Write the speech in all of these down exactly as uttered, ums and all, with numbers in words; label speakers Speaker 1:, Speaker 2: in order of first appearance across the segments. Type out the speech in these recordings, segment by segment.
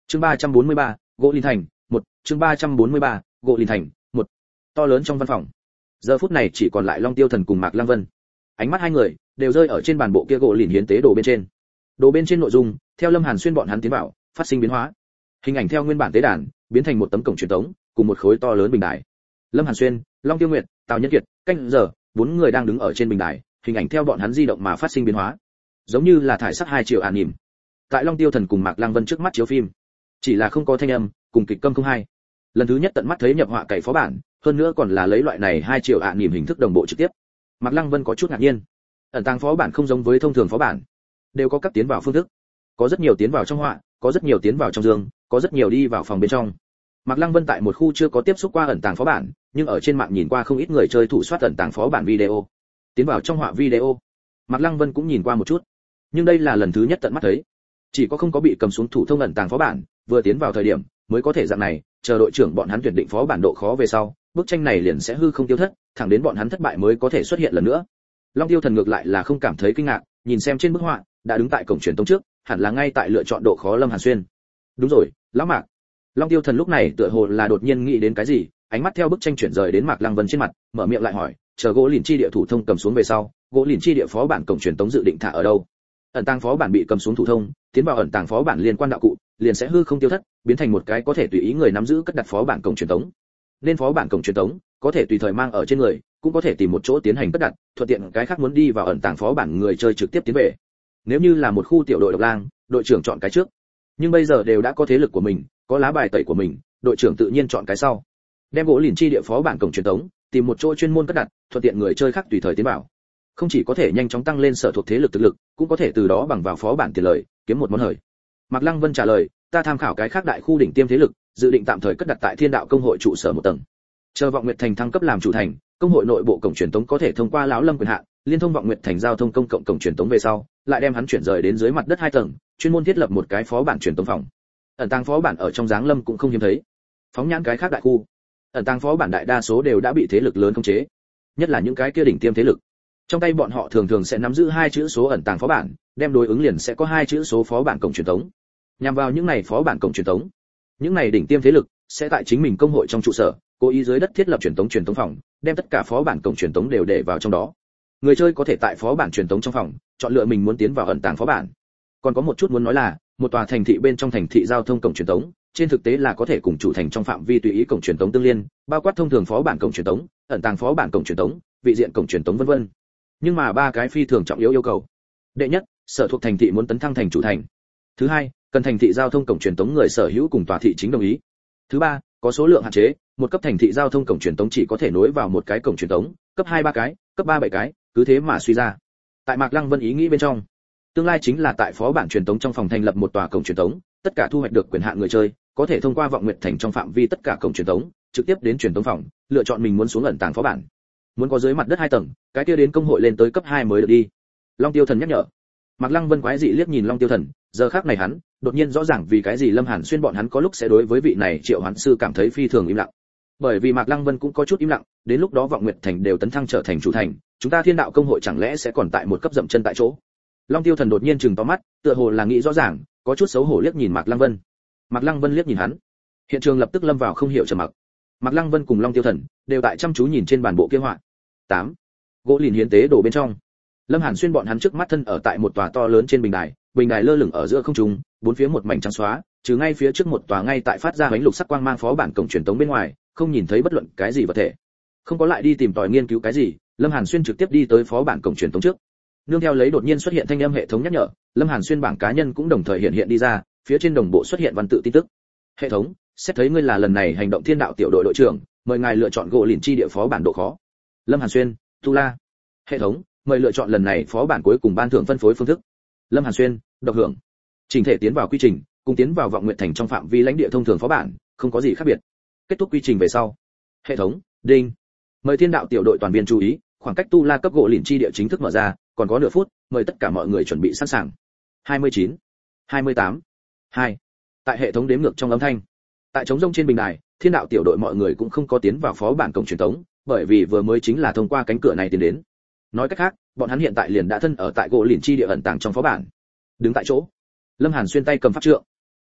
Speaker 1: Chương ba trăm bốn mươi ba, gỗ lìn thành, một, chương ba trăm bốn mươi ba, gỗ lìn thành, một. To lớn trong văn phòng. Giờ phút này chỉ còn lại Long Tiêu Thần cùng Mạc Lăng Vân. Ánh mắt hai người đều rơi ở trên bàn bộ kia gỗ lìn hiến tế đồ bên trên. Đồ bên trên nội dung, theo Lâm Hàn Xuyên bọn hắn tiến vào, phát sinh biến hóa. Hình ảnh theo nguyên bản tế đàn, biến thành một tấm cổng truyền thống, cùng một khối to lớn bình đài. Lâm Hàn Xuyên, Long Tiêu Nguyệt, Tào Nhân Kiệt, canh giờ, bốn người đang đứng ở trên bình đài, hình ảnh theo bọn hắn di động mà phát sinh biến hóa. Giống như là thải sắc hai triệu ản nhìn. Tại Long Tiêu Thần cùng Mạc Lăng Vân trước mắt chiếu phim, chỉ là không có thanh âm, cùng kịch câm không hai. Lần thứ nhất tận mắt thấy nhập họa cày phó bản, hơn nữa còn là lấy loại này hai triệu ản nhìn hình thức đồng bộ trực tiếp. Mạc Lăng Vân có chút ngạc nhiên. Ẩn tàng phó bản không giống với thông thường phó bản, đều có các tiến vào phương thức. Có rất nhiều tiến vào trong họa, có rất nhiều tiến vào trong giường, có rất nhiều đi vào phòng bên trong. Mạc Lăng Vân tại một khu chưa có tiếp xúc qua ẩn tàng phó bản, nhưng ở trên mạng nhìn qua không ít người chơi thủ soát ẩn tàng phó bản video. Tiến vào trong họa video, Mạc Lăng Vân cũng nhìn qua một chút, nhưng đây là lần thứ nhất tận mắt thấy. Chỉ có không có bị cầm xuống thủ thông ẩn tàng phó bản, vừa tiến vào thời điểm mới có thể dạng này, chờ đội trưởng bọn hắn tuyển định phó bản độ khó về sau, bức tranh này liền sẽ hư không tiêu thất, thẳng đến bọn hắn thất bại mới có thể xuất hiện lần nữa. Long Tiêu Thần ngược lại là không cảm thấy kinh ngạc, nhìn xem trên bức họa, đã đứng tại cổng truyền tống trước, hẳn là ngay tại lựa chọn độ khó Lâm Hàn Xuyên. Đúng rồi, lão Mạc. Long Tiêu Thần lúc này tựa hồ là đột nhiên nghĩ đến cái gì, ánh mắt theo bức tranh chuyển rời đến Mạc Lăng Vân trên mặt, mở miệng lại hỏi, chờ gỗ lìn chi địa thủ thông cầm xuống về sau, gỗ lìn chi địa phó bản cổng truyền tống dự định thả ở đâu? Ẩn tàng phó bản bị cầm xuống thủ thông, tiến vào ẩn tàng phó bản liên quan đạo cụ, liền sẽ hư không tiêu thất, biến thành một cái có thể tùy ý người nắm giữ cất đặt phó bản cổng truyền tống. Nên phó bản cổng truyền tống có thể tùy thời mang ở trên người, cũng có thể tìm một chỗ tiến hành cất đặt, thuận tiện cái khác muốn đi vào ẩn tàng phó bản người chơi trực tiếp tiến về. Nếu như là một khu tiểu đội độc lang, đội trưởng chọn cái trước. Nhưng bây giờ đều đã có thế lực của mình, có lá bài tẩy của mình, đội trưởng tự nhiên chọn cái sau. Đem gỗ lìn chi địa phó bản cổng truyền tống, tìm một chỗ chuyên môn cất đặt, thuận tiện người chơi khác tùy thời tiến vào. Không chỉ có thể nhanh chóng tăng lên sở thuộc thế lực thực lực, cũng có thể từ đó bằng vào phó bản tiền lời, kiếm một món hời. Mạc Lăng Vân trả lời, ta tham khảo cái khác đại khu đỉnh tiêm thế lực, dự định tạm thời cất đặt tại Thiên Đạo công hội trụ sở một tầng. Chờ Vọng Nguyệt Thành thăng cấp làm chủ thành, công hội nội bộ cổng truyền tống có thể thông qua lão Lâm quyền hạn, liên thông Vọng Nguyệt Thành giao thông công cộng cổng truyền tống về sau, lại đem hắn chuyển rời đến dưới mặt đất hai tầng, chuyên môn thiết lập một cái phó bản truyền tống phòng. Ẩn tàng phó bản ở trong Giáng Lâm cũng không hiếm thấy. Phóng nhãn cái khác đại khu, ẩn tàng phó bản đại đa số đều đã bị thế lực lớn khống chế, nhất là những cái kia đỉnh tiêm thế lực. Trong tay bọn họ thường thường sẽ nắm giữ hai chữ số ẩn tàng phó bản, đem đối ứng liền sẽ có hai chữ số phó bản cổng truyền tống. Nhằm vào những này phó bản cổng truyền tống, những này đỉnh tiêm thế lực sẽ tại chính mình công hội trong trụ sở, cố ý dưới đất thiết lập truyền tống truyền tống phòng, đem tất cả phó bản cổng truyền tống đều để vào trong đó. Người chơi có thể tại phó bản truyền tống trong phòng, chọn lựa mình muốn tiến vào ẩn tàng phó bản. Còn có một chút muốn nói là, một tòa thành thị bên trong thành thị giao thông cổng truyền tống, trên thực tế là có thể cùng chủ thành trong phạm vi tùy ý cổng truyền tống tương liên, bao quát thông thường phó bản cổng truyền tống, ẩn tàng phó bản cổng truyền tống, vị diện cổng truyền tống vân vân. Nhưng mà ba cái phi thường trọng yếu yêu cầu. Đệ nhất, sở thuộc thành thị muốn tấn thăng thành chủ thành. Thứ hai, cần thành thị giao thông cổng truyền tống người sở hữu cùng tòa thị chính đồng ý. Thứ ba, có số lượng hạn chế, một cấp thành thị giao thông cổng truyền tống chỉ có thể nối vào một cái cổng truyền tống, cấp hai ba cái, cấp ba bảy cái, cứ thế mà suy ra. Tại Mạc Lăng Vân ý nghĩ bên trong, tương lai chính là tại phó bản truyền tống trong phòng thành lập một tòa cổng truyền tống, tất cả thu hoạch được quyền hạn người chơi, có thể thông qua Vọng Nguyệt Thành trong phạm vi tất cả cổng truyền tống, trực tiếp đến truyền tống phòng, lựa chọn mình muốn xuống ẩn tàng phó bản. Muốn có dưới mặt đất hai tầng, cái kia đến công hội lên tới cấp hai mới được đi. Long Tiêu Thần nhắc nhở. Mạc Lăng Vân quái dị liếc nhìn Long Tiêu Thần, giờ khắc này hắn đột nhiên rõ ràng vì cái gì Lâm Hàn Xuyên bọn hắn có lúc sẽ đối với vị này Triệu Hoán sư cảm thấy phi thường im lặng. Bởi vì Mạc Lăng Vân cũng có chút im lặng, đến lúc đó Vọng Nguyệt Thành đều tấn thăng trở thành chủ thành, chúng ta Thiên Đạo công hội chẳng lẽ sẽ còn tại một cấp dậm chân tại chỗ. Long Tiêu Thần đột nhiên trừng to mắt, tựa hồ là nghĩ rõ ràng, có chút xấu hổ liếc nhìn Mạc Lăng Vân. Mạc Lăng Vân liếc nhìn hắn, hiện trường lập tức lâm vào không hiểu trầm mặc. Mạc Lăng Vân cùng Long Tiêu Thần đều tại chăm chú nhìn trên bản bộ kia họa. tám. Gỗ lìn hiến tế đổ bên trong. Lâm Hàn Xuyên bọn hắn trước mắt thân ở tại một tòa to lớn trên bình đài, bình đài lơ lửng ở giữa không trung, bốn phía một mảnh trắng xóa, trừ ngay phía trước một tòa ngay tại phát ra ánh lục sắc quang mang phó bản cổng truyền tống bên ngoài, không nhìn thấy bất luận cái gì vật thể. Không có lại đi tìm tòi nghiên cứu cái gì, Lâm Hàn Xuyên trực tiếp đi tới phó bản cổng truyền tống trước. Nương theo lấy đột nhiên xuất hiện thanh âm hệ thống nhắc nhở, Lâm Hàn Xuyên bảng cá nhân cũng đồng thời hiện hiện đi ra, phía trên đồng bộ xuất hiện văn tự tin tức. Hệ thống, xét thấy ngươi là lần này hành động Thiên Đạo tiểu đội đội trưởng, mời ngài lựa chọn gỗ lìn chi địa phó bản độ khó. Lâm Hàn Xuyên, Tu La. Hệ thống, mời lựa chọn lần này phó bản cuối cùng ban thưởng phân phối phương thức. Lâm Hàn Xuyên, độc hưởng. Trình thể tiến vào quy trình, cùng tiến vào Vọng Nguyệt Thành trong phạm vi lãnh địa thông thường phó bản, không có gì khác biệt. Kết thúc quy trình về sau. Hệ thống, đinh. Mời Thiên Đạo tiểu đội toàn viên chú ý, khoảng cách Tu La cấp gỗ lìn chi địa chính thức mở ra, còn có nửa phút, mời tất cả mọi người chuẩn bị sẵn sàng. hai mươi chín, hai mươi tám, hai. Tại hệ thống đếm ngược trong âm thanh. Tại trống rông trên bình đài, Thiên Đạo tiểu đội mọi người cũng không có tiến vào phó bản cổng truyền tống, bởi vì vừa mới chính là thông qua cánh cửa này tiến đến. Nói cách khác, bọn hắn hiện tại liền đã thân ở tại gỗ lìn chi địa ẩn tàng trong phó bản. Đứng tại chỗ, Lâm Hàn Xuyên tay cầm pháp trượng,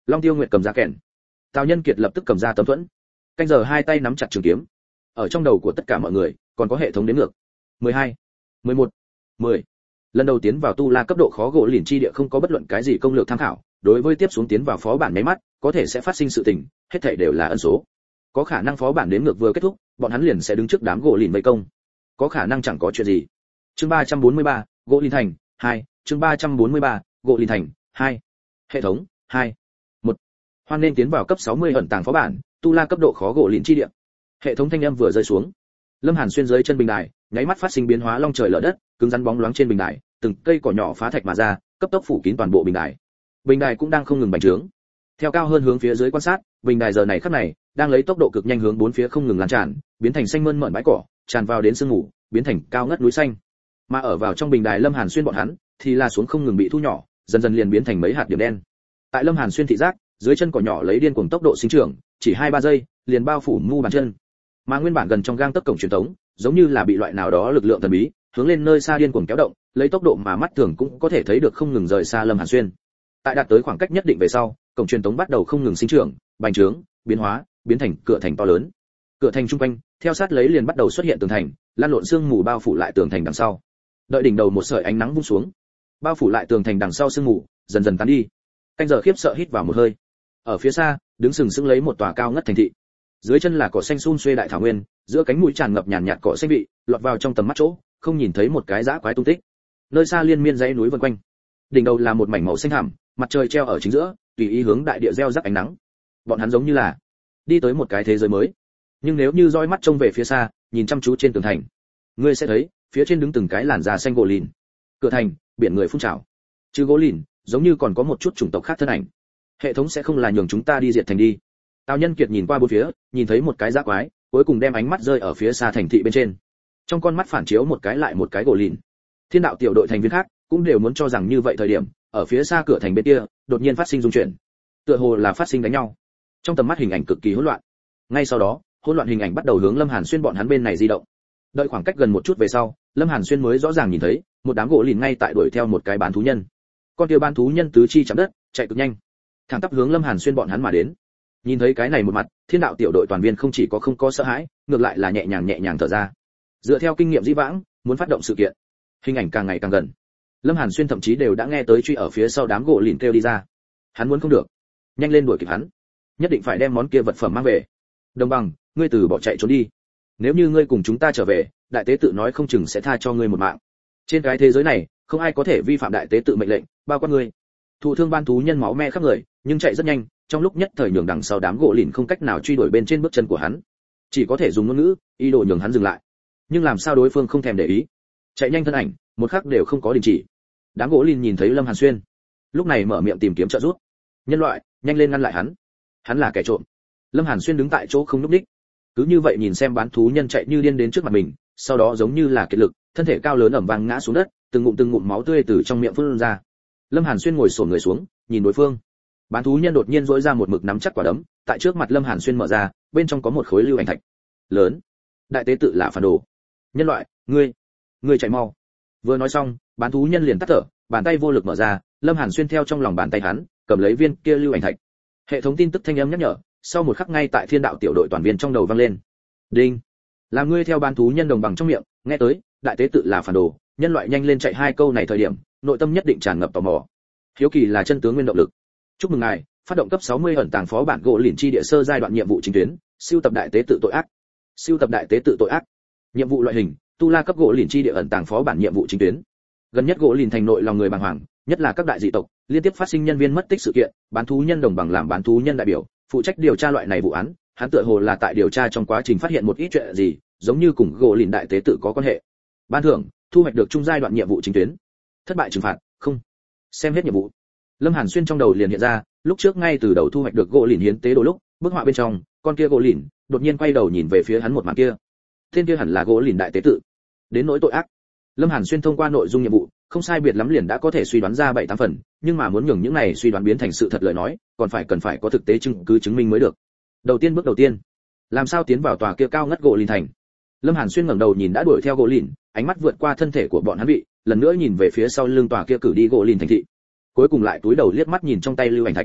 Speaker 1: Long Tiêu Nguyệt cầm ra kèn, Tào Nhân Kiệt lập tức cầm ra tấm thuẫn. Canh giờ hai tay nắm chặt trường kiếm. Ở trong đầu của tất cả mọi người còn có hệ thống đếm ngược. mười hai, mười một, mười. Lần đầu tiến vào tu la cấp độ khó gỗ lìn chi địa không có bất luận cái gì công lược tham khảo, đối với tiếp xuống tiến vào phó bản mấy mắt, có thể sẽ phát sinh sự tình, hết thảy đều là ẩn số. Có khả năng phó bản đếm ngược vừa kết thúc, bọn hắn liền sẽ đứng trước đám gỗ lìn vây công. Có khả năng chẳng có chuyện gì. Chương ba trăm bốn mươi ba, gỗ lìn thành hai, chương ba trăm bốn mươi ba, gỗ lìn thành hai. Hệ thống hai. một. Hoan nên tiến vào cấp sáu mươi ẩn tàng phó bản, tu la cấp độ khó gỗ lìn chi địa. Hệ thống thanh âm vừa rơi xuống, Lâm Hàn xuyên dưới chân bình đài, nháy mắt phát sinh biến hóa long trời lở đất, cứng rắn bóng loáng trên bình đài, từng cây cỏ nhỏ phá thạch mà ra, cấp tốc phủ kín toàn bộ bình đài. Bình đài cũng đang không ngừng bành trướng. Theo cao hơn hướng phía dưới quan sát, bình đài giờ này khắc này đang lấy tốc độ cực nhanh hướng bốn phía không ngừng lan tràn, biến thành xanh mơn mởn bãi cỏ, tràn vào đến sương mù, biến thành cao ngất núi xanh. Mà ở vào trong bình đài Lâm Hàn xuyên bọn hắn thì là xuống không ngừng bị thu nhỏ, dần dần liền biến thành mấy hạt điểm đen. Tại Lâm Hàn xuyên thị giác, dưới chân cỏ nhỏ lấy điên cuồng tốc độ sinh trưởng, chỉ hai ba giây, liền bao phủ mu bàn chân. Mà nguyên bản gần trong gang tấc cổng truyền thống, giống như là bị loại nào đó lực lượng thần bí hướng lên nơi xa điên cuồng kéo động, lấy tốc độ mà mắt thường cũng có thể thấy được không ngừng rời xa Lâm Hàn xuyên. Tại đạt tới khoảng cách nhất định về sau, cổng truyền thống bắt đầu không ngừng sinh trưởng, bành trướng, biến hóa, biến thành cửa thành to lớn. Cửa thành trung quanh, theo sát lấy liền bắt đầu xuất hiện tường thành, lan lộn sương mù bao phủ lại tường thành đằng sau. Đợi đỉnh đầu một sợi ánh nắng vung xuống, bao phủ lại tường thành đằng sau sương mù dần dần tán đi. Canh giờ khiếp sợ hít vào một hơi. Ở phía xa, đứng sừng sững lấy một tòa cao ngất thành thị. Dưới chân là cỏ xanh sum xuê đại thảo nguyên, giữa cánh mũi tràn ngập nhàn nhạt cỏ xanh vị, lọt vào trong tầm mắt chỗ, không nhìn thấy một cái dã quái tung tích. Nơi xa liên miên dãy núi vần quanh. Đỉnh đầu là một mảnh màu xanh thẳm, mặt trời treo ở chính giữa, tùy ý hướng đại địa gieo rắc ánh nắng. Bọn hắn giống như là đi tới một cái thế giới mới. Nhưng nếu như dõi mắt trông về phía xa, nhìn chăm chú trên tường thành, ngươi sẽ thấy, phía trên đứng từng cái làn da xanh gỗ lìn. Cửa thành, biển người phun trào. Chứ gỗ lìn, giống như còn có một chút chủng tộc khác thân ảnh. Hệ thống sẽ không là nhường chúng ta đi diệt thành đi. Tào Nhân Kiệt nhìn qua bốn phía, nhìn thấy một cái dã quái, cuối cùng đem ánh mắt rơi ở phía xa thành thị bên trên. Trong con mắt phản chiếu một cái lại một cái gỗ lìn. Thiên đạo tiểu đội thành viên khác cũng đều muốn cho rằng như vậy thời điểm, ở phía xa cửa thành bên kia, đột nhiên phát sinh rung chuyển. Tựa hồ là phát sinh đánh nhau. Trong tầm mắt hình ảnh cực kỳ hỗn loạn. Ngay sau đó, hỗn loạn hình ảnh bắt đầu hướng Lâm Hàn xuyên bọn hắn bên này di động. Đợi khoảng cách gần một chút về sau, Lâm Hàn xuyên mới rõ ràng nhìn thấy, một đám gỗ lìn ngay tại đuổi theo một cái bán thú nhân. Con kia bán thú nhân tứ chi chạm đất, chạy cực nhanh, thẳng tắp hướng Lâm Hàn xuyên bọn hắn mà đến. Nhìn thấy cái này một mặt, Thiên đạo tiểu đội toàn viên không chỉ có không có sợ hãi, ngược lại là nhẹ nhàng nhẹ nhàng thở ra. Dựa theo kinh nghiệm dĩ vãng, muốn phát động sự kiện, hình ảnh càng ngày càng gần. Lâm Hàn xuyên thậm chí đều đã nghe tới truy ở phía sau đám gỗ lìn kêu đi ra. Hắn muốn không được, nhanh lên đuổi kịp hắn, nhất định phải đem món kia vật phẩm mang về. Đồng bằng, ngươi từ bỏ chạy trốn đi. Nếu như ngươi cùng chúng ta trở về, đại tế tự nói không chừng sẽ tha cho ngươi một mạng. Trên cái thế giới này, không ai có thể vi phạm đại tế tự mệnh lệnh, bao quát ngươi. Thụ thương ban thú nhân máu me khắp người, nhưng chạy rất nhanh, trong lúc nhất thời nhường đằng sau đám gỗ lìn không cách nào truy đuổi bên trên bước chân của hắn, chỉ có thể dùng ngôn ngữ ý đồ nhường hắn dừng lại. Nhưng làm sao đối phương không thèm để ý, chạy nhanh thân ảnh, một khắc đều không có đình chỉ. Đám gỗ lìn nhìn thấy Lâm Hàn xuyên, lúc này mở miệng tìm kiếm trợ giúp. Nhân loại, nhanh lên ngăn lại hắn, hắn là kẻ trộm. Lâm Hàn xuyên đứng tại chỗ không nhúc nhích, cứ như vậy nhìn xem bán thú nhân chạy như điên đến trước mặt mình, sau đó giống như là kiệt lực, thân thể cao lớn ẩm vang ngã xuống đất, từng ngụm từng ngụm máu tươi từ trong miệng phun ra. Lâm Hàn xuyên ngồi xổm người xuống, nhìn đối phương. Bán thú nhân đột nhiên rỗi ra một mực nắm chắc quả đấm, tại trước mặt Lâm Hàn xuyên mở ra, bên trong có một khối lưu ảnh thạch lớn. Đại tế tự là phản đồ. Nhân loại, ngươi, ngươi chạy mau. Vừa nói xong, bán thú nhân liền tắt thở, bàn tay vô lực mở ra, Lâm Hàn xuyên theo trong lòng bàn tay hắn, cầm lấy viên kia lưu ảnh thạch. Hệ thống tin tức thanh âm nhắc nhở, sau một khắc ngay tại Thiên đạo tiểu đội toàn viên trong đầu vang lên. Đinh. Làm ngươi theo bán thú nhân đồng bằng trong miệng, nghe tới, đại tế tự là phản đồ, nhân loại nhanh lên chạy hai câu này thời điểm, nội tâm nhất định tràn ngập tò mò. Hiếu kỳ là chân tướng nguyên động lực. Chúc mừng ngài, phát động cấp sáu mươi ẩn tàng phó bản gỗ lìn chi địa sơ giai đoạn nhiệm vụ chính tuyến, siêu tập đại tế tự tội ác. Siêu tập đại tế tự tội ác. Nhiệm vụ loại hình, tu la cấp gỗ lìn chi địa ẩn tàng phó bản nhiệm vụ chính tuyến. Gần nhất gỗ lìn thành nội lòng người bàng hoàng, nhất là các đại dị tộc, liên tiếp phát sinh nhân viên mất tích sự kiện, bán thú nhân đồng bằng làm bán thú nhân đại biểu, phụ trách điều tra loại này vụ án, hắn tựa hồ là tại điều tra trong quá trình phát hiện một ít chuyện gì, giống như cùng gỗ lìn đại tế tự có quan hệ. Ban thưởng, thu hoạch được trung giai đoạn nhiệm vụ chính tuyến. Thất bại trừng phạt, không. Xem hết nhiệm vụ. Lâm Hàn xuyên trong đầu liền hiện ra, lúc trước ngay từ đầu thu hoạch được gỗ lìn hiến tế đồ lúc, bức họa bên trong, con kia gỗ lìn đột nhiên quay đầu nhìn về phía hắn một màn kia. Tên kia hẳn là gỗ lìn đại tế tự. Đến nỗi tội ác, Lâm Hàn xuyên thông qua nội dung nhiệm vụ, không sai biệt lắm liền đã có thể suy đoán ra bảy tám phần, nhưng mà muốn nhường những này suy đoán biến thành sự thật lời nói, còn phải cần phải có thực tế chứng cứ chứng minh mới được. Đầu tiên bước đầu tiên, làm sao tiến vào tòa kia cao ngất gỗ lìn thành. Lâm Hàn xuyên ngẩng đầu nhìn đã đuổi theo gỗ lìn, ánh mắt vượt qua thân thể của bọn hắn vị, lần nữa nhìn về phía sau lưng tòa kia cử đi gỗ lìn thành thị. Cuối cùng lại túi đầu liếc mắt nhìn trong tay lưu ảnh thạch.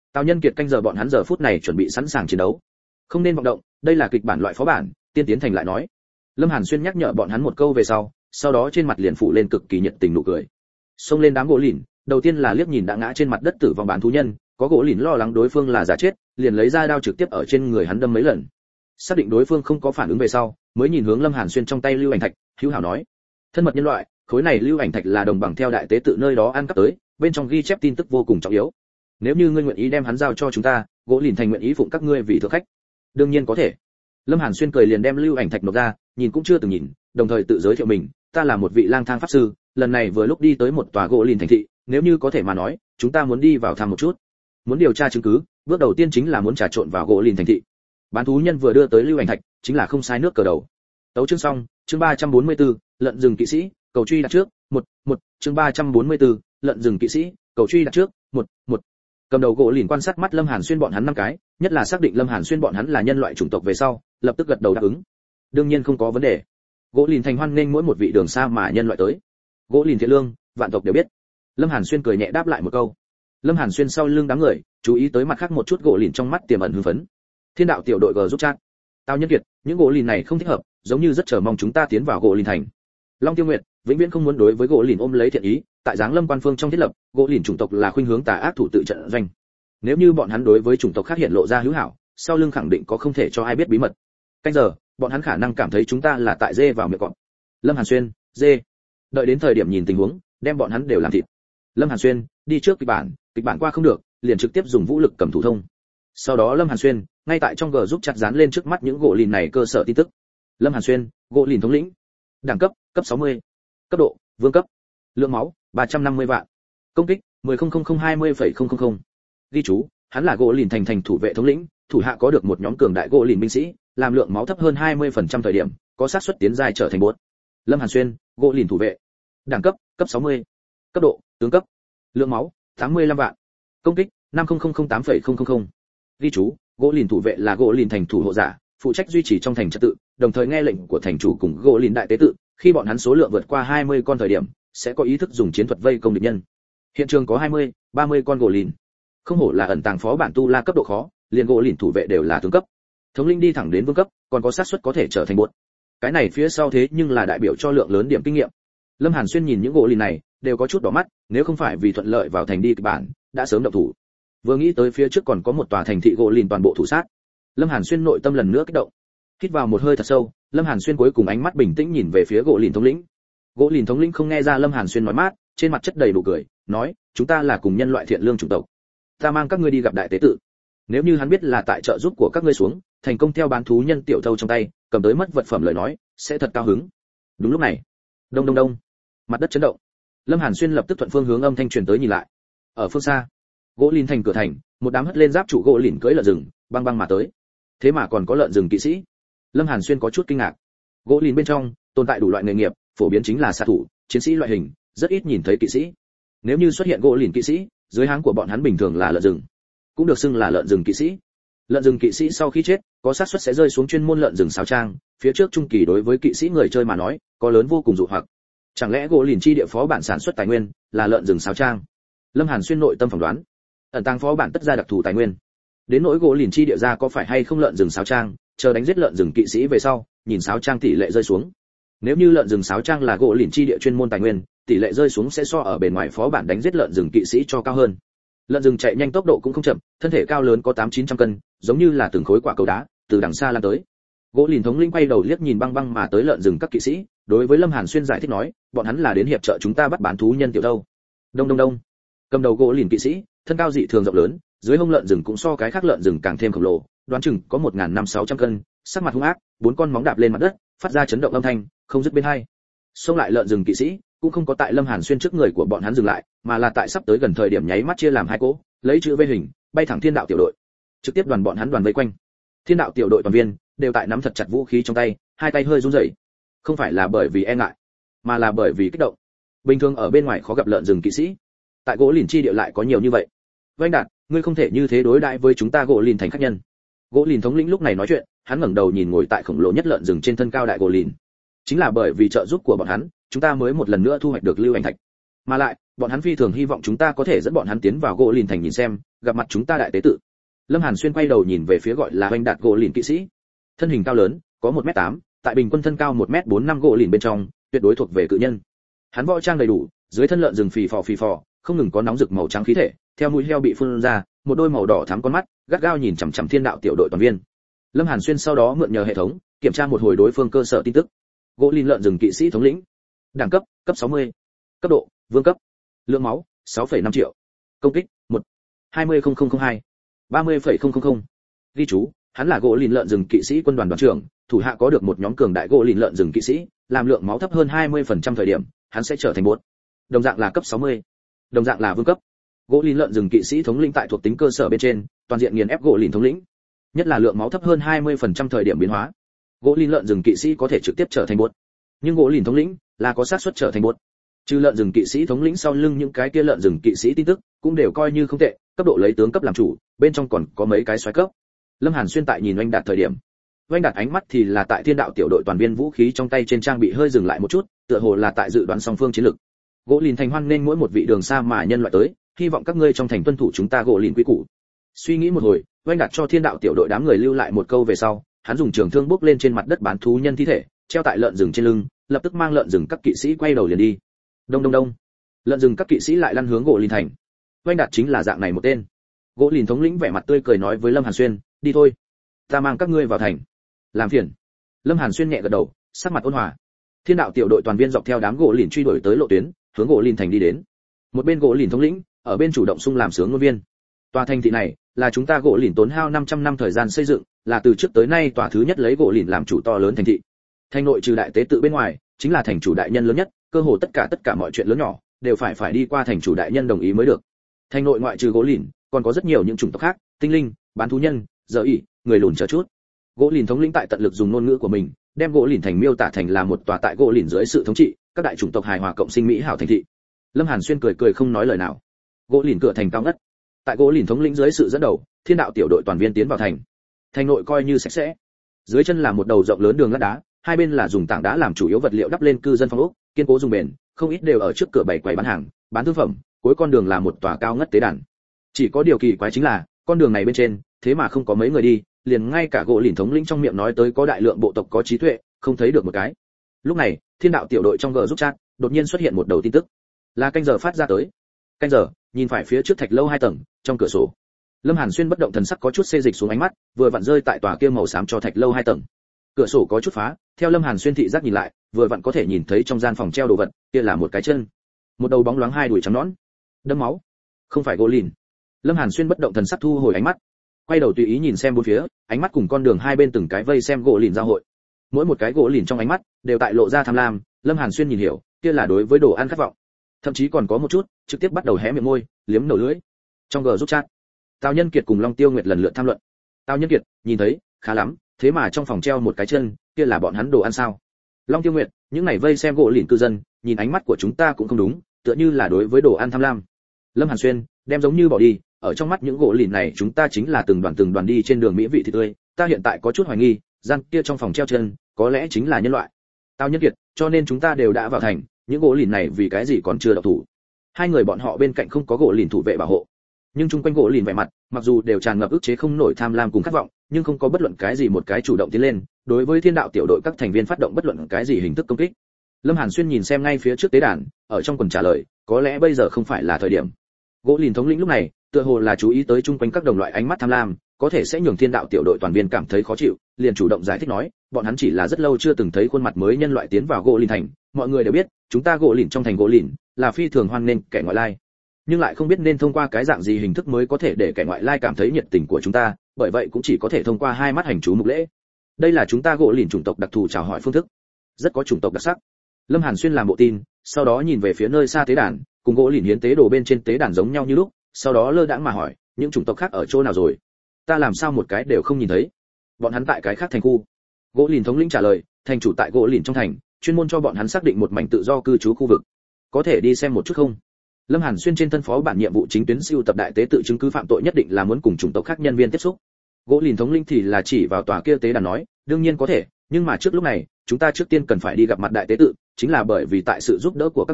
Speaker 1: Tào Nhân Kiệt canh giờ bọn hắn giờ phút này chuẩn bị sẵn sàng chiến đấu. Không nên vọng động, đây là kịch bản loại phó bản, Tiên Tiến Thành lại nói. Lâm Hàn Xuyên nhắc nhở bọn hắn một câu về sau, sau đó trên mặt liền phủ lên cực kỳ nhiệt tình nụ cười. Xông lên đám gỗ lìn, đầu tiên là liếc nhìn đã ngã trên mặt đất tử vong bán thú nhân, có gỗ lìn lo lắng đối phương là giả chết, liền lấy ra đao trực tiếp ở trên người hắn đâm mấy lần. Xác định đối phương không có phản ứng về sau, mới nhìn hướng Lâm Hàn Xuyên trong tay lưu ảnh thạch, hữu hảo nói: "Thân mật nhân loại, khối này lưu ảnh thạch là đồng bằng theo đại tế tự nơi đó ăn cắp tới, bên trong ghi chép tin tức vô cùng trọng yếu. Nếu như ngươi nguyện ý đem hắn giao cho chúng ta, gỗ lìn thành nguyện ý phụng các ngươi vì thượng khách." "Đương nhiên có thể." Lâm Hàn Xuyên cười liền đem lưu ảnh thạch nộp ra, nhìn cũng chưa từng nhìn, đồng thời tự giới thiệu mình: "Ta là một vị lang thang pháp sư, lần này vừa lúc đi tới một tòa gỗ lìn thành thị, nếu như có thể mà nói, chúng ta muốn đi vào thăm một chút. Muốn điều tra chứng cứ, bước đầu tiên chính là muốn trà trộn vào gỗ lìn thành thị." Bán thú nhân vừa đưa tới lưu ảnh thạch, chính là không sai nước cờ đầu. Tấu chương xong, chương ba trăm bốn mươi tư, lợn rừng kỵ sĩ, cầu truy đặt trước, một, một, chương ba trăm bốn mươi tư, lợn rừng kỵ sĩ, cầu truy đặt trước, một, một. Cầm đầu gỗ lìn quan sát mắt Lâm Hàn Xuyên bọn hắn năm cái, nhất là xác định Lâm Hàn Xuyên bọn hắn là nhân loại chủng tộc về sau, lập tức gật đầu đáp ứng. Đương nhiên không có vấn đề. Gỗ lìn thành hoan nghênh mỗi một vị đường xa mà nhân loại tới. Gỗ lìn thiện lương, vạn tộc đều biết. Lâm Hàn Xuyên cười nhẹ đáp lại một câu. Lâm Hàn Xuyên sau lưng đám người, chú ý tới mặt khác một chút gỗ lìn trong mắt tiềm ẩn hưng phấn. Thiên đạo tiểu đội G giúp chat. Tào Nhân Kiệt, những gỗ lìn này không thích hợp, giống như rất chờ mong chúng ta tiến vào gỗ lìn thành. Long Tiêu Nguyệt, vĩnh viễn không muốn đối với gỗ lìn ôm lấy thiện ý, tại Giáng Lâm quan phương trong thiết lập, gỗ lìn chủng tộc là khuynh hướng tà ác thủ tự trận doanh. Nếu như bọn hắn đối với chủng tộc khác hiện lộ ra hữu hảo, sau lưng khẳng định có không thể cho ai biết bí mật. Canh giờ, bọn hắn khả năng cảm thấy chúng ta là tại dê vào miệng cọp. Lâm Hàn Xuyên, dê. Đợi đến thời điểm nhìn tình huống, đem bọn hắn đều làm thịt. Lâm Hàn Xuyên, đi trước kịch bản, kịch bản qua không được, liền trực tiếp dùng vũ lực cầm thủ thông. Sau đó Lâm Hàn Xuyên, ngay tại trong G giúp chặt dán lên trước mắt những gỗ lìn này cơ sở tin tức. Lâm Hàn Xuyên, gỗ lìn thống lĩnh. Đẳng cấp, cấp sáu mươi. Cấp độ, vương cấp. Lượng máu, ba trăm năm mươi vạn. Công kích, mười không không không hai mươi phẩy không không không. Ghi chú, hắn là gỗ lìn thành thành thủ vệ thống lĩnh, thủ hạ có được một nhóm cường đại gỗ lìn binh sĩ, làm lượng máu thấp hơn hai mươi phần trăm thời điểm, có xác suất tiến giai trở thành bốt. Lâm Hàn Xuyên, gỗ lìn thủ vệ. Đẳng cấp, cấp sáu mươi. Cấp độ, tướng cấp. Lượng máu, tám mươi lăm vạn. Công kích, năm không không không tám phẩy không không không. Ghi chú, gỗ lìn thủ vệ là gỗ lìn thành thủ hộ giả, phụ trách duy trì trong thành trật tự, đồng thời nghe lệnh của thành chủ cùng gỗ lìn đại tế tự, khi bọn hắn số lượng vượt qua hai mươi con thời điểm, sẽ có ý thức dùng chiến thuật vây công địch nhân. Hiện trường có hai mươi, ba mươi con gỗ lìn. Không hổ là ẩn tàng phó bản tu la cấp độ khó, liền gỗ lìn thủ vệ đều là tướng cấp. Thống linh đi thẳng đến vương cấp, còn có xác suất có thể trở thành bột. Cái này phía sau thế nhưng là đại biểu cho lượng lớn điểm kinh nghiệm. Lâm Hàn Xuyên nhìn những gỗ lìn này, đều có chút đỏ mắt, nếu không phải vì thuận lợi vào thành đi kịch bản, đã sớm động thủ. Vừa nghĩ tới phía trước còn có một tòa thành thị gỗ lìn toàn bộ thủ sát, Lâm Hàn Xuyên nội tâm lần nữa kích động. Hít vào một hơi thật sâu, Lâm Hàn Xuyên cuối cùng ánh mắt bình tĩnh nhìn về phía gỗ lìn thống lĩnh. Gỗ lìn thống lĩnh không nghe ra Lâm Hàn Xuyên nói mát, trên mặt chất đầy nụ cười, nói: "Chúng ta là cùng nhân loại thiện lương chủng tộc. Ta mang các ngươi đi gặp đại tế tự. Nếu như hắn biết là tại trợ giúp của các ngươi xuống, thành công theo bán thú nhân tiểu thâu trong tay, cầm tới mất vật phẩm lời nói, sẽ thật cao hứng." Đúng lúc này, đông đông đông, mặt đất chấn động. Lâm Hàn Xuyên lập tức thuận phương hướng âm thanh truyền tới nhìn lại. Ở phương xa, gỗ lìn thành cửa thành, một đám hất lên giáp trụ gỗ lìn cưỡi lợn rừng, băng băng mà tới. Thế mà còn có lợn rừng kỵ sĩ. Lâm Hàn Xuyên có chút kinh ngạc. Gỗ lìn bên trong tồn tại đủ loại nghề nghiệp, phổ biến chính là xạ thủ, chiến sĩ loại hình, rất ít nhìn thấy kỵ sĩ. Nếu như xuất hiện gỗ lìn kỵ sĩ, dưới háng của bọn hắn bình thường là lợn rừng, cũng được xưng là lợn rừng kỵ sĩ. Lợn rừng kỵ sĩ sau khi chết, có xác suất sẽ rơi xuống chuyên môn lợn rừng sáo trang, phía trước trung kỳ đối với kỵ sĩ người chơi mà nói, có lớn vô cùng dụ hoặc. Chẳng lẽ gỗ lìn chi địa phó bản sản xuất tài nguyên là lợn rừng sáo trang? Lâm Hàn Xuyên nội tâm phỏng đoán. Ẩn tàng phó bản tất ra đặc thù tài nguyên. Đến nỗi gỗ lìn chi địa ra có phải hay không lợn rừng sáo trang, chờ đánh giết lợn rừng kỵ sĩ về sau, nhìn sáo trang tỷ lệ rơi xuống. Nếu như lợn rừng sáo trang là gỗ lìn chi địa chuyên môn tài nguyên, tỷ lệ rơi xuống sẽ so ở bề ngoài phó bản đánh giết lợn rừng kỵ sĩ cho cao hơn. Lợn rừng chạy nhanh tốc độ cũng không chậm, thân thể cao lớn có tám chín trăm cân, giống như là từng khối quả cầu đá, từ đằng xa lan tới. Gỗ lìn thống lĩnh quay đầu liếc nhìn băng băng mà tới lợn rừng các kỵ sĩ, đối với Lâm Hàn Xuyên giải thích nói, bọn hắn là đến hiệp trợ chúng ta bắt bán thú nhân tiểu đâu. Đông đông đông. Cầm đầu gỗ lìn kỵ sĩ, thân cao dị thường rộng lớn, dưới hông lợn rừng cũng so cái khác lợn rừng càng thêm khổng lồ, đoán chừng có một nghìn năm sáu trăm cân, sắc mặt hung ác, bốn con móng đạp lên mặt đất, phát ra chấn động âm thanh, không dứt bên hai. Xông lại lợn rừng kỵ sĩ, cũng không có tại Lâm Hàn Xuyên trước người của bọn hắn dừng lại, mà là tại sắp tới gần thời điểm nháy mắt chia làm hai cỗ, lấy chữ V hình, bay thẳng Thiên đạo tiểu đội. Trực tiếp đoàn bọn hắn đoàn vây quanh. Thiên đạo tiểu đội toàn viên đều tại nắm thật chặt vũ khí trong tay, hai tay hơi run rẩy. Không phải là bởi vì e ngại, mà là bởi vì kích động. Bình thường ở bên ngoài khó gặp lợn rừng kỵ sĩ, tại gỗ lìn chi địa lại có nhiều như vậy. Vành Đạt, ngươi không thể như thế đối đãi với chúng ta gỗ lìn thành khách nhân. Gỗ lìn thống lĩnh lúc này nói chuyện, hắn ngẩng đầu nhìn ngồi tại khổng lồ nhất lợn rừng trên thân cao đại gỗ lìn. Chính là bởi vì trợ giúp của bọn hắn, chúng ta mới một lần nữa thu hoạch được lưu ảnh thạch. Mà lại, bọn hắn phi thường hy vọng chúng ta có thể dẫn bọn hắn tiến vào gỗ lìn thành nhìn xem, gặp mặt chúng ta đại tế tự. Lâm Hàn Xuyên quay đầu nhìn về phía gọi là Oanh Đạt gỗ lìn kỵ sĩ. Thân hình cao lớn, có một mét tám, tại bình quân thân cao một mét bốn năm gỗ lìn bên trong, tuyệt đối thuộc về cự nhân. Hắn võ trang đầy đủ, dưới thân lợn rừng phì phò phì phò, không ngừng có nóng rực màu trắng khí thể, theo mũi heo bị phun ra, một đôi màu đỏ thắm con mắt, gắt gao nhìn chằm chằm Thiên Đạo tiểu đội toàn viên. Lâm Hàn Xuyên sau đó mượn nhờ hệ thống, kiểm tra một hồi đối phương cơ sở tin tức. Gỗ lìn lợn rừng kỵ sĩ thống lĩnh. Đẳng cấp, cấp sáu mươi. Cấp độ, vương cấp. Lượng máu, sáu phẩy năm triệu. Công kích, một. hai mươi nghìn không trăm hai. ba mươi phẩy không không không. Ghi chú, hắn là gỗ lìn lợn rừng kỵ sĩ quân đoàn đoàn trưởng, thủ hạ có được một nhóm cường đại gỗ lìn lợn rừng kỵ sĩ, làm lượng máu thấp hơn hai mươi phần trăm thời điểm, hắn sẽ trở thành bột. Đồng dạng là cấp sáu mươi. Đồng dạng là vương cấp. Gỗ lìn lợn rừng kỵ sĩ thống lĩnh tại thuộc tính cơ sở bên trên, toàn diện nghiền ép gỗ lìn thống lĩnh. Nhất là lượng máu thấp hơn hai mươi phần trăm thời điểm biến hóa. Gỗ lìn lợn rừng kỵ sĩ có thể trực tiếp trở thành bột. Nhưng gỗ lìn thống lĩnh là có xác suất trở thành bột. Trừ lợn rừng kỵ sĩ thống lĩnh sau lưng những cái kia lợn rừng kỵ sĩ tin tức, cũng đều coi như không tệ, cấp độ lấy tướng cấp làm chủ, bên trong còn có mấy cái xoáy cấp. Lâm Hàn Xuyên tại nhìn Oanh Đạt thời điểm, Oanh Đạt ánh mắt thì là tại Thiên Đạo tiểu đội toàn viên vũ khí trong tay trên trang bị hơi dừng lại một chút, tựa hồ là tại dự đoán song phương chiến lược. Gỗ lìn thành hoan nên mỗi một vị đường xa mà nhân loại tới, hy vọng các ngươi trong thành tuân thủ chúng ta gỗ lìn quy củ. Suy nghĩ một hồi, Oanh Đạt cho Thiên Đạo tiểu đội đám người lưu lại một câu về sau, hắn dùng trường thương bước lên trên mặt đất bán thú nhân thi thể, treo tại lợn rừng trên lưng, lập tức mang lợn rừng các kỵ sĩ quay đầu liền đi. Đông đông đông. Lợn rừng các kỵ sĩ lại lăn hướng gỗ lìn thành. Oanh Đạt chính là dạng này một tên. Gỗ lìn thống lĩnh vẻ mặt tươi cười nói với Lâm Hàn Xuyên, đi thôi, ta mang các ngươi vào thành. Làm phiền. Lâm Hàn Xuyên nhẹ gật đầu, sắc mặt ôn hòa. Thiên Đạo tiểu đội toàn viên dọc theo đám gỗ lìn truy đuổi tới lộ tuyến, hướng gỗ lìn thành đi đến. Một bên gỗ lìn thống lĩnh, ở bên chủ động xung làm sướng ngôn viên. Tòa thành thị này là chúng ta gỗ lìn tốn hao năm trăm năm thời gian xây dựng, là từ trước tới nay tòa thứ nhất lấy gỗ lìn làm chủ to lớn thành thị. Thành nội trừ đại tế tự bên ngoài, chính là thành chủ đại nhân lớn nhất, cơ hồ tất cả tất cả mọi chuyện lớn nhỏ đều phải phải đi qua thành chủ đại nhân đồng ý mới được. Thành nội ngoại trừ gỗ lìn, còn có rất nhiều những chủng tộc khác, tinh linh, bán thú nhân, giờ ỉ, người lùn chờ chút. Gỗ lìn thống lĩnh tại tận lực dùng ngôn ngữ của mình, đem gỗ lìn thành miêu tả thành là một tòa tại gỗ lìn dưới sự thống trị, các đại chủng tộc hài hòa cộng sinh mỹ hảo thành thị. Lâm Hàn Xuyên cười cười không nói lời nào. Gỗ lìn cửa thành cao ngất. Tại gỗ lìn thống lĩnh dưới sự dẫn đầu, Thiên Đạo tiểu đội toàn viên tiến vào thành. Thành nội coi như sạch sẽ. Dưới chân là một đầu rộng lớn đường lát đá, hai bên là dùng tảng đá làm chủ yếu vật liệu đắp lên cư dân phong ốc, kiên cố dùng bền, không ít đều ở trước cửa bày quầy bán hàng, bán thương phẩm, cuối con đường là một tòa cao ngất tế đàn. Chỉ có điều kỳ quái chính là, con đường này bên trên, thế mà không có mấy người đi, liền ngay cả gỗ lìn thống lĩnh trong miệng nói tới có đại lượng bộ tộc có trí tuệ, không thấy được một cái. Lúc này, Thiên Đạo tiểu đội trong gờ giúp chat, đột nhiên xuất hiện một đầu tin tức. Là canh giờ phát ra tới. Canh giờ, nhìn phải phía trước thạch lâu hai tầng, trong cửa sổ. Lâm Hàn Xuyên bất động thần sắc có chút xê dịch xuống ánh mắt, vừa vặn rơi tại tòa kia màu xám cho thạch lâu hai tầng. Cửa sổ có chút phá, theo Lâm Hàn Xuyên thị giác nhìn lại, vừa vặn có thể nhìn thấy trong gian phòng treo đồ vật, kia là một cái chân, một đầu bóng loáng hai đùi trắng nõn, đẫm máu. Không phải gỗ lìn. Lâm Hàn Xuyên bất động thần sắc thu hồi ánh mắt, quay đầu tùy ý nhìn xem bốn phía, ánh mắt cùng con đường hai bên từng cái vây xem gỗ lìn giao hội. Mỗi một cái gỗ lìn trong ánh mắt đều tại lộ ra tham lam, Lâm Hàn Xuyên nhìn hiểu, kia là đối với đồ ăn khát vọng. Thậm chí còn có một chút, trực tiếp bắt đầu hé miệng môi, liếm đầu lưỡi. Trong gờ giúp chat, Tào Nhân Kiệt cùng Long Tiêu Nguyệt lần lượt tham luận. Tào Nhân Kiệt, nhìn thấy, khá lắm, thế mà trong phòng treo một cái chân, kia là bọn hắn đồ ăn sao? Long Tiêu Nguyệt, những này vây xem gỗ lìn cư dân, nhìn ánh mắt của chúng ta cũng không đúng, tựa như là đối với đồ ăn tham lam. Lâm Hàn Xuyên, đem giống như bỏ đi, ở trong mắt những gỗ lìn này chúng ta chính là từng đoàn từng đoàn đi trên đường mỹ vị thịt tươi, ta hiện tại có chút hoài nghi, gian kia trong phòng treo chân, có lẽ chính là nhân loại. Tào Nhân Kiệt, cho nên chúng ta đều đã vào thành, những gỗ lìn này vì cái gì còn chưa động thủ? Hai người bọn họ bên cạnh không có gỗ lìn thủ vệ bảo hộ, nhưng chung quanh gỗ lìn vẻ mặt, mặc dù đều tràn ngập ức chế không nổi tham lam cùng khát vọng, nhưng không có bất luận cái gì một cái chủ động tiến lên, đối với Thiên Đạo tiểu đội các thành viên phát động bất luận cái gì hình thức công kích. Lâm Hàn Xuyên nhìn xem ngay phía trước tế đàn, ở trong quần trả lời, có lẽ bây giờ không phải là thời điểm. Gỗ lìn thống lĩnh lúc này, tựa hồ là chú ý tới chung quanh các đồng loại ánh mắt tham lam, có thể sẽ nhường Thiên Đạo tiểu đội toàn viên cảm thấy khó chịu, liền chủ động giải thích nói, bọn hắn chỉ là rất lâu chưa từng thấy khuôn mặt mới nhân loại tiến vào gỗ lìn thành, mọi người đều biết, chúng ta gỗ lìn trong thành gỗ lìn là phi thường hoan nghênh kẻ ngoại lai, nhưng lại không biết nên thông qua cái dạng gì hình thức mới có thể để kẻ ngoại lai cảm thấy nhiệt tình của chúng ta, bởi vậy cũng chỉ có thể thông qua hai mắt hành chú mục lễ. Đây là chúng ta gỗ lìn chủng tộc đặc thù chào hỏi phương thức, rất có chủng tộc đặc sắc. Lâm Hàn Xuyên làm bộ tin, sau đó nhìn về phía nơi xa tế đàn, cùng gỗ lìn hiến tế đồ bên trên tế đàn giống nhau như lúc, sau đó lơ đãng mà hỏi, những chủng tộc khác ở chỗ nào rồi? Ta làm sao một cái đều không nhìn thấy? Bọn hắn tại cái khác thành khu. Gỗ lìn thống lĩnh trả lời, thành chủ tại gỗ lìn trong thành, chuyên môn cho bọn hắn xác định một mảnh tự do cư trú khu vực. Có thể đi xem một chút không? Lâm Hàn Xuyên trên thân phó bản nhiệm vụ chính tuyến siêu tập đại tế tự chứng cứ phạm tội nhất định là muốn cùng chủng tộc khác nhân viên tiếp xúc. Gỗ lìn thống lĩnh thì là chỉ vào tòa kia tế đàn nói, đương nhiên có thể, nhưng mà trước lúc này, chúng ta trước tiên cần phải đi gặp mặt đại tế tự, chính là bởi vì tại sự giúp đỡ của các ngươi,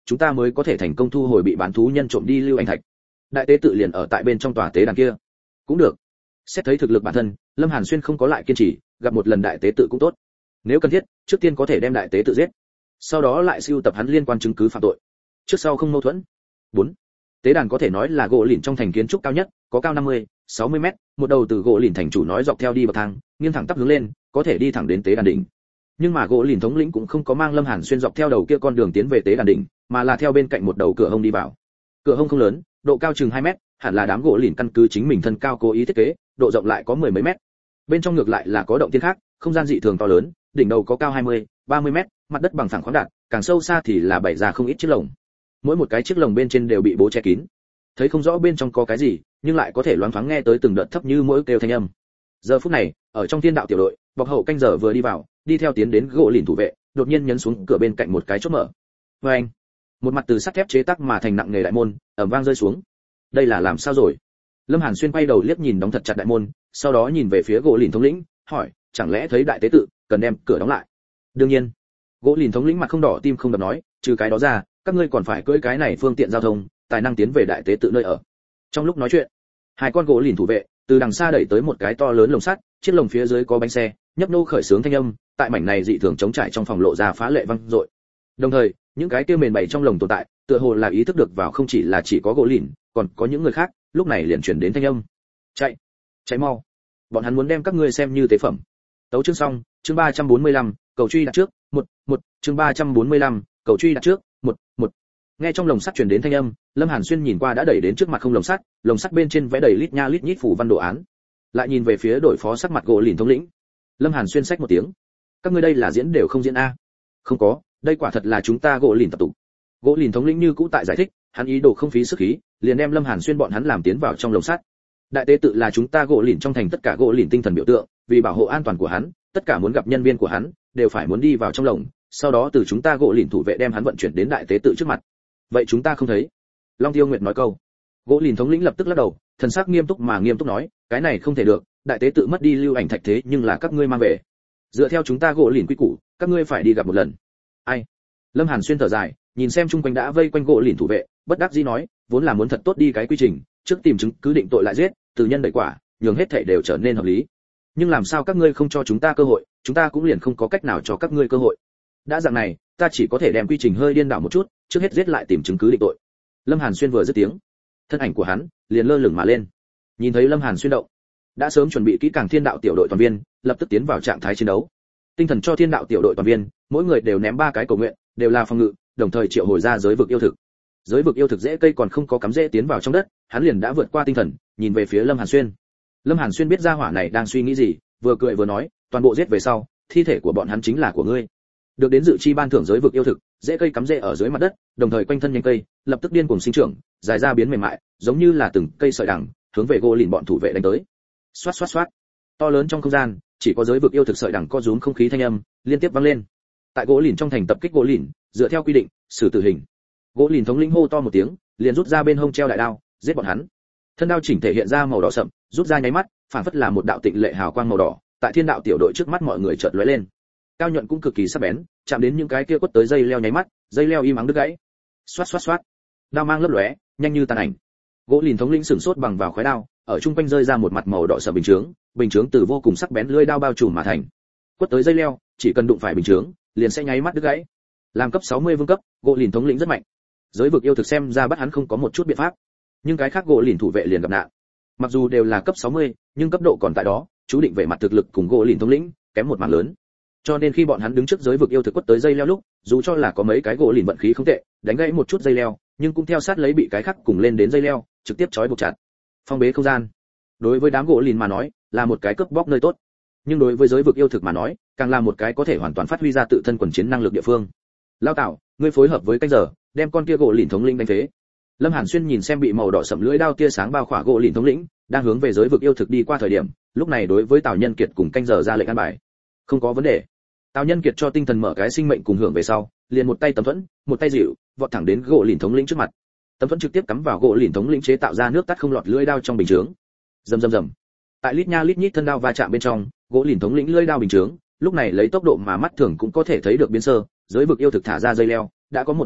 Speaker 1: chúng ta mới có thể thành công thu hồi bị bán thú nhân trộm đi lưu ảnh thạch. Đại tế tự liền ở tại bên trong tòa tế đàn kia. Cũng được. Xét thấy thực lực bản thân, Lâm Hàn Xuyên không có lại kiên trì, gặp một lần đại tế tự cũng tốt. Nếu cần thiết, trước tiên có thể đem đại tế tự giết, sau đó lại sưu tập hắn liên quan chứng cứ phạm tội. Trước sau không mâu thuẫn. bốn. Tế đàn có thể nói là gỗ lìn trong thành kiến trúc cao nhất, có cao năm mươi, sáu mươi mét, một đầu từ gỗ lìn thành chủ nói dọc theo đi bậc thang, nghiêng thẳng tắp hướng lên, có thể đi thẳng đến tế đàn đỉnh. Nhưng mà gỗ lìn thống lĩnh cũng không có mang Lâm Hàn Xuyên dọc theo đầu kia con đường tiến về tế đàn đỉnh, mà là theo bên cạnh một đầu cửa hông đi vào. Cửa hông không lớn, độ cao chừng hai mét, hẳn là đám gỗ lìn căn cứ chính mình thân cao cố ý thiết kế, độ rộng lại có mười mấy mét. Bên trong ngược lại là có động thiên khác, không gian dị thường to lớn, đỉnh đầu có cao hai mươi, ba mươi mét, mặt đất bằng phẳng khoáng đạt, càng sâu xa thì là bày ra không ít chiếc lồng. Mỗi một cái chiếc lồng bên trên đều bị bố che kín. Thấy không rõ bên trong có cái gì, nhưng lại có thể loáng thoáng nghe tới từng đợt thấp như mỗi kêu thanh âm. Giờ phút này, ở trong thiên đạo tiểu đội, bọc hậu canh giờ vừa đi vào, đi theo tiến đến gỗ lìn thủ vệ, đột nhiên nhấn xuống cửa bên cạnh một cái chốt mở. Và anh, một mặt từ sắt thép chế tác mà thành nặng nghề đại môn, ầm vang rơi xuống. Đây là làm sao rồi? Lâm Hàn Xuyên quay đầu liếc nhìn đóng thật chặt đại môn, sau đó nhìn về phía gỗ lìn thống lĩnh, hỏi, chẳng lẽ thấy đại tế tự cần đem cửa đóng lại? Đương nhiên. Gỗ lìn thống lĩnh mặt không đỏ tim không đập nói, trừ cái đó ra, các ngươi còn phải cưỡi cái này phương tiện giao thông, tài năng tiến về đại tế tự nơi ở. Trong lúc nói chuyện, hai con gỗ lìn thủ vệ từ đằng xa đẩy tới một cái to lớn lồng sắt, chiếc lồng phía dưới có bánh xe, nhấp nô khởi sướng thanh âm, tại mảnh này dị thường chống trải trong phòng lộ ra phá lệ vang dội. Đồng thời, những cái kia mền bày trong lồng tồn tại, tựa hồ là ý thức được vào không chỉ là chỉ có gỗ lìn, còn có những người khác, lúc này liền truyền đến thanh âm. Chạy, chạy mau. Bọn hắn muốn đem các ngươi xem như tế phẩm. Tấu chương xong, chương ba trăm bốn mươi lăm, cầu truy đặt trước, một, một, chương ba trăm bốn mươi lăm, cầu truy đặt trước, một, một. Nghe trong lồng sắt truyền đến thanh âm, Lâm Hàn Xuyên nhìn qua đã đẩy đến trước mặt không lồng sắt, lồng sắt bên trên vẽ đầy lít nha lít nhít phủ văn đồ án. Lại nhìn về phía đội phó sắc mặt gỗ lìn thống lĩnh. Lâm Hàn Xuyên xách một tiếng. Các ngươi đây là diễn đều không diễn a? Không có, đây quả thật là chúng ta gỗ lìn tập tụ. Gỗ lìn thống lĩnh như cũ tại giải thích, hắn ý đồ không phí sức khí, liền đem Lâm Hàn Xuyên bọn hắn làm tiến vào trong lồng sắt. Đại tế tự là chúng ta gỗ lìn trong thành tất cả gỗ lìn tinh thần biểu tượng, vì bảo hộ an toàn của hắn, tất cả muốn gặp nhân viên của hắn đều phải muốn đi vào trong lồng, sau đó từ chúng ta gỗ lìn thủ vệ đem hắn vận chuyển đến đại tế tự trước mặt. Vậy chúng ta không thấy. Long Tiêu Nguyệt nói câu. Gỗ lìn thống lĩnh lập tức lắc đầu, thần sắc nghiêm túc mà nghiêm túc nói, cái này không thể được, đại tế tự mất đi lưu ảnh thạch thế nhưng là các ngươi mang về. Dựa theo chúng ta gỗ lìn quy củ, các ngươi phải đi gặp một lần. Ai? Lâm Hàn Xuyên thở dài, nhìn xem chung quanh đã vây quanh gỗ lìn thủ vệ, bất đắc dĩ nói, vốn là muốn thật tốt đi cái quy trình, trước tìm chứng cứ định tội lại giết, từ nhân đẩy quả, nhường hết thảy đều trở nên hợp lý. Nhưng làm sao các ngươi không cho chúng ta cơ hội, chúng ta cũng liền không có cách nào cho các ngươi cơ hội. Đã dạng này, ta chỉ có thể đem quy trình hơi điên đảo một chút, trước hết giết lại tìm chứng cứ định tội. Lâm Hàn Xuyên vừa dứt tiếng, thân ảnh của hắn liền lơ lửng mà lên. Nhìn thấy Lâm Hàn Xuyên động, đã sớm chuẩn bị kỹ càng thiên đạo tiểu đội toàn viên, lập tức tiến vào trạng thái chiến đấu. Tinh thần cho thiên đạo tiểu đội toàn viên, mỗi người đều ném ba cái cầu nguyện, đều là phòng ngự, đồng thời triệu hồi ra giới vực yêu thực. Giới vực yêu thực dễ cây còn không có cắm rễ tiến vào trong đất, hắn liền đã vượt qua tinh thần, nhìn về phía Lâm Hàn Xuyên. Lâm Hàn Xuyên biết ra hỏa này đang suy nghĩ gì, vừa cười vừa nói, toàn bộ giết về sau, thi thể của bọn hắn chính là của ngươi. Được đến dự chi ban thưởng giới vực yêu thực, dễ cây cắm rễ ở dưới mặt đất, đồng thời quanh thân nhánh cây lập tức điên cuồng sinh trưởng, dài ra biến mềm mại, giống như là từng cây sợi đằng, hướng về gỗ lìn bọn thủ vệ đánh tới. Xoát xoát xoát. To lớn trong không gian, chỉ có giới vực yêu thực sợi đằng co rúm không khí thanh âm liên tiếp vang lên. Tại gỗ lìn trong thành tập kích gỗ lìn, dựa theo quy định, xử tử hình. Gỗ lìn thống lĩnh hô to một tiếng, liền rút ra bên hông treo đại đao, giết bọn hắn. Thân đao chỉnh thể hiện ra màu đỏ sậm, rút ra nháy mắt, phản phất là một đạo tịnh lệ hào quang màu đỏ, tại thiên đạo tiểu đội trước mắt mọi người chợt lóe lên. Cao nhuận cũng cực kỳ sắc bén, chạm đến những cái kia quất tới dây leo nháy mắt, dây leo im ắng đứt gãy. Xoát xoát xoát. Đao mang lấp lóe, nhanh như tàn ảnh. Gỗ lìn thống lĩnh sửng sốt bằng vào khói đao, ở trung quanh rơi ra một mặt màu đỏ sậm bình chướng, bình chướng từ vô cùng sắc bén lưỡi đao bao trùm mà thành. Quất tới dây leo, chỉ cần đụng phải bình chướng, liền sẽ nháy mắt đứt gãy. Làm cấp sáu mươi vương cấp, gỗ lìn thống lĩnh rất mạnh. Giới vực yêu thực xem ra bắt hắn không có một chút biện pháp, nhưng cái khác gỗ lìn thủ vệ liền gặp nạn. Mặc dù đều là cấp sáu mươi, nhưng cấp độ còn tại đó, chú định về mặt thực lực cùng gỗ lìn thống lĩnh kém một mảng lớn. Cho nên khi bọn hắn đứng trước giới vực yêu thực quất tới dây leo lúc, dù cho là có mấy cái gỗ lìn vận khí không tệ, đánh gãy một chút dây leo, nhưng cũng theo sát lấy bị cái khác cùng lên đến dây leo, trực tiếp trói buộc chặt. Phong bế không gian. Đối với đám gỗ lìn mà nói, là một cái cướp bóc nơi tốt. Nhưng đối với giới vực yêu thực mà nói, càng là một cái có thể hoàn toàn phát huy ra tự thân quần chiến năng lực địa phương. Lao Tạo, ngươi phối hợp với canh giờ, đem con kia gỗ lìn thống lĩnh đánh phế. Lâm Hàn Xuyên nhìn xem bị màu đỏ sẫm lưỡi đao tia sáng bao khỏa gỗ lìn thống lĩnh, đang hướng về giới vực yêu thực đi qua thời điểm, lúc này đối với Tào Nhân Kiệt cùng canh giờ ra lệnh an bài. Không có vấn đề. Tào Nhân Kiệt cho tinh thần mở cái sinh mệnh cùng hưởng về sau, liền một tay tấm thuẫn, một tay dịu, vọt thẳng đến gỗ lìn thống lĩnh trước mặt. Tấm thuẫn trực tiếp cắm vào gỗ lìn thống lĩnh chế tạo ra nước tắt không lọt lưỡi đao trong bình chướng. Rầm rầm rầm. Tại lít nha lít nhít thân đao va chạm bên trong, gỗ lìn thống lĩnh lưỡi đao bình chướng, lúc này lấy tốc độ mà mắt thường cũng có thể thấy được biến sơ, giới vực yêu thực thả ra dây leo, đã có một bộ phận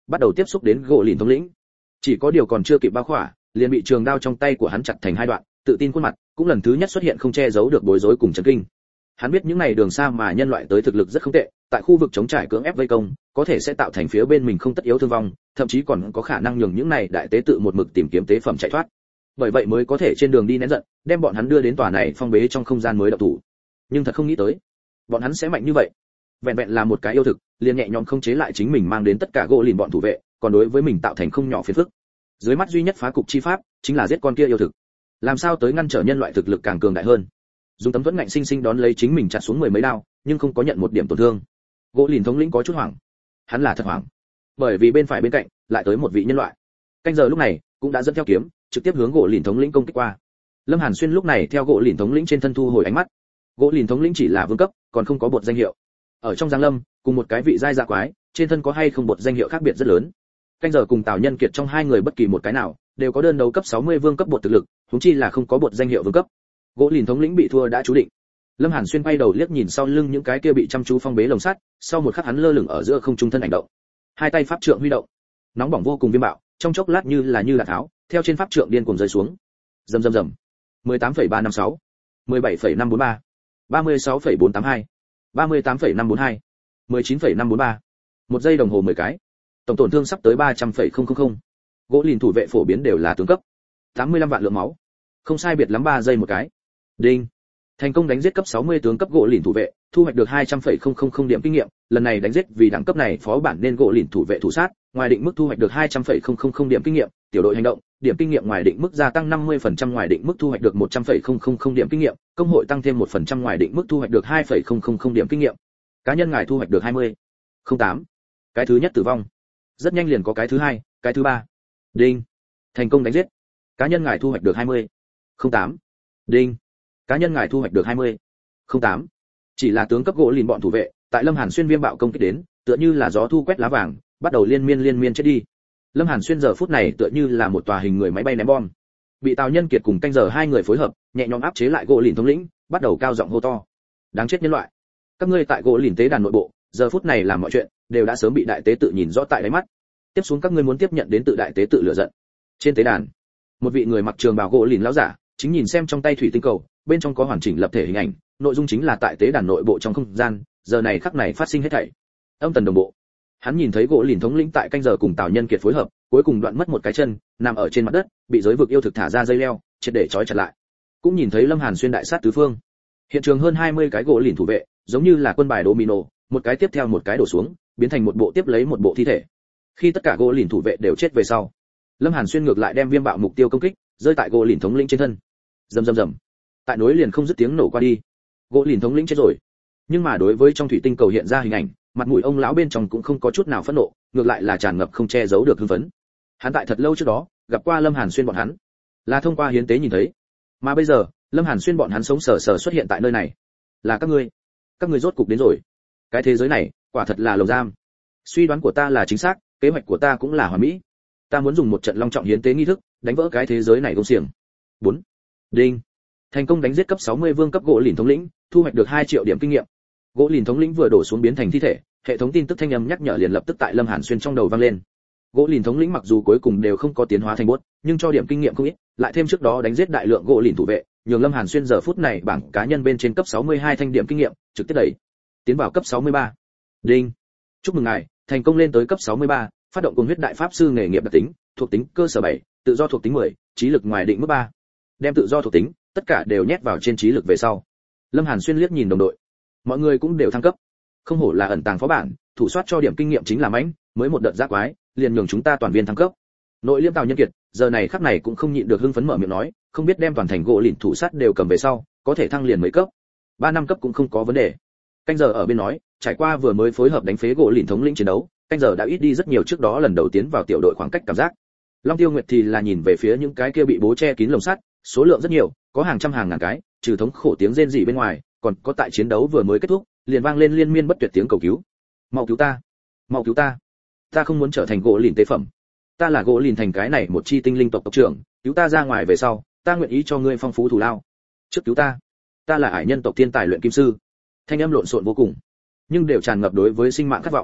Speaker 1: bắt đầu tiếp xúc đến gỗ lìn thống lĩnh. Chỉ có điều còn chưa kịp bao khỏa, liền bị trường đao trong tay của hắn chặt thành hai đoạn, tự tin khuôn mặt cũng lần thứ nhất xuất hiện không che giấu được bối rối cùng chấn kinh. Hắn biết những này đường xa mà nhân loại tới thực lực rất không tệ, tại khu vực chống trải cưỡng ép vây công, có thể sẽ tạo thành phía bên mình không tất yếu thương vong, thậm chí còn có khả năng nhường những này đại tế tự một mực tìm kiếm tế phẩm chạy thoát. Bởi vậy mới có thể trên đường đi nén giận, đem bọn hắn đưa đến tòa này phong bế trong không gian mới động thủ. Nhưng thật không nghĩ tới, bọn hắn sẽ mạnh như vậy. Vẹn vẹn là một cái yêu thực, liền nhẹ nhõm không chế lại chính mình mang đến tất cả gỗ lìn bọn thủ vệ, còn đối với mình tạo thành không nhỏ phiền phức. Dưới mắt duy nhất phá cục chi pháp, chính là giết con kia yêu thực. Làm sao tới ngăn trở nhân loại thực lực càng cường đại hơn? Dùng tấm thuẫn ngạnh sinh sinh đón lấy chính mình chặt xuống mười mấy đao, nhưng không có nhận một điểm tổn thương. Gỗ lìn thống lĩnh có chút hoảng. Hắn là thật hoảng, bởi vì bên phải bên cạnh lại tới một vị nhân loại. Canh giờ lúc này cũng đã dẫn theo kiếm, trực tiếp hướng gỗ lìn thống lĩnh công kích qua. Lâm Hàn Xuyên lúc này theo gỗ lìn thống lĩnh trên thân thu hồi ánh mắt. Gỗ lìn thống lĩnh chỉ là vương cấp, còn không có bột danh hiệu. Ở trong Giang Lâm, cùng một cái vị giai dạ quái, trên thân có hay không bột danh hiệu khác biệt rất lớn. Canh giờ cùng Tào Nhân Kiệt trong hai người bất kỳ một cái nào, đều có đơn đấu cấp sáu mươi vương cấp bột thực lực, huống chi là không có bột danh hiệu vương cấp. Gỗ lìn thống lĩnh bị thua đã chú định. Lâm Hàn Xuyên quay đầu liếc nhìn sau lưng những cái kia bị chăm chú phong bế lồng sắt, sau một khắc hắn lơ lửng ở giữa không trung thân ảnh động. Hai tay pháp trượng huy động, nóng bỏng vô cùng viêm bạo, trong chốc lát như là như là tháo, theo trên pháp trượng điên cuồng rơi xuống. Rầm rầm rầm. mười tám phẩy ba năm sáu, mười bảy phẩy năm bốn ba, ba mươi sáu phẩy bốn tám hai, ba mươi tám phẩy năm bốn hai, mười chín phẩy năm bốn ba. Một giây đồng hồ mười cái. Tổng tổn thương sắp tới ba trăm phẩy không không không. Gỗ lìn thủ vệ phổ biến đều là tướng cấp. tám mươi lăm vạn lượng máu. Không sai biệt lắm ba giây một cái. Đinh. Thành công đánh giết cấp sáu mươi tướng cấp gỗ lìn thủ vệ, thu hoạch được hai trăm phẩy không không không điểm kinh nghiệm, lần này đánh giết vì đẳng cấp này phó bản nên gỗ lìn thủ vệ thủ sát, ngoài định mức thu hoạch được hai trăm phẩy không không không điểm kinh nghiệm, tiểu đội hành động, điểm kinh nghiệm ngoài định mức gia tăng năm mươi phần trăm ngoài định mức thu hoạch được một trăm phẩy không không không điểm kinh nghiệm, công hội tăng thêm một phần trăm ngoài định mức thu hoạch được hai phẩy không không không điểm kinh nghiệm. Cá nhân ngài thu hoạch được hai mươi. không tám. Cái thứ nhất tử vong. Rất nhanh liền có cái thứ hai, cái thứ ba. Đinh. Thành công đánh giết. Cá nhân ngài thu hoạch được hai mươi. không tám. Đinh. Cá nhân ngài thu hoạch được hai mươi. không tám. Chỉ là tướng cấp gỗ lìn bọn thủ vệ, tại Lâm Hàn Xuyên viêm bạo công kích đến, tựa như là gió thu quét lá vàng, bắt đầu liên miên liên miên chết đi. Lâm Hàn Xuyên giờ phút này tựa như là một tòa hình người máy bay ném bom. Bị Tào Nhân Kiệt cùng Canh giờ hai người phối hợp, nhẹ nhõm áp chế lại gỗ lìn thống lĩnh, bắt đầu cao giọng hô to. Đáng chết nhân loại. Các ngươi tại gỗ lìn tế đàn nội bộ, giờ phút này làm mọi chuyện, đều đã sớm bị đại tế tự nhìn rõ tại đáy mắt. Tiếp xuống các ngươi muốn tiếp nhận đến tự đại tế tự lựa giận. Trên tế đàn, một vị người mặc trường bào gỗ lìn lão giả, chính nhìn xem trong tay thủy tinh cầu, bên trong có hoàn chỉnh lập thể hình ảnh, nội dung chính là tại tế đàn nội bộ trong không gian, giờ này khắc này phát sinh hết thảy. Âm tần đồng bộ. Hắn nhìn thấy gỗ lìn thống lĩnh tại Canh giờ cùng Tào Nhân Kiệt phối hợp, cuối cùng đoạn mất một cái chân, nằm ở trên mặt đất, bị giới vực yêu thực thả ra dây leo, triệt để trói chặt lại. Cũng nhìn thấy Lâm Hàn Xuyên đại sát tứ phương. Hiện trường hơn hai mươi cái gỗ lìn thủ vệ, giống như là quân bài domino, một cái tiếp theo một cái đổ xuống, biến thành một bộ tiếp lấy một bộ thi thể. Khi tất cả gỗ lìn thủ vệ đều chết về sau, Lâm Hàn Xuyên ngược lại đem viêm bạo mục tiêu công kích, rơi tại gỗ lìn thống lĩnh trên thân. Rầm rầm rầm. Tại núi liền không dứt tiếng nổ qua đi. Gỗ lìn thống lĩnh chết rồi. Nhưng mà đối với trong thủy tinh cầu hiện ra hình ảnh, mặt mũi ông lão bên trong cũng không có chút nào phẫn nộ, ngược lại là tràn ngập không che giấu được hưng phấn. Hắn tại thật lâu trước đó gặp qua Lâm Hàn Xuyên bọn hắn, là thông qua hiến tế nhìn thấy, mà bây giờ Lâm Hàn Xuyên bọn hắn sống sờ sờ xuất hiện tại nơi này. Là các ngươi, các ngươi rốt cục đến rồi. Cái thế giới này quả thật là lồng giam. Suy đoán của ta là chính xác, kế hoạch của ta cũng là hoàn mỹ. Ta muốn dùng một trận long trọng hiến tế nghi thức, đánh vỡ cái thế giới này công xiềng. bốn. Đinh. Thành công đánh giết cấp sáu mươi vương cấp gỗ lìn thống lĩnh, thu hoạch được hai triệu điểm kinh nghiệm. Gỗ lìn thống lĩnh vừa đổ xuống biến thành thi thể, hệ thống tin tức thanh âm nhắc nhở liền lập tức tại Lâm Hàn Xuyên trong đầu vang lên. Gỗ lìn thống lĩnh mặc dù cuối cùng đều không có tiến hóa thành bốt, nhưng cho điểm kinh nghiệm không ít, lại thêm trước đó đánh giết đại lượng gỗ lìn thủ vệ, nhường Lâm Hàn Xuyên giờ phút này bảng cá nhân bên trên cấp sáu mươi hai thanh điểm kinh nghiệm, trực tiếp đẩy tiến vào cấp sáu mươi ba. Đinh. Chúc mừng ngài, thành công lên tới cấp sáu mươi ba, phát động cuồng huyết đại pháp sư nghề nghiệp đặc tính, thuộc tính cơ sở bảy, tự do thuộc tính mười, trí lực ngoài định mức ba. Đem tự do thuộc tính tất cả đều nhét vào trên trí lực về sau. Lâm Hàn Xuyên liếc nhìn đồng đội, mọi người cũng đều thăng cấp. Không hổ là ẩn tàng phó bản, thủ soát cho điểm kinh nghiệm chính là mãnh, mới một đợt giác quái, liền nhường chúng ta toàn viên thăng cấp. Nội liêm Tào Nhân Kiệt, giờ này khắc này cũng không nhịn được hưng phấn mở miệng nói, không biết đem toàn thành gỗ lìn thủ sát đều cầm về sau, có thể thăng liền mấy cấp. ba năm cấp cũng không có vấn đề. Canh giờ ở bên nói, trải qua vừa mới phối hợp đánh phế gỗ lìn thống lĩnh chiến đấu, Canh giờ đã ít đi rất nhiều trước đó lần đầu tiến vào tiểu đội khoảng cách cảm giác. Long Tiêu Nguyệt thì là nhìn về phía những cái kia bị bố che kín lồng sắt, số lượng rất nhiều, có hàng trăm hàng ngàn cái, trừ thống khổ tiếng rên rỉ bên ngoài, còn có tại chiến đấu vừa mới kết thúc, liền vang lên liên miên bất tuyệt tiếng cầu cứu. Mau cứu ta, mau cứu ta, ta không muốn trở thành gỗ lìn tế phẩm, ta là gỗ lìn thành cái này một chi tinh linh tộc tộc trưởng, cứu ta ra ngoài về sau, ta nguyện ý cho ngươi phong phú thù lao. Trước cứu ta, ta là ải nhân tộc thiên tài luyện kim sư. Thanh âm lộn xộn vô cùng, nhưng đều tràn ngập đối với sinh mạng khát vọng.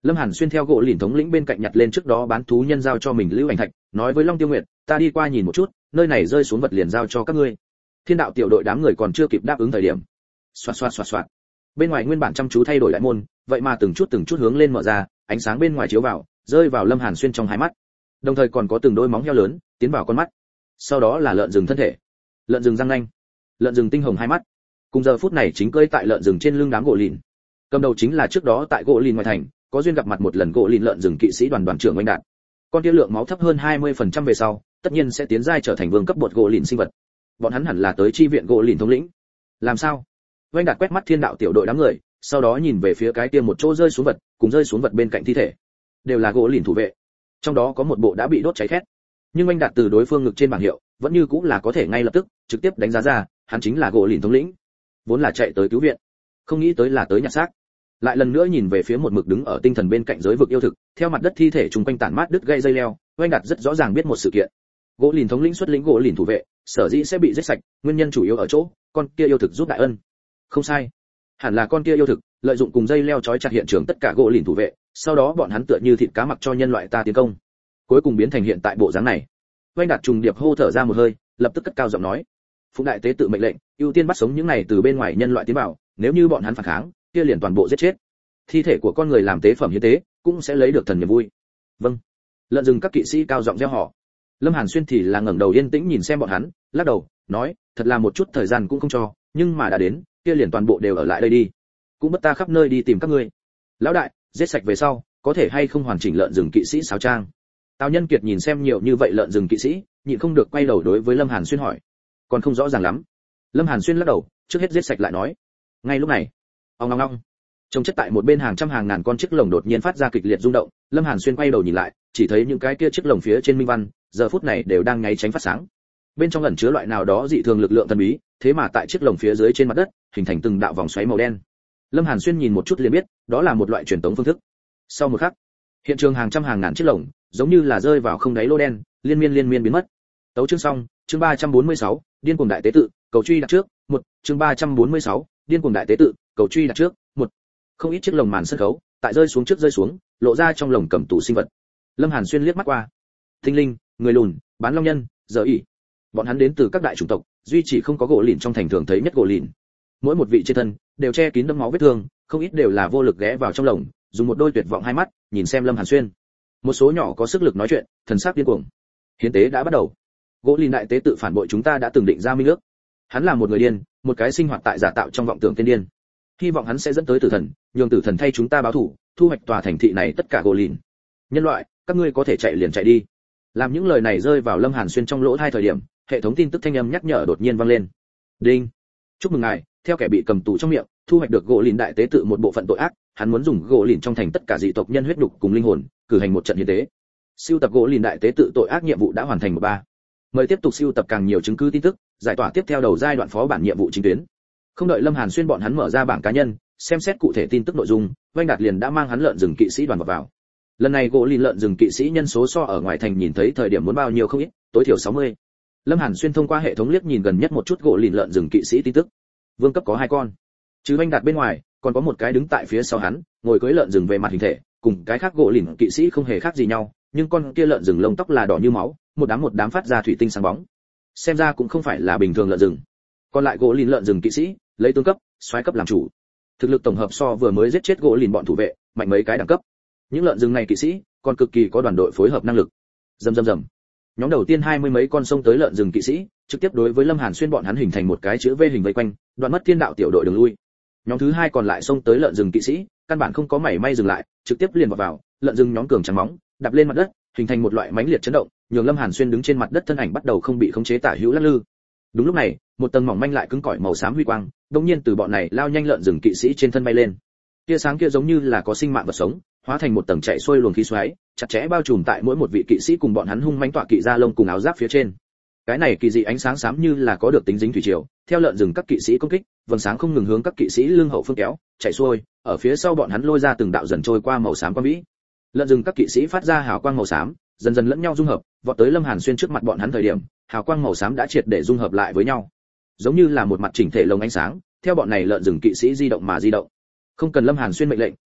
Speaker 1: Lâm Hàn xuyên theo gỗ lìn thống lĩnh bên cạnh nhặt lên trước đó bán thú nhân giao cho mình lưu ảnh thạch, nói với Long Tiêu Nguyệt, ta đi qua nhìn một chút, nơi này rơi xuống vật liền giao cho các ngươi. Thiên đạo tiểu đội đám người còn chưa kịp đáp ứng thời điểm. Xoạt xoạt xoạt xoạt. Bên ngoài nguyên bản chăm chú thay đổi đại môn, vậy mà từng chút từng chút hướng lên mở ra, ánh sáng bên ngoài chiếu vào, rơi vào Lâm Hàn xuyên trong hai mắt. Đồng thời còn có từng đôi móng heo lớn tiến vào con mắt. Sau đó là lợn rừng thân thể, lợn rừng răng nanh, lợn rừng tinh hồng hai mắt. Cùng giờ phút này chính cơi tại lợn rừng trên lưng đám gỗ lìn. Cầm đầu chính là trước đó tại gỗ lìn ngoài thành, có duyên gặp mặt một lần gỗ lìn lợn rừng kỵ sĩ đoàn đoàn trưởng Oanh Đạt. Con kia lượng máu thấp hơn hai mươi phần trăm về sau, tất nhiên sẽ tiến giai trở thành vương cấp bột gỗ lìn sinh vật. Bọn hắn hẳn là tới chi viện gỗ lìn thống lĩnh. Làm sao? Oanh Đạt quét mắt thiên đạo tiểu đội đám người, sau đó nhìn về phía cái kia một chỗ rơi xuống vật, cùng rơi xuống vật bên cạnh thi thể, đều là gỗ lìn thủ vệ. Trong đó có một bộ đã bị đốt cháy khét, nhưng Oanh Đạt từ đối phương ngực trên bảng hiệu, vẫn như cũng là có thể ngay lập tức trực tiếp đánh giá ra, hắn chính là gỗ lìn thống lĩnh, vốn là chạy tới cứu viện, không nghĩ tới là tới nhặt xác. Lại lần nữa nhìn về phía một mực đứng ở tinh thần bên cạnh giới vực yêu thực, theo mặt đất thi thể trùng quanh tản mát đứt gây dây leo, Oanh Đạt rất rõ ràng biết một sự kiện. Gỗ lìn thống lĩnh xuất lĩnh gỗ lìn thủ vệ, sở dĩ sẽ bị giết sạch, nguyên nhân chủ yếu ở chỗ con kia yêu thực giúp đại ân. Không sai, hẳn là con kia yêu thực lợi dụng cùng dây leo trói chặt hiện trường tất cả gỗ lìn thủ vệ, sau đó bọn hắn tựa như thịt cá mặc cho nhân loại ta tiến công, cuối cùng biến thành hiện tại bộ dáng này. Oanh Đạt trùng điệp hô thở ra một hơi, lập tức cất cao giọng nói, phụng đại tế tự mệnh lệnh, ưu tiên bắt sống những này từ bên ngoài nhân loại tiến vào, nếu như bọn hắn phản kháng, kia liền toàn bộ giết chết. Thi thể của con người làm tế phẩm hiến tế, cũng sẽ lấy được thần niềm vui. Vâng. Lợn rừng các kỵ sĩ cao giọng reo hò. Lâm Hàn xuyên thì là ngẩng đầu yên tĩnh nhìn xem bọn hắn, lắc đầu, nói, thật là một chút thời gian cũng không cho, nhưng mà đã đến, kia liền toàn bộ đều ở lại đây đi. Cũng bất ta khắp nơi đi tìm các ngươi. Lão đại, giết sạch về sau, có thể hay không hoàn chỉnh lợn rừng kỵ sĩ sáo trang? Tào Nhân Kiệt nhìn xem nhiều như vậy lợn rừng kỵ sĩ, nhịn không được quay đầu đối với Lâm Hàn xuyên hỏi. Còn không rõ ràng lắm. Lâm Hàn xuyên lắc đầu, trước hết giết sạch lại nói. Ngay lúc này, ong ong ong, trông chất tại một bên hàng trăm hàng ngàn con chiếc lồng đột nhiên phát ra kịch liệt rung động. Lâm Hàn xuyên quay đầu nhìn lại, chỉ thấy những cái kia chiếc lồng phía trên minh văn, giờ phút này đều đang nháy tránh phát sáng. Bên trong ẩn chứa loại nào đó dị thường lực lượng thần bí, thế mà tại chiếc lồng phía dưới trên mặt đất, hình thành từng đạo vòng xoáy màu đen. Lâm Hàn xuyên nhìn một chút liền biết, đó là một loại truyền tống phương thức. Sau một khắc, hiện trường hàng trăm hàng ngàn chiếc lồng, giống như là rơi vào không đáy lô đen, liên miên liên miên biến mất. Tấu chương xong, chương ba trăm bốn mươi sáu, điên cuồng đại tế tự, cầu truy đặt trước, một, chương ba trăm bốn mươi sáu, điên cuồng đại tế tự, cầu truy đặt trước, một. Không ít chiếc lồng màn sân khấu, tại rơi xuống trước rơi xuống, lộ ra trong lồng cầm tù sinh vật. Lâm Hàn xuyên liếc mắt qua, tinh linh, người lùn, bán long nhân, giờ ỉ. Bọn hắn đến từ các đại chủng tộc, duy chỉ không có gỗ lìn trong thành thường thấy nhất gỗ lìn. Mỗi một vị trên thân đều che kín đẫm máu vết thương, không ít đều là vô lực ghé vào trong lồng, dùng một đôi tuyệt vọng hai mắt nhìn xem Lâm Hàn xuyên. Một số nhỏ có sức lực nói chuyện, thần sắc điên cuồng. Hiến tế đã bắt đầu. Gỗ lìn đại tế tự phản bội chúng ta đã từng định ra minh ước. Hắn là một người điên, một cái sinh hoạt tại giả tạo trong vọng tưởng tiên điên. Hy vọng hắn sẽ dẫn tới tử thần, nhường tử thần thay chúng ta báo thù, thu hoạch tòa thành thị này tất cả gỗ lìn. Nhân loại, các ngươi có thể chạy liền chạy đi. Làm những lời này rơi vào Lâm Hàn xuyên trong lỗ tai thời điểm, hệ thống tin tức thanh âm nhắc nhở đột nhiên vang lên. Đinh. Chúc mừng ngài, theo kẻ bị cầm tù trong miệng, thu hoạch được gỗ lìn đại tế tự một bộ phận tội ác, hắn muốn dùng gỗ lìn trong thành tất cả dị tộc nhân huyết nhục cùng linh hồn, cử hành một trận hiến tế. Siêu tập gỗ lìn đại tế tự tội ác nhiệm vụ đã hoàn thành một ba. Mời tiếp tục siêu tập càng nhiều chứng cứ tin tức, giải tỏa tiếp theo đầu giai đoạn phó bản nhiệm vụ chính tuyến. Không đợi Lâm Hàn xuyên bọn hắn mở ra bảng cá nhân, xem xét cụ thể tin tức nội dung, Oanh Đạt liền đã mang hắn lợn rừng kỵ sĩ đoàn vào vào. Lần này gỗ lìn lợn rừng kỵ sĩ nhân số so ở ngoài thành nhìn thấy thời điểm muốn bao nhiêu không ít, tối thiểu sáu mươi. Lâm Hàn xuyên thông qua hệ thống liếc nhìn gần nhất một chút gỗ lìn lợn rừng kỵ sĩ tin tức. Vương cấp có hai con. Chứ Oanh Đạt bên ngoài, còn có một cái đứng tại phía sau hắn, ngồi cưỡi lợn rừng về mặt hình thể, cùng cái khác gỗ lìn kỵ sĩ không hề khác gì nhau, nhưng con kia lợn rừng lông tóc là đỏ như máu, một đám một đám phát ra thủy tinh sáng bóng. Xem ra cũng không phải là bình thường lợn rừng. Còn lại gỗ lìn lợn rừng kỵ sĩ, lấy tướng cấp, soái cấp làm chủ. Thực lực tổng hợp so vừa mới giết chết gỗ lìn bọn thủ vệ, mạnh mấy cái đẳng cấp. Những lợn rừng này kỵ sĩ, còn cực kỳ có đoàn đội phối hợp năng lực. Rầm rầm rầm. Nhóm đầu tiên hai mươi mấy con sông tới lợn rừng kỵ sĩ, trực tiếp đối với Lâm Hàn xuyên bọn hắn hình thành một cái chữ V hình vây quanh, đoạn mất thiên đạo tiểu đội đường lui. Nhóm thứ hai còn lại xông tới lợn rừng kỵ sĩ, căn bản không có mảy may dừng lại, trực tiếp liền vào vào, lợn rừng nhóm cường trắng móng, đạp lên mặt đất, hình thành một loại mãnh liệt chấn động, nhường Lâm Hàn xuyên đứng trên mặt đất thân ảnh bắt đầu không bị khống chế tả hữu lắc lư. Đúng lúc này, một tầng mỏng manh lại cứng cỏi màu xám huy quang, đột nhiên từ bọn này lao nhanh lợn rừng kỵ sĩ trên thân bay lên. Tia sáng kia giống như là có sinh mạng vật sống, hóa thành một tầng chạy xuôi luồng khí xoáy, chặt chẽ bao trùm tại mỗi một vị kỵ sĩ cùng bọn hắn hung mãnh tọa kỵ da lông cùng áo giáp phía trên. Cái này kỳ dị ánh sáng xám như là có được tính dính thủy triều, theo lợn rừng các kỵ sĩ công kích, vầng sáng không ngừng hướng các kỵ sĩ lưng hậu phương kéo, chạy xuôi, ở phía sau bọn hắn lôi ra từng đạo dần trôi qua màu xám quang vĩ. Lợn rừng các kỵ sĩ phát ra hào quang màu xám, dần dần lẫn nhau dung hợp, vọt tới Lâm Hàn xuyên trước mặt bọn hắn thời điểm, hào quang màu xám đã triệt để dung hợp lại với nhau, giống như là một mặt chỉnh thể lồng ánh sáng, theo bọn này lợn rừng kỵ sĩ di động mà di động. Không cần Lâm Hàn xuyên mệnh lệnh,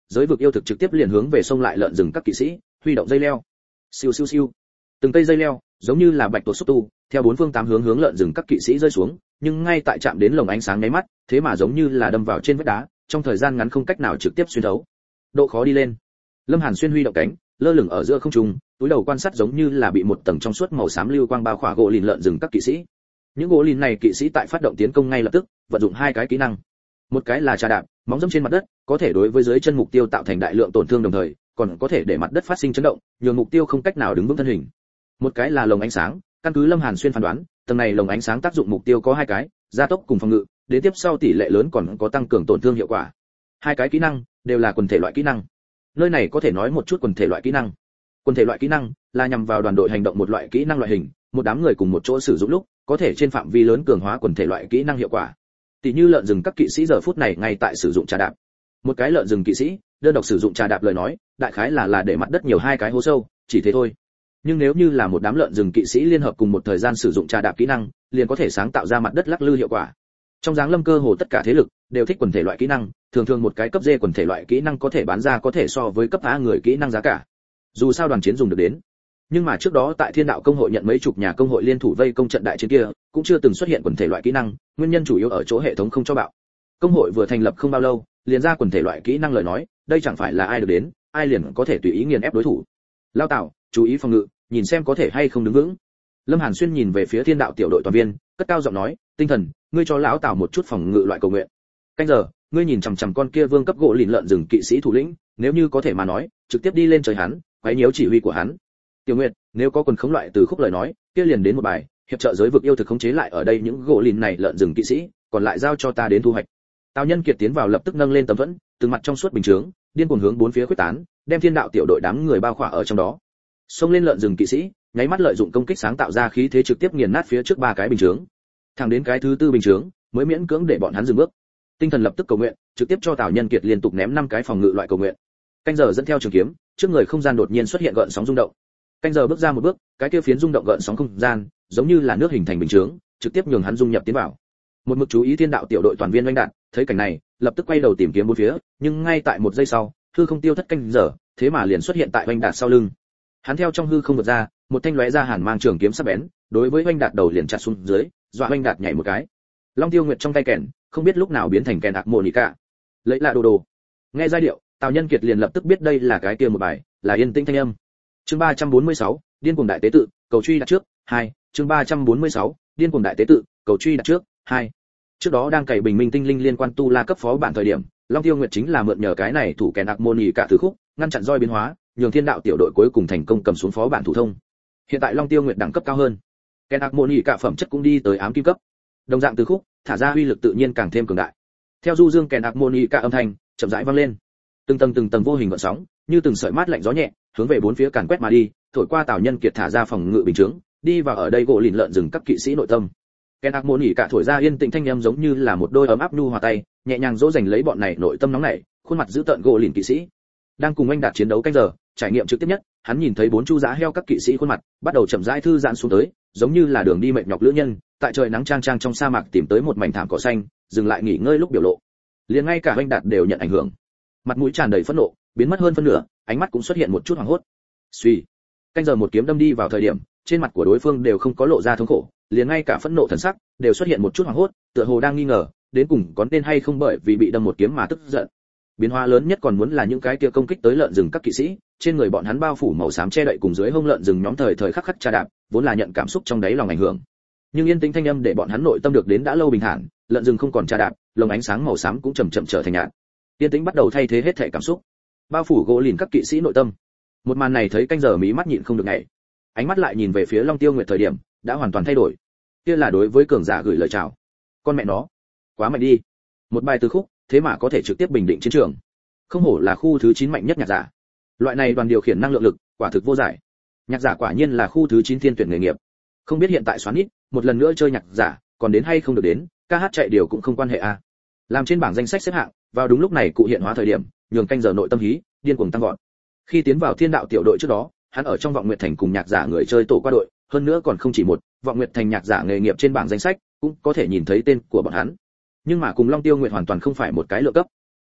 Speaker 1: giới vực yêu thực trực tiếp liền hướng về sông lại lợn rừng các kỵ sĩ, huy động dây leo. Siêu siêu siêu. Từng cây dây leo, giống như là bạch tuộc xúc tu, theo bốn phương tám hướng hướng lợn rừng các kỵ sĩ rơi xuống, nhưng ngay tại chạm đến lồng ánh sáng nháy mắt, thế mà giống như là đâm vào trên vách đá, trong thời gian ngắn không cách nào trực tiếp xuyên thấu. Độ khó đi lên. Lâm Hàn xuyên huy động cánh, lơ lửng ở giữa không trung, túi đầu quan sát giống như là bị một tầng trong suốt màu xám lưu quang bao khỏa gỗ lìn lợn rừng các kỵ sĩ. Những gỗ lìn này kỵ sĩ tại phát động tiến công ngay lập tức, vận dụng hai cái kỹ năng. Một cái là trà đạp, móng dẫm trên mặt đất, có thể đối với dưới chân mục tiêu tạo thành đại lượng tổn thương đồng thời, còn có thể để mặt đất phát sinh chấn động, nhường mục tiêu không cách nào đứng vững thân hình. Một cái là lồng ánh sáng, căn cứ Lâm Hàn xuyên phán đoán, tầng này lồng ánh sáng tác dụng mục tiêu có hai cái, gia tốc cùng phòng ngự, đến tiếp sau tỷ lệ lớn còn có tăng cường tổn thương hiệu quả. Hai cái kỹ năng đều là quần thể loại kỹ năng. Nơi này có thể nói một chút quần thể loại kỹ năng. Quần thể loại kỹ năng là nhằm vào đoàn đội hành động một loại kỹ năng loại hình, một đám người cùng một chỗ sử dụng lúc, có thể trên phạm vi lớn cường hóa quần thể loại kỹ năng hiệu quả. Tỷ như lợn rừng các kỵ sĩ giờ phút này ngay tại sử dụng trà đạp. Một cái lợn rừng kỵ sĩ, đơn độc sử dụng trà đạp lời nói, đại khái là là để mặt đất nhiều hai cái hố sâu, chỉ thế thôi. Nhưng nếu như là một đám lợn rừng kỵ sĩ liên hợp cùng một thời gian sử dụng trà đạp kỹ năng, liền có thể sáng tạo ra mặt đất lắc lư hiệu quả. Trong Giáng Lâm cơ hồ tất cả thế lực đều thích quần thể loại kỹ năng, thường thường một cái cấp D quần thể loại kỹ năng có thể bán ra có thể so với cấp A người kỹ năng giá cả. Dù sao đoàn chiến dùng được đến. Nhưng mà trước đó tại Thiên Đạo công hội nhận mấy chục nhà công hội liên thủ vây công trận đại chiến kia, cũng chưa từng xuất hiện quần thể loại kỹ năng, nguyên nhân chủ yếu ở chỗ hệ thống không cho bạo. Công hội vừa thành lập không bao lâu, liền ra quần thể loại kỹ năng lời nói, đây chẳng phải là ai được đến, ai liền có thể tùy ý nghiền ép đối thủ. Lao Tạo, chú ý phòng ngự, nhìn xem có thể hay không đứng vững. Lâm Hàn xuyên nhìn về phía Thiên Đạo tiểu đội toàn viên, cất cao giọng nói, tinh thần, ngươi cho lão Tào một chút phòng ngự loại cầu nguyện. Canh giờ, ngươi nhìn chằm chằm con kia vương cấp gỗ lìn lợn rừng kỵ sĩ thủ lĩnh, nếu như có thể mà nói, trực tiếp đi lên trời hắn, quấy nhiễu chỉ huy của hắn. Tiểu Nguyệt, nếu có quần khống loại từ khúc lời nói, kia liền đến một bài, hiệp trợ giới vực yêu thực khống chế lại ở đây những gỗ lìn này lợn rừng kỵ sĩ, còn lại giao cho ta đến thu hoạch. Tào Nhân Kiệt tiến vào lập tức nâng lên tấm thuẫn, từng mặt trong suốt bình chướng, điên cuồng hướng bốn phía khuếch tán, đem Thiên Đạo tiểu đội đám người bao khỏa ở trong đó. Xông lên lợn rừng kỵ sĩ, nháy mắt lợi dụng công kích sáng tạo ra khí thế trực tiếp nghiền nát phía trước ba cái bình chướng. Thẳng đến cái thứ tư bình chướng, mới miễn cưỡng để bọn hắn dừng bước. Tinh thần lập tức cầu nguyện, trực tiếp cho Tào Nhân Kiệt liên tục ném năm cái phòng ngự loại cầu nguyện. Canh giờ dẫn theo trường kiếm, trước người không gian đột nhiên xuất hiện gợn sóng rung động. Canh giờ bước ra một bước, cái kia phiến rung động gợn sóng không gian, giống như là nước hình thành bình chướng, trực tiếp nhường hắn dung nhập tiến vào. Một mực chú ý Thiên Đạo tiểu đội toàn viên oanh đạn, thấy cảnh này, lập tức quay đầu tìm kiếm bốn phía, nhưng ngay tại một giây sau, hư không tiêu thất canh giờ, thế mà liền xuất hiện tại oanh đạn sau lưng. Hắn theo trong hư không vượt ra, một thanh lóe ra hàn mang trường kiếm sắc bén, đối với oanh đạt đầu liền chặt xuống dưới, dọa oanh đạt nhảy một cái. Long Tiêu Nguyệt trong tay kèn, không biết lúc nào biến thành kèn ạc mộ nỉ cả. Lấy lạ đồ đồ. Nghe giai điệu, Tào Nhân Kiệt liền lập tức biết đây là cái kia một bài, là yên tĩnh thanh âm. Chương ba trăm bốn mươi sáu, điên cuồng đại tế tự, cầu truy đặt trước, hai. Chương ba trăm bốn mươi sáu, điên cuồng đại tế tự, cầu truy đặt trước, hai. Trước đó đang cày bình minh tinh linh liên quan tu la cấp phó bản thời điểm, Long Tiêu Nguyệt chính là mượn nhờ cái này thủ kèn ạc mộ nỉ cả từ khúc, ngăn chặn roi biến hóa, nhường Thiên Đạo tiểu đội cuối cùng thành công cầm xuống phó bản thủ thông. Hiện tại Long Tiêu Nguyệt đẳng cấp cao hơn, kèn ạc mộ nỉ cả phẩm chất cũng đi tới ám kim cấp. Đồng dạng từ khúc, thả ra uy lực tự nhiên càng thêm cường đại. Theo du dương kèn ạc mộ nỉ cả âm thanh chậm rãi vang lên, từng tầng từng tầng vô hình gợn sóng, như từng sợi mát lạnh gió nhẹ, hướng về bốn phía càn quét mà đi, thổi qua Tào Nhân Kiệt thả ra phòng ngự bình chướng, đi vào ở đây gỗ lìn lợn rừng các kỵ sĩ nội tâm. Kèn ạc mộ nỉ cả thổi ra yên tĩnh thanh âm giống như là một đôi ấm áp nhu hòa tay, nhẹ nhàng dỗ dành lấy bọn này nội tâm nóng nảy, khuôn mặt giữ tợn gỗ lìn kỵ sĩ. Đang cùng anh đạt chiến đấu canh giờ, trải nghiệm trực tiếp nhất, hắn nhìn thấy bốn chu giá heo các kỵ sĩ khuôn mặt bắt đầu chậm rãi thư giãn xuống tới, giống như là đường đi mệt nhọc lữ nhân, tại trời nắng chang chang trong sa mạc tìm tới một mảnh thảm cỏ xanh, dừng lại nghỉ ngơi lúc biểu lộ. Liền ngay cả anh đạt đều nhận ảnh hưởng, mặt mũi tràn đầy phẫn nộ, biến mất hơn phân nửa, ánh mắt cũng xuất hiện một chút hoảng hốt. Suy, canh giờ một kiếm đâm đi vào thời điểm, trên mặt của đối phương đều không có lộ ra thống khổ, liền ngay cả phẫn nộ thần sắc đều xuất hiện một chút hoảng hốt, tựa hồ đang nghi ngờ, đến cùng có nên hay không bởi vì bị đâm một kiếm mà tức giận. Biến hóa lớn nhất còn muốn là những cái kia công kích tới lợn rừng các kỵ sĩ, trên người bọn hắn bao phủ màu xám che đậy cùng dưới hông lợn rừng nhóm thời thời khắc khắc trà đạp, vốn là nhận cảm xúc trong đáy lòng ảnh hưởng. Nhưng yên tĩnh thanh âm để bọn hắn nội tâm được đến đã lâu bình thản, lợn rừng không còn trà đạp, lồng ánh sáng màu xám cũng chậm chậm trở thành nhạt. Yên tĩnh bắt đầu thay thế hết thảy cảm xúc, bao phủ gỗ lìn các kỵ sĩ nội tâm. Một màn này thấy canh giờ mí mắt nhịn không được nhảy, ánh mắt lại nhìn về phía Long Tiêu Nguyệt thời điểm, đã hoàn toàn thay đổi. Kia là đối với cường giả gửi lời chào. Con mẹ nó, quá mạnh đi. Một bài từ khúc, thế mà có thể trực tiếp bình định chiến trường. Không hổ là khu thứ chín mạnh nhất nhạc giả. Loại này đoàn điều khiển năng lượng lực, quả thực vô giải. Nhạc giả quả nhiên là khu thứ chín thiên tuyển nghề nghiệp. Không biết hiện tại xoắn ít, một lần nữa chơi nhạc giả, còn đến hay không được đến, ca hát chạy điều cũng không quan hệ a. À. Làm trên bảng danh sách xếp hạng, vào đúng lúc này cụ hiện hóa thời điểm, nhường canh giờ nội tâm hí, điên cuồng tăng vọt. Khi tiến vào Thiên Đạo tiểu đội trước đó, hắn ở trong Vọng Nguyệt Thành cùng nhạc giả người chơi tổ qua đội, hơn nữa còn không chỉ một, Vọng Nguyệt Thành nhạc giả nghề nghiệp trên bảng danh sách cũng có thể nhìn thấy tên của bọn hắn. Nhưng mà cùng Long Tiêu Nguyệt hoàn toàn không phải một cái lựa cấp.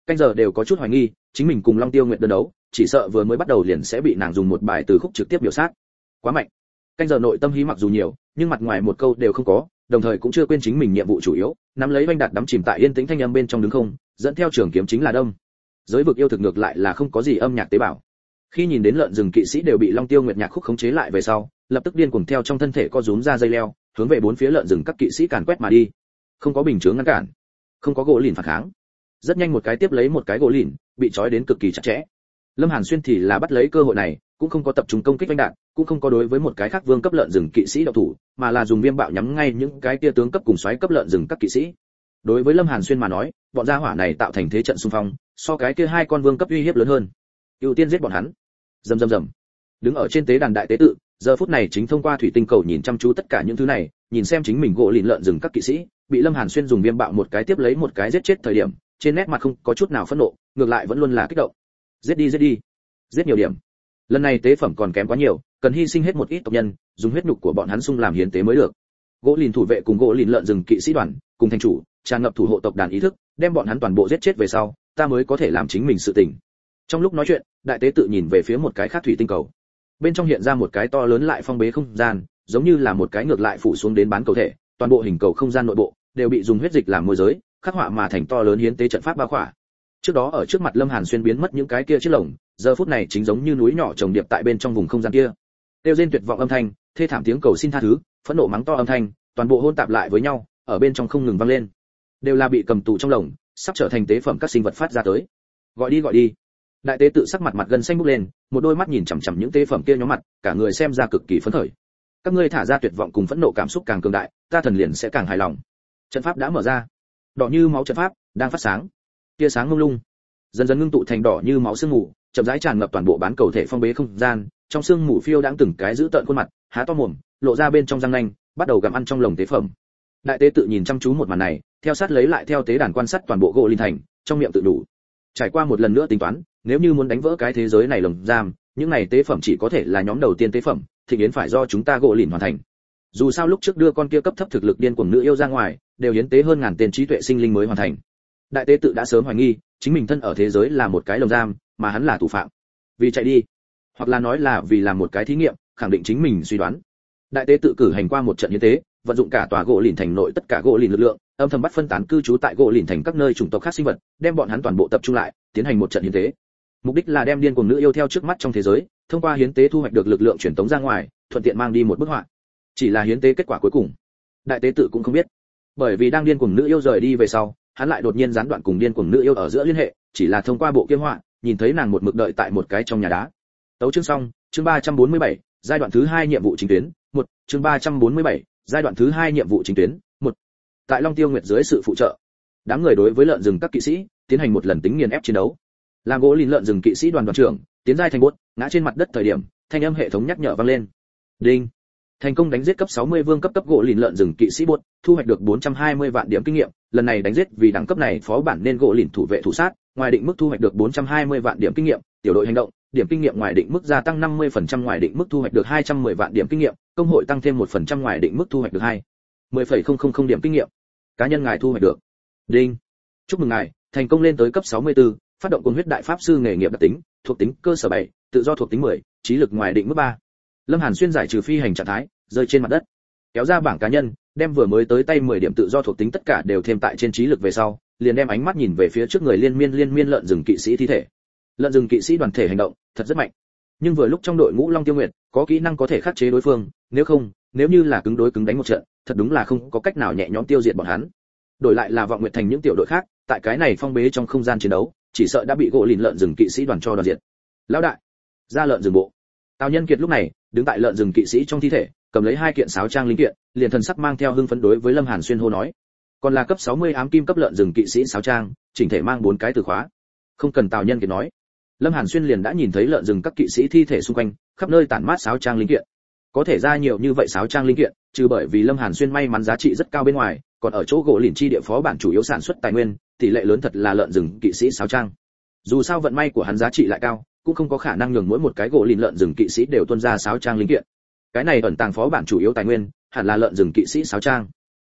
Speaker 1: Canh giờ đều có chút hoài nghi, chính mình cùng Long Tiêu Nguyệt đơn đấu, chỉ sợ vừa mới bắt đầu liền sẽ bị nàng dùng một bài từ khúc trực tiếp biểu sát. Quá mạnh. Canh giờ nội tâm hí mặc dù nhiều, nhưng mặt ngoài một câu đều không có, đồng thời cũng chưa quên chính mình nhiệm vụ chủ yếu, nắm lấy Vành Đạt đắm chìm tại yên tĩnh thanh âm bên trong đứng không, dẫn theo trường kiếm chính là đông. Giới vực yêu thực ngược lại là không có gì âm nhạc tế bào. Khi nhìn đến lợn rừng kỵ sĩ đều bị Long Tiêu Nguyệt nhạc khúc khống chế lại về sau, lập tức điên cuồng theo trong thân thể co rúm ra dây leo, hướng về bốn phía lợn rừng các kỵ sĩ càn quét mà đi. Không có bình chướng ngăn cản, không có gỗ lìn phản kháng. Rất nhanh một cái tiếp lấy một cái gỗ lìn, bị trói đến cực kỳ chặt chẽ. Lâm Hàn Xuyên thì là bắt lấy cơ hội này, cũng không có tập trung công kích Vành Đạt, cũng không có đối với một cái khác vương cấp lợn rừng kỵ sĩ động thủ, mà là dùng viêm bạo nhắm ngay những cái kia tướng cấp cùng xoáy cấp lợn rừng các kỵ sĩ. Đối với Lâm Hàn Xuyên mà nói, bọn gia hỏa này tạo thành thế trận xung phong, so cái kia hai con vương cấp uy hiếp lớn hơn. Ưu tiên giết bọn hắn. Rầm rầm rầm. Đứng ở trên tế đàn đại tế tự, giờ phút này chính thông qua thủy tinh cầu nhìn chăm chú tất cả những thứ này, nhìn xem chính mình gỗ lìn lợn rừng các kỵ sĩ, bị Lâm Hàn Xuyên dùng viêm bạo một cái tiếp lấy một cái giết chết thời điểm, trên nét mặt không có chút nào phẫn nộ, ngược lại vẫn luôn là kích động. Giết đi giết đi, giết nhiều điểm. Lần này tế phẩm còn kém quá nhiều, cần hy sinh hết một ít tộc nhân, dùng huyết nhục của bọn hắn sung làm hiến tế mới được. Gỗ lìn thủ vệ cùng gỗ lìn lợn rừng kỵ sĩ đoàn, cùng thành chủ, tràn ngập thủ hộ tộc đàn ý thức, đem bọn hắn toàn bộ giết chết về sau, ta mới có thể làm chính mình sự tình. Trong lúc nói chuyện, đại tế tự nhìn về phía một cái khác thủy tinh cầu. Bên trong hiện ra một cái to lớn lại phong bế không gian, giống như là một cái ngược lại phủ xuống đến bán cầu thể, toàn bộ hình cầu không gian nội bộ đều bị dùng huyết dịch làm môi giới, khắc họa mà thành to lớn hiến tế trận pháp bao khỏa. Trước đó ở trước mặt Lâm Hàn Xuyên biến mất những cái kia chiếc lồng, giờ phút này chính giống như núi nhỏ chồng điệp tại bên trong vùng không gian kia. Kêu rên tuyệt vọng âm thanh, thê thảm tiếng cầu xin tha thứ, phẫn nộ mắng to âm thanh, toàn bộ hỗn tạp lại với nhau, ở bên trong không ngừng vang lên. Đều là bị cầm tù trong lồng, sắp trở thành tế phẩm các sinh vật phát ra tới. Gọi đi gọi đi. Đại tế tự sắc mặt mặt gần xanh bốc lên, một đôi mắt nhìn chằm chằm những tế phẩm kia nhóm mặt, cả người xem ra cực kỳ phấn khởi. Các ngươi thả ra tuyệt vọng cùng phẫn nộ cảm xúc càng cường đại, ta thần liền sẽ càng hài lòng. Trận pháp đã mở ra, đỏ như máu trận pháp đang phát sáng, tia sáng mông lung, dần dần ngưng tụ thành đỏ như máu sương mù, chậm rãi tràn ngập toàn bộ bán cầu thể phong bế không gian. Trong sương mù phiêu đãng từng cái giữ tợn khuôn mặt, há to mồm, lộ ra bên trong răng nanh, bắt đầu gặm ăn trong lồng tế phẩm. Đại tế tự nhìn chăm chú một màn này, theo sát lấy lại theo tế đàn quan sát toàn bộ gỗ linh thành, trong miệng tự đủ. Trải qua một lần nữa tính toán, nếu như muốn đánh vỡ cái thế giới này lồng giam, những này tế phẩm chỉ có thể là nhóm đầu tiên tế phẩm, thịnh yến phải do chúng ta gỗ lìn hoàn thành. Dù sao lúc trước đưa con kia cấp thấp thực lực điên cuồng nữ yêu ra ngoài, đều hiến tế hơn ngàn tên trí tuệ sinh linh mới hoàn thành. Đại tế tự đã sớm hoài nghi, chính mình thân ở thế giới là một cái lồng giam, mà hắn là thủ phạm. Vì chạy đi, hoặc là nói là vì làm một cái thí nghiệm, khẳng định chính mình suy đoán. Đại tế tự cử hành qua một trận hiến tế, vận dụng cả tòa gỗ lìn thành nội tất cả gỗ lìn lực lượng, âm thầm bắt phân tán cư trú tại gỗ lìn thành các nơi chủng tộc khác sinh vật, đem bọn hắn toàn bộ tập trung lại, tiến hành một trận hiến tế. Mục đích là đem điên cuồng nữ yêu theo trước mắt trong thế giới, thông qua hiến tế thu hoạch được lực lượng truyền tống ra ngoài, thuận tiện mang đi một bức họa. Chỉ là hiến tế kết quả cuối cùng, đại tế tự cũng không biết. Bởi vì đang điên cuồng nữ yêu rời đi về sau, hắn lại đột nhiên gián đoạn cùng điên cuồng nữ yêu ở giữa liên hệ, chỉ là thông qua bộ kia họa, nhìn thấy nàng một mực đợi tại một cái trong nhà đá. Tấu chương xong, chương ba trăm bốn mươi bảy, giai đoạn thứ hai nhiệm vụ chính tuyến, một, chương ba trăm bốn mươi bảy, giai đoạn thứ hai nhiệm vụ chính tuyến, một. Tại Long Tiêu Nguyệt dưới sự phụ trợ, đám người đối với lợn rừng các kỵ sĩ tiến hành một lần tính nghiền ép chiến đấu. Làm gỗ lìn lợn rừng kỵ sĩ đoàn đoàn trưởng, tiến giai thành bốt, ngã trên mặt đất thời điểm, thanh âm hệ thống nhắc nhở vang lên. Đinh. Thành công đánh giết cấp sáu mươi vương cấp cấp gỗ lìn lợn rừng kỵ sĩ bốt, thu hoạch được bốn trăm hai mươi vạn điểm kinh nghiệm, lần này đánh giết vì đẳng cấp này phó bản nên gỗ lìn thủ vệ thủ sát, ngoài định mức thu hoạch được bốn trăm hai mươi vạn điểm kinh nghiệm, tiểu đội hành động, điểm kinh nghiệm ngoài định mức gia tăng năm mươi phần trăm ngoài định mức thu hoạch được hai trăm mười vạn điểm kinh nghiệm, công hội tăng thêm một phần trăm ngoài định mức thu hoạch được hai mươi phẩy không không không điểm kinh nghiệm. Cá nhân ngài thu hoạch được. Đinh. Chúc mừng ngài, thành công lên tới cấp sáu mươi tư, phát động cuồng huyết đại pháp sư nghề nghiệp đặc tính, thuộc tính cơ sở bảy, tự do thuộc tính mười, trí lực ngoài định mức ba. Lâm Hàn Xuyên giải trừ phi hành trạng thái, rơi trên mặt đất. Kéo ra bảng cá nhân, đem vừa mới tới tay mười điểm tự do thuộc tính tất cả đều thêm tại trên trí lực về sau, liền đem ánh mắt nhìn về phía trước người liên miên liên miên lợn rừng kỵ sĩ thi thể. Lợn rừng kỵ sĩ đoàn thể hành động, thật rất mạnh. Nhưng vừa lúc trong đội ngũ Long Tiêu Nguyệt, có kỹ năng có thể khắc chế đối phương, nếu không, nếu như là cứng đối cứng đánh một trận, thật đúng là không có cách nào nhẹ nhõm tiêu diệt bọn hắn. Đổi lại là Vọng Nguyệt thành những tiểu đội khác, tại cái này phong bế trong không gian chiến đấu, chỉ sợ đã bị gỗ lìn lợn rừng kỵ sĩ đoàn cho đoàn diệt. Lão đại, ra lợn rừng bộ. Tào Nhân Kiệt lúc này, đứng tại lợn rừng kỵ sĩ trong thi thể, cầm lấy hai kiện sáo trang linh kiện, liền thần sắc mang theo hưng phấn đối với Lâm Hàn Xuyên hô nói. Còn là cấp sáu mươi ám kim cấp lợn rừng kỵ sĩ sáo trang, chỉnh thể mang bốn cái từ khóa. Không cần Tào Nhân Kiệt nói. Lâm Hàn Xuyên liền đã nhìn thấy lợn rừng các kỵ sĩ thi thể xung quanh, khắp nơi tản mát sáo trang linh kiện. Có thể ra nhiều như vậy sáo trang linh kiện, trừ bởi vì Lâm Hàn Xuyên may mắn giá trị rất cao bên ngoài, còn ở chỗ gỗ lìn chi địa phó bản chủ yếu sản xuất tài nguyên, tỷ lệ lớn thật là lợn rừng kỵ sĩ sáo trang. Dù sao vận may của hắn giá trị lại cao, cũng không có khả năng nhường mỗi một cái gỗ lìn lợn rừng kỵ sĩ đều tuôn ra sáo trang linh kiện. Cái này ẩn tàng phó bản chủ yếu tài nguyên, hẳn là lợn rừng kỵ sĩ sáo trang.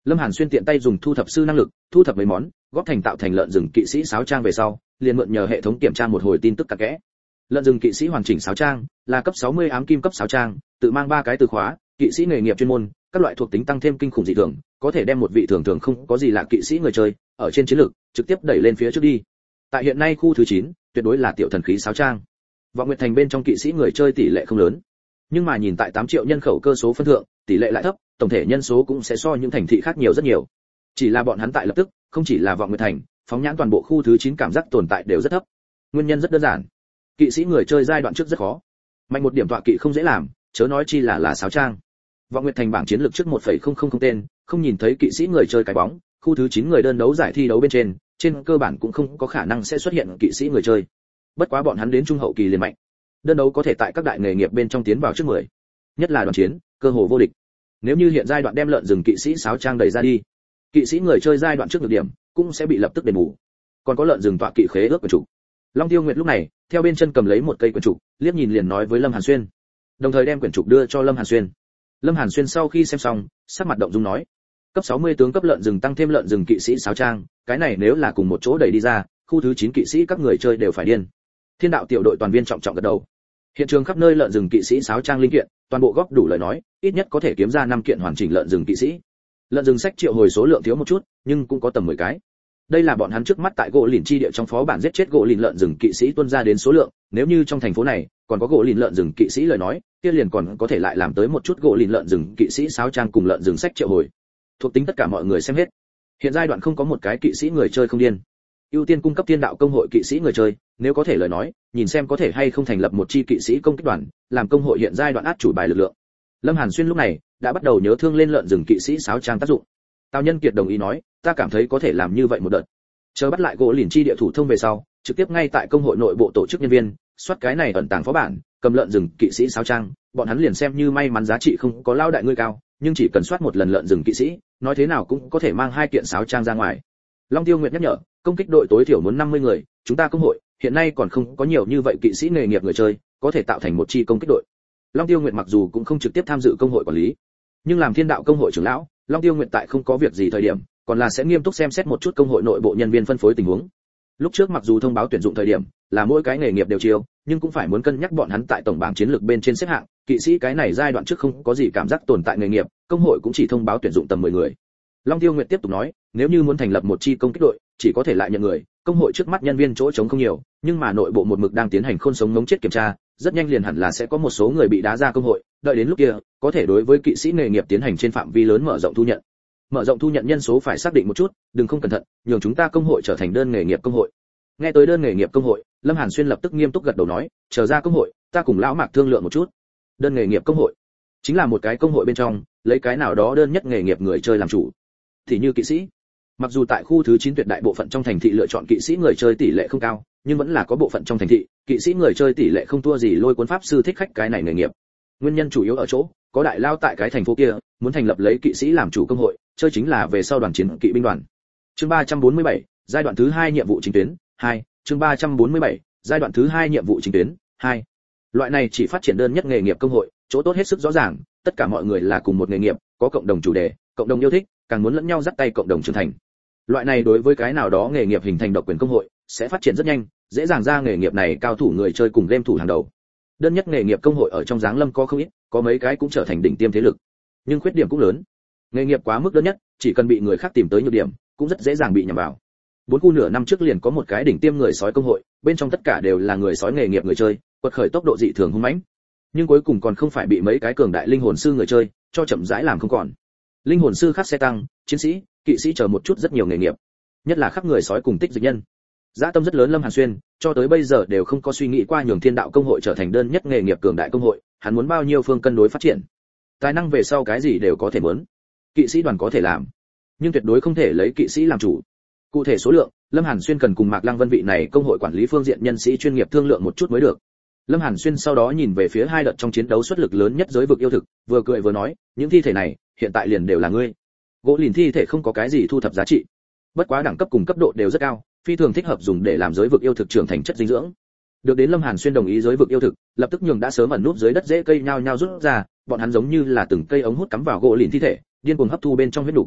Speaker 1: Lâm Hàn Xuyên tiện tay dùng thu thập sư năng lực, thu thập mấy món, góp thành tạo thành lợn rừng kỵ sĩ sáo trang về sau, liền mượn nhờ hệ thống kiểm tra một hồi tin tức cặn kẽ. Lợn rừng kỵ sĩ hoàn chỉnh sáo trang, là cấp sáu mươi ám kim cấp sáo trang, tự mang ba cái từ khóa, kỵ sĩ nghề nghiệp chuyên môn, các loại thuộc tính tăng thêm kinh khủng dị thường, có thể đem một vị thường thường không có gì lạ kỵ sĩ người chơi, ở trên chiến lược trực tiếp đẩy lên phía trước đi. Tại hiện nay khu thứ chín, tuyệt đối là tiểu thần khí sáo trang. Vọng Nguyệt Thành bên trong kỵ sĩ người chơi tỷ lệ không lớn, nhưng mà nhìn tại tám triệu nhân khẩu cơ số phân thượng, tỷ lệ lại thấp, tổng thể nhân số cũng sẽ so những thành thị khác nhiều rất nhiều. Chỉ là bọn hắn tại lập tức, không chỉ là Vọng Nguyệt Thành, phóng nhãn toàn bộ khu thứ chín cảm giác tồn tại đều rất thấp. Nguyên nhân rất đơn giản, kỵ sĩ người chơi giai đoạn trước rất khó, mạnh một điểm tọa kỵ không dễ làm, chớ nói chi là là sáo trang. Vọng Nguyệt Thành bảng chiến lược trước một phẩy không không không tên, không nhìn thấy kỵ sĩ người chơi cái bóng, khu thứ chín người đơn đấu giải thi đấu bên trên, trên cơ bản cũng không có khả năng sẽ xuất hiện kỵ sĩ người chơi. Bất quá bọn hắn đến trung hậu kỳ liền mạnh. Đơn đấu có thể tại các đại nghề nghiệp bên trong tiến vào trước mười, nhất là đoàn chiến, cơ hồ vô địch. Nếu như hiện giai đoạn đem lợn rừng kỵ sĩ sáo trang đẩy ra đi, kỵ sĩ người chơi giai đoạn trước được điểm cũng sẽ bị lập tức đền bù. Còn có lợn rừng tọa kỵ khế ước của chủ. Long Tiêu Nguyệt lúc này, theo bên chân cầm lấy một cây quyển trục, liếc nhìn liền nói với Lâm Hàn Xuyên, đồng thời đem quyển trục đưa cho Lâm Hàn Xuyên. Lâm Hàn Xuyên sau khi xem xong, sắc mặt động dung nói, cấp sáu mươi tướng cấp lợn rừng tăng thêm lợn rừng kỵ sĩ sáo trang, cái này nếu là cùng một chỗ đẩy đi ra, khu thứ chín kỵ sĩ các người chơi đều phải điên. Thiên đạo tiểu đội toàn viên trọng trọng gật đầu. Hiện trường khắp nơi lợn rừng kỵ sĩ sáo trang linh kiện, toàn bộ góp đủ lời nói, ít nhất có thể kiếm ra năm kiện hoàn chỉnh lợn rừng kỵ sĩ. Lợn rừng sách triệu hồi số lượng thiếu một chút, nhưng cũng có tầm mười cái. Đây là bọn hắn trước mắt tại gỗ lìn chi địa trong phó bản giết chết gỗ lìn lợn rừng kỵ sĩ tuân ra đến số lượng, nếu như trong thành phố này còn có gỗ lìn lợn rừng kỵ sĩ lời nói, kia liền còn có thể lại làm tới một chút gỗ lìn lợn rừng kỵ sĩ sáo trang cùng lợn rừng sách triệu hồi. Thuộc tính tất cả mọi người xem hết. Hiện giai đoạn không có một cái kỵ sĩ người chơi không điên. Ưu tiên cung cấp thiên đạo công hội kỵ sĩ người chơi, nếu có thể lời nói, nhìn xem có thể hay không thành lập một chi kỵ sĩ công kích đoàn, làm công hội hiện giai đoạn át chủ bài lực lượng. Lâm Hàn Xuyên lúc này đã bắt đầu nhớ thương lên lợn rừng kỵ sĩ sáo trang tác dụng. Tào Nhân Kiệt đồng ý nói, ta cảm thấy có thể làm như vậy một đợt. Chờ bắt lại gỗ lìn chi địa thủ thông về sau, trực tiếp ngay tại công hội nội bộ tổ chức nhân viên, soát cái này ẩn tàng phó bản, cầm lợn rừng kỵ sĩ sáo trang, bọn hắn liền xem như may mắn giá trị không có lao đại ngươi cao, nhưng chỉ cần soát một lần lợn rừng kỵ sĩ, nói thế nào cũng có thể mang hai kiện sáo trang ra ngoài. Long Tiêu Nguyệt nhắc nhở, công kích đội tối thiểu muốn năm mươi người, chúng ta công hội hiện nay còn không có nhiều như vậy kỵ sĩ nghề nghiệp người chơi, có thể tạo thành một chi công kích đội. Long Tiêu Nguyệt mặc dù cũng không trực tiếp tham dự công hội quản lý, nhưng làm thiên đạo công hội trưởng lão, Long Tiêu Nguyệt tại không có việc gì thời điểm, còn là sẽ nghiêm túc xem xét một chút công hội nội bộ nhân viên phân phối tình huống. Lúc trước mặc dù thông báo tuyển dụng thời điểm là mỗi cái nghề nghiệp đều chiêu, nhưng cũng phải muốn cân nhắc bọn hắn tại tổng bảng chiến lược bên trên xếp hạng, kỵ sĩ cái này giai đoạn trước không có gì cảm giác tồn tại nghề nghiệp, công hội cũng chỉ thông báo tuyển dụng tầm mười người. Long Tiêu Nguyệt tiếp tục nói, nếu như muốn thành lập một chi công kích đội, chỉ có thể lại nhận người, công hội trước mắt nhân viên chỗ trống không nhiều, nhưng mà nội bộ một mực đang tiến hành khôn sống ngống chết kiểm tra, rất nhanh liền hẳn là sẽ có một số người bị đá ra công hội, đợi đến lúc kia, có thể đối với kỵ sĩ nghề nghiệp tiến hành trên phạm vi lớn mở rộng thu nhận. Mở rộng thu nhận nhân số phải xác định một chút, đừng không cẩn thận, nhường chúng ta công hội trở thành đơn nghề nghiệp công hội. Nghe tới đơn nghề nghiệp công hội, Lâm Hàn Xuyên lập tức nghiêm túc gật đầu nói, chờ ra công hội, ta cùng lão Mạc thương lượng một chút. Đơn nghề nghiệp công hội chính là một cái công hội bên trong, lấy cái nào đó đơn nhất nghề nghiệp người chơi làm chủ. Thì như kỵ sĩ, mặc dù tại khu thứ chín tuyệt đại bộ phận trong thành thị lựa chọn kỵ sĩ người chơi tỷ lệ không cao, nhưng vẫn là có bộ phận trong thành thị, kỵ sĩ người chơi tỷ lệ không thua gì lôi cuốn pháp sư thích khách cái này nghề nghiệp. Nguyên nhân chủ yếu ở chỗ, có đại lao tại cái thành phố kia, muốn thành lập lấy kỵ sĩ làm chủ công hội, chơi chính là về sau đoàn chiến kỵ binh đoàn. Chương ba trăm bốn mươi bảy, giai đoạn thứ hai nhiệm vụ chính tuyến, hai, chương ba trăm bốn mươi bảy, giai đoạn thứ hai nhiệm vụ chính tuyến, hai. Loại này chỉ phát triển đơn nhất nghề nghiệp công hội, chỗ tốt hết sức rõ ràng, tất cả mọi người là cùng một nghề nghiệp, có cộng đồng chủ đề, cộng đồng yêu thích, càng muốn lẫn nhau dắt tay cộng đồng trưởng thành. Loại này đối với cái nào đó nghề nghiệp hình thành độc quyền công hội, sẽ phát triển rất nhanh, dễ dàng ra nghề nghiệp này cao thủ người chơi cùng game thủ hàng đầu. Đơn nhất nghề nghiệp công hội ở trong Giáng Lâm có không ít, có mấy cái cũng trở thành đỉnh tiêm thế lực. Nhưng khuyết điểm cũng lớn. Nghề nghiệp quá mức đơn nhất, chỉ cần bị người khác tìm tới nhược điểm, cũng rất dễ dàng bị nhầm vào. Bốn khu nửa năm trước liền có một cái đỉnh tiêm người sói công hội, bên trong tất cả đều là người sói nghề nghiệp người chơi, quật khởi tốc độ dị thường hung mãnh. Nhưng cuối cùng còn không phải bị mấy cái cường đại linh hồn sư người chơi cho chậm rãi làm không còn. Linh hồn sư khắc xe tăng, chiến sĩ, kỵ sĩ chờ một chút rất nhiều nghề nghiệp, nhất là khắc người sói cùng tích dịch nhân. Dã tâm rất lớn Lâm Hàn Xuyên, cho tới bây giờ đều không có suy nghĩ qua nhường Thiên Đạo công hội trở thành đơn nhất nghề nghiệp cường đại công hội, hắn muốn bao nhiêu phương cân đối phát triển. Tài năng về sau cái gì đều có thể muốn. Kỵ sĩ đoàn có thể làm, nhưng tuyệt đối không thể lấy kỵ sĩ làm chủ. Cụ thể số lượng, Lâm Hàn Xuyên cần cùng Mạc Lăng Vân vị này công hội quản lý phương diện nhân sĩ chuyên nghiệp thương lượng một chút mới được. Lâm Hàn Xuyên sau đó nhìn về phía hai đợt trong chiến đấu xuất lực lớn nhất giới vực yêu thực, vừa cười vừa nói, những thi thể này, hiện tại liền đều là ngươi. Gỗ lìn thi thể không có cái gì thu thập giá trị, bất quá đẳng cấp cùng cấp độ đều rất cao, phi thường thích hợp dùng để làm giới vực yêu thực trưởng thành chất dinh dưỡng. Được đến Lâm Hàn Xuyên đồng ý giới vực yêu thực, lập tức nhường đã sớm ẩn núp dưới đất rễ cây nhao nhao rút ra, bọn hắn giống như là từng cây ống hút cắm vào gỗ lìn thi thể, điên cuồng hấp thu bên trong huyết đủ.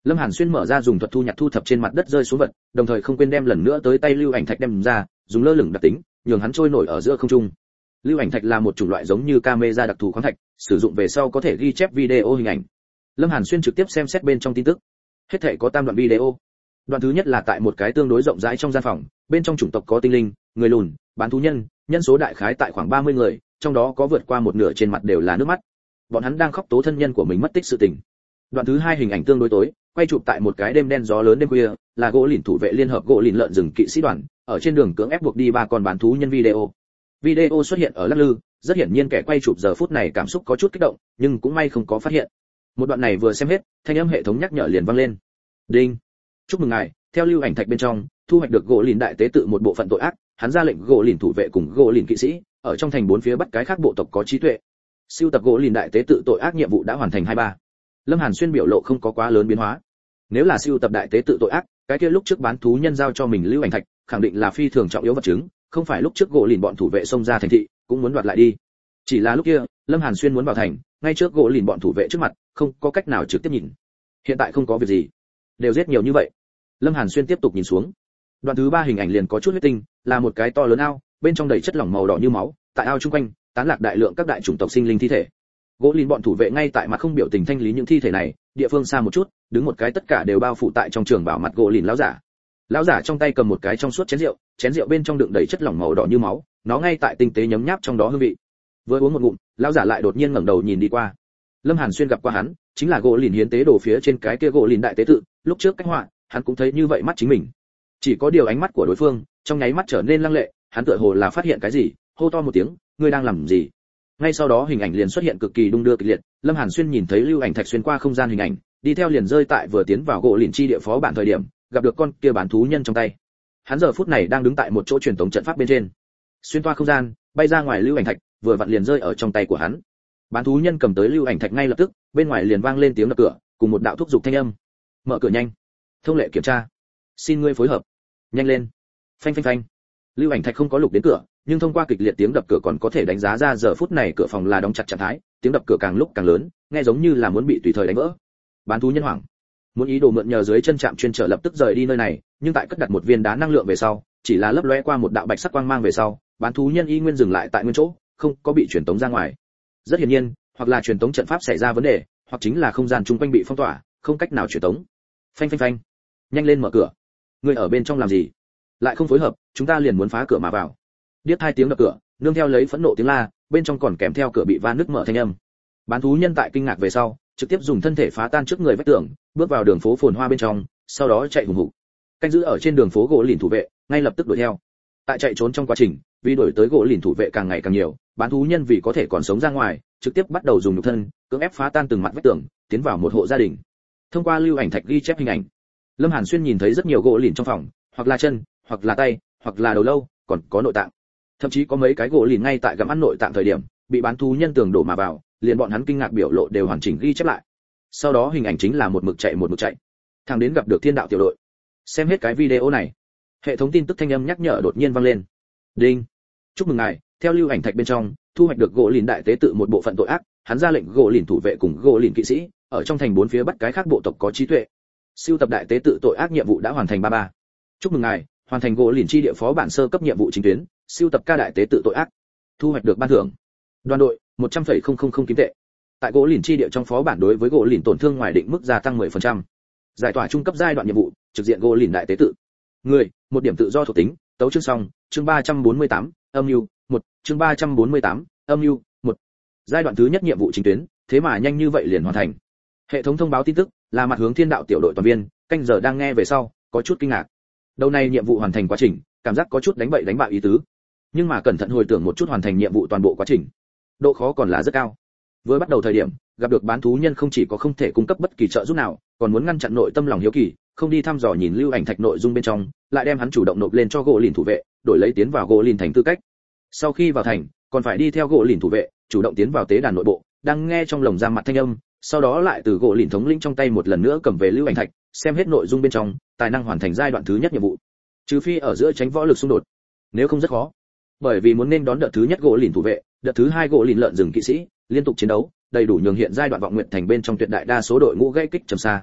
Speaker 1: Lâm Hàn Xuyên mở ra dùng thuật thu nhặt thu thập trên mặt đất rơi xuống vật, đồng thời không quên đem lần nữa tới tay lưu ảnh thạch đem ra, dùng lơ lửng đặc tính, nhường hắn trôi nổi ở giữa không trung. Lưu ảnh thạch là một chủng loại giống như camera đặc thù khoáng thạch, sử dụng về sau có thể ghi chép video hình ảnh. Lâm Hàn Xuyên trực tiếp xem xét bên trong tin tức. Hết thảy có tam đoạn video. Đoạn thứ nhất là tại một cái tương đối rộng rãi trong gian phòng, bên trong chủng tộc có tinh linh, người lùn, bán thú nhân, nhân số đại khái tại khoảng ba mươi người, trong đó có vượt qua một nửa trên mặt đều là nước mắt. Bọn hắn đang khóc tố thân nhân của mình mất tích sự tình. Đoạn thứ hai hình ảnh tương đối tối, quay chụp tại một cái đêm đen gió lớn đêm khuya, là gỗ lìn thủ vệ liên hợp gỗ lìn lợn rừng kỵ sĩ đoàn, ở trên đường cưỡng ép buộc đi ba con bán thú nhân video. Video xuất hiện ở lắc lư, rất hiển nhiên kẻ quay chụp giờ phút này cảm xúc có chút kích động, nhưng cũng may không có phát hiện. Một đoạn này vừa xem hết, thanh âm hệ thống nhắc nhở liền vang lên. Đinh. Chúc mừng ngài, theo lưu ảnh thạch bên trong, thu hoạch được gỗ lìn đại tế tự một bộ phận tội ác, hắn ra lệnh gỗ lìn thủ vệ cùng gỗ lìn kỵ sĩ, ở trong thành bốn phía bắt cái khác bộ tộc có trí tuệ. Siêu tập gỗ lìn đại tế tự tội ác nhiệm vụ đã hoàn thành hai ba. Lâm Hàn Xuyên biểu lộ không có quá lớn biến hóa. Nếu là siêu tập đại tế tự tội ác, cái kia lúc trước bán thú nhân giao cho mình lưu ảnh thạch, khẳng định là phi thường trọng yếu vật chứng, không phải lúc trước gỗ lìn bọn thủ vệ xông ra thành thị, cũng muốn đoạt lại đi. Chỉ là lúc kia, Lâm Hàn Xuyên muốn vào thành, ngay trước gỗ lìn bọn thủ vệ trước mặt, không có cách nào trực tiếp nhìn. Hiện tại không có việc gì, đều giết nhiều như vậy. Lâm Hàn Xuyên tiếp tục nhìn xuống. Đoạn thứ ba hình ảnh liền có chút huyết tinh, là một cái to lớn ao, bên trong đầy chất lỏng màu đỏ như máu, tại ao chung quanh, tán lạc đại lượng các đại chủng tộc sinh linh thi thể. Gỗ lìn bọn thủ vệ ngay tại mặt không biểu tình thanh lý những thi thể này, địa phương xa một chút, đứng một cái tất cả đều bao phủ tại trong trường bảo mặt gỗ lìn lão giả. Lão giả trong tay cầm một cái trong suốt chén rượu, chén rượu bên trong đựng đầy chất lỏng màu đỏ như máu, nó ngay tại tinh tế nhấm nháp trong đó hương vị. Vừa uống một ngụm, lão giả lại đột nhiên ngẩng đầu nhìn đi qua. Lâm Hàn Xuyên gặp qua hắn, chính là gỗ lìn hiến tế đồ phía trên cái kia gỗ lìn đại tế tự, lúc trước cách họa, hắn cũng thấy như vậy mắt chính mình. Chỉ có điều ánh mắt của đối phương, trong nháy mắt trở nên lăng lệ, hắn tựa hồ là phát hiện cái gì, hô to một tiếng, ngươi đang làm gì? Ngay sau đó hình ảnh liền xuất hiện cực kỳ đung đưa kịch liệt, Lâm Hàn Xuyên nhìn thấy lưu ảnh thạch xuyên qua không gian hình ảnh, đi theo liền rơi tại vừa tiến vào gỗ lìn chi địa phó bản thời điểm, gặp được con kia bán thú nhân trong tay. Hắn giờ phút này đang đứng tại một chỗ truyền tống trận pháp bên trên. Xuyên qua không gian, bay ra ngoài lưu ảnh thạch, vừa vặn liền rơi ở trong tay của hắn. Bán thú nhân cầm tới lưu ảnh thạch ngay lập tức, bên ngoài liền vang lên tiếng đập cửa, cùng một đạo thúc giục thanh âm. Mở cửa nhanh. Thông lệ kiểm tra. Xin ngươi phối hợp. Nhanh lên. Phanh phanh phanh. Lưu ảnh thạch không có lục đến cửa, nhưng thông qua kịch liệt tiếng đập cửa còn có thể đánh giá ra giờ phút này cửa phòng là đóng chặt trạng thái, tiếng đập cửa càng lúc càng lớn, nghe giống như là muốn bị tùy thời đánh vỡ. Bán thú nhân hoảng, muốn ý đồ mượn nhờ dưới chân trạm chuyên trở lập tức rời đi nơi này, nhưng tại cất đặt một viên đá năng lượng về sau, chỉ là lấp lóe qua một đạo bạch sắc quang mang về sau, bán thú nhân y nguyên dừng lại tại nguyên chỗ, không có bị truyền tống ra ngoài. Rất hiển nhiên, hoặc là truyền tống trận pháp xảy ra vấn đề, hoặc chính là không gian chung quanh bị phong tỏa, không cách nào truyền tống. Phanh phanh phanh, nhanh lên mở cửa. Ngươi ở bên trong làm gì? Lại không phối hợp, chúng ta liền muốn phá cửa mà vào. Điếc hai tiếng đập cửa, nương theo lấy phẫn nộ tiếng la, bên trong còn kèm theo cửa bị va nứt mở thanh âm. Bán thú nhân tại kinh ngạc về sau, trực tiếp dùng thân thể phá tan trước người vách tường, bước vào đường phố phồn hoa bên trong, sau đó chạy hùng hục. Canh giữ ở trên đường phố gỗ lìn thủ vệ, ngay lập tức đuổi theo. Tại chạy trốn trong quá trình, vì đuổi tới gỗ lìn thủ vệ càng ngày càng nhiều, bán thú nhân vì có thể còn sống ra ngoài, trực tiếp bắt đầu dùng nhục thân, cưỡng ép phá tan từng mặt vách tường, tiến vào một hộ gia đình. Thông qua lưu ảnh thạch ghi chép hình ảnh, Lâm Hàn Xuyên nhìn thấy rất nhiều gỗ lìn trong phòng, hoặc là chân, hoặc là tay, hoặc là đầu lâu, còn có nội tạng. Thậm chí có mấy cái gỗ lìn ngay tại gặm ăn nội tạng thời điểm, bị bán thú nhân tường đổ mà vào, liền bọn hắn kinh ngạc biểu lộ đều hoàn chỉnh ghi chép lại. Sau đó hình ảnh chính là một mực chạy một mực chạy, thằng đến gặp được thiên đạo tiểu đội. Xem hết cái video này, hệ thống tin tức thanh âm nhắc nhở đột nhiên vang lên. Đinh. Chúc mừng ngài, theo lưu ảnh thạch bên trong, thu hoạch được gỗ lìn đại tế tự một bộ phận tội ác, hắn ra lệnh gỗ lìn thủ vệ cùng gỗ lìn kỵ sĩ, ở trong thành bốn phía bắt cái khác bộ tộc có trí tuệ. Siêu tập đại tế tự tội ác nhiệm vụ đã hoàn thành ba ba. Chúc mừng ngài, hoàn thành gỗ lìn chi địa phó bản sơ cấp nhiệm vụ chính tuyến, siêu tập ca đại tế tự tội ác. Thu hoạch được ban thưởng. Đoàn đội, một trăm phẩy không không không kim tệ. Tại gỗ lìn chi địa trong phó bản đối với gỗ lìn tổn thương ngoài định mức gia tăng mười phần trăm. Giải tỏa trung cấp giai đoạn nhiệm vụ, trực diện gỗ lìn đại tế tự. Người, một điểm tự do thuộc tính, tấu chương xong, chương ba trăm bốn mươi tám, âm nhu, một, chương ba trăm bốn mươi tám, âm nhu, một. Giai đoạn thứ nhất nhiệm vụ chính tuyến, thế mà nhanh như vậy liền hoàn thành. Hệ thống thông báo tin tức, là mặt hướng thiên đạo tiểu đội toàn viên, canh giờ đang nghe về sau, có chút kinh ngạc. Đầu này nhiệm vụ hoàn thành quá trình, cảm giác có chút đánh bậy đánh bạ ý tứ. Nhưng mà cẩn thận hồi tưởng một chút hoàn thành nhiệm vụ toàn bộ quá trình, độ khó còn là rất cao. Vừa bắt đầu thời điểm, gặp được bán thú nhân không chỉ có không thể cung cấp bất kỳ trợ giúp nào, còn muốn ngăn chặn nội tâm lòng hiếu kỳ, không đi thăm dò nhìn lưu ảnh thạch nội dung bên trong, lại đem hắn chủ động nộp lên cho gỗ lìn thủ vệ, đổi lấy tiến vào gỗ lìn thành tư cách. Sau khi vào thành, còn phải đi theo gỗ lìn thủ vệ, chủ động tiến vào tế đàn nội bộ, đang nghe trong lồng giam mặt thanh âm, sau đó lại từ gỗ lìn thống lĩnh trong tay một lần nữa cầm về lưu ảnh thạch, xem hết nội dung bên trong, tài năng hoàn thành giai đoạn thứ nhất nhiệm vụ. Trừ phi ở giữa tránh võ lực xung đột, nếu không rất khó. Bởi vì muốn nên đón đợt thứ nhất gỗ lìn thủ vệ, đợt thứ hai gỗ lìn lợn rừng kỵ sĩ, liên tục chiến đấu, đầy đủ nhường hiện giai đoạn vọng nguyện thành bên trong tuyệt đại đa số đội ngũ gây kích trầm xa.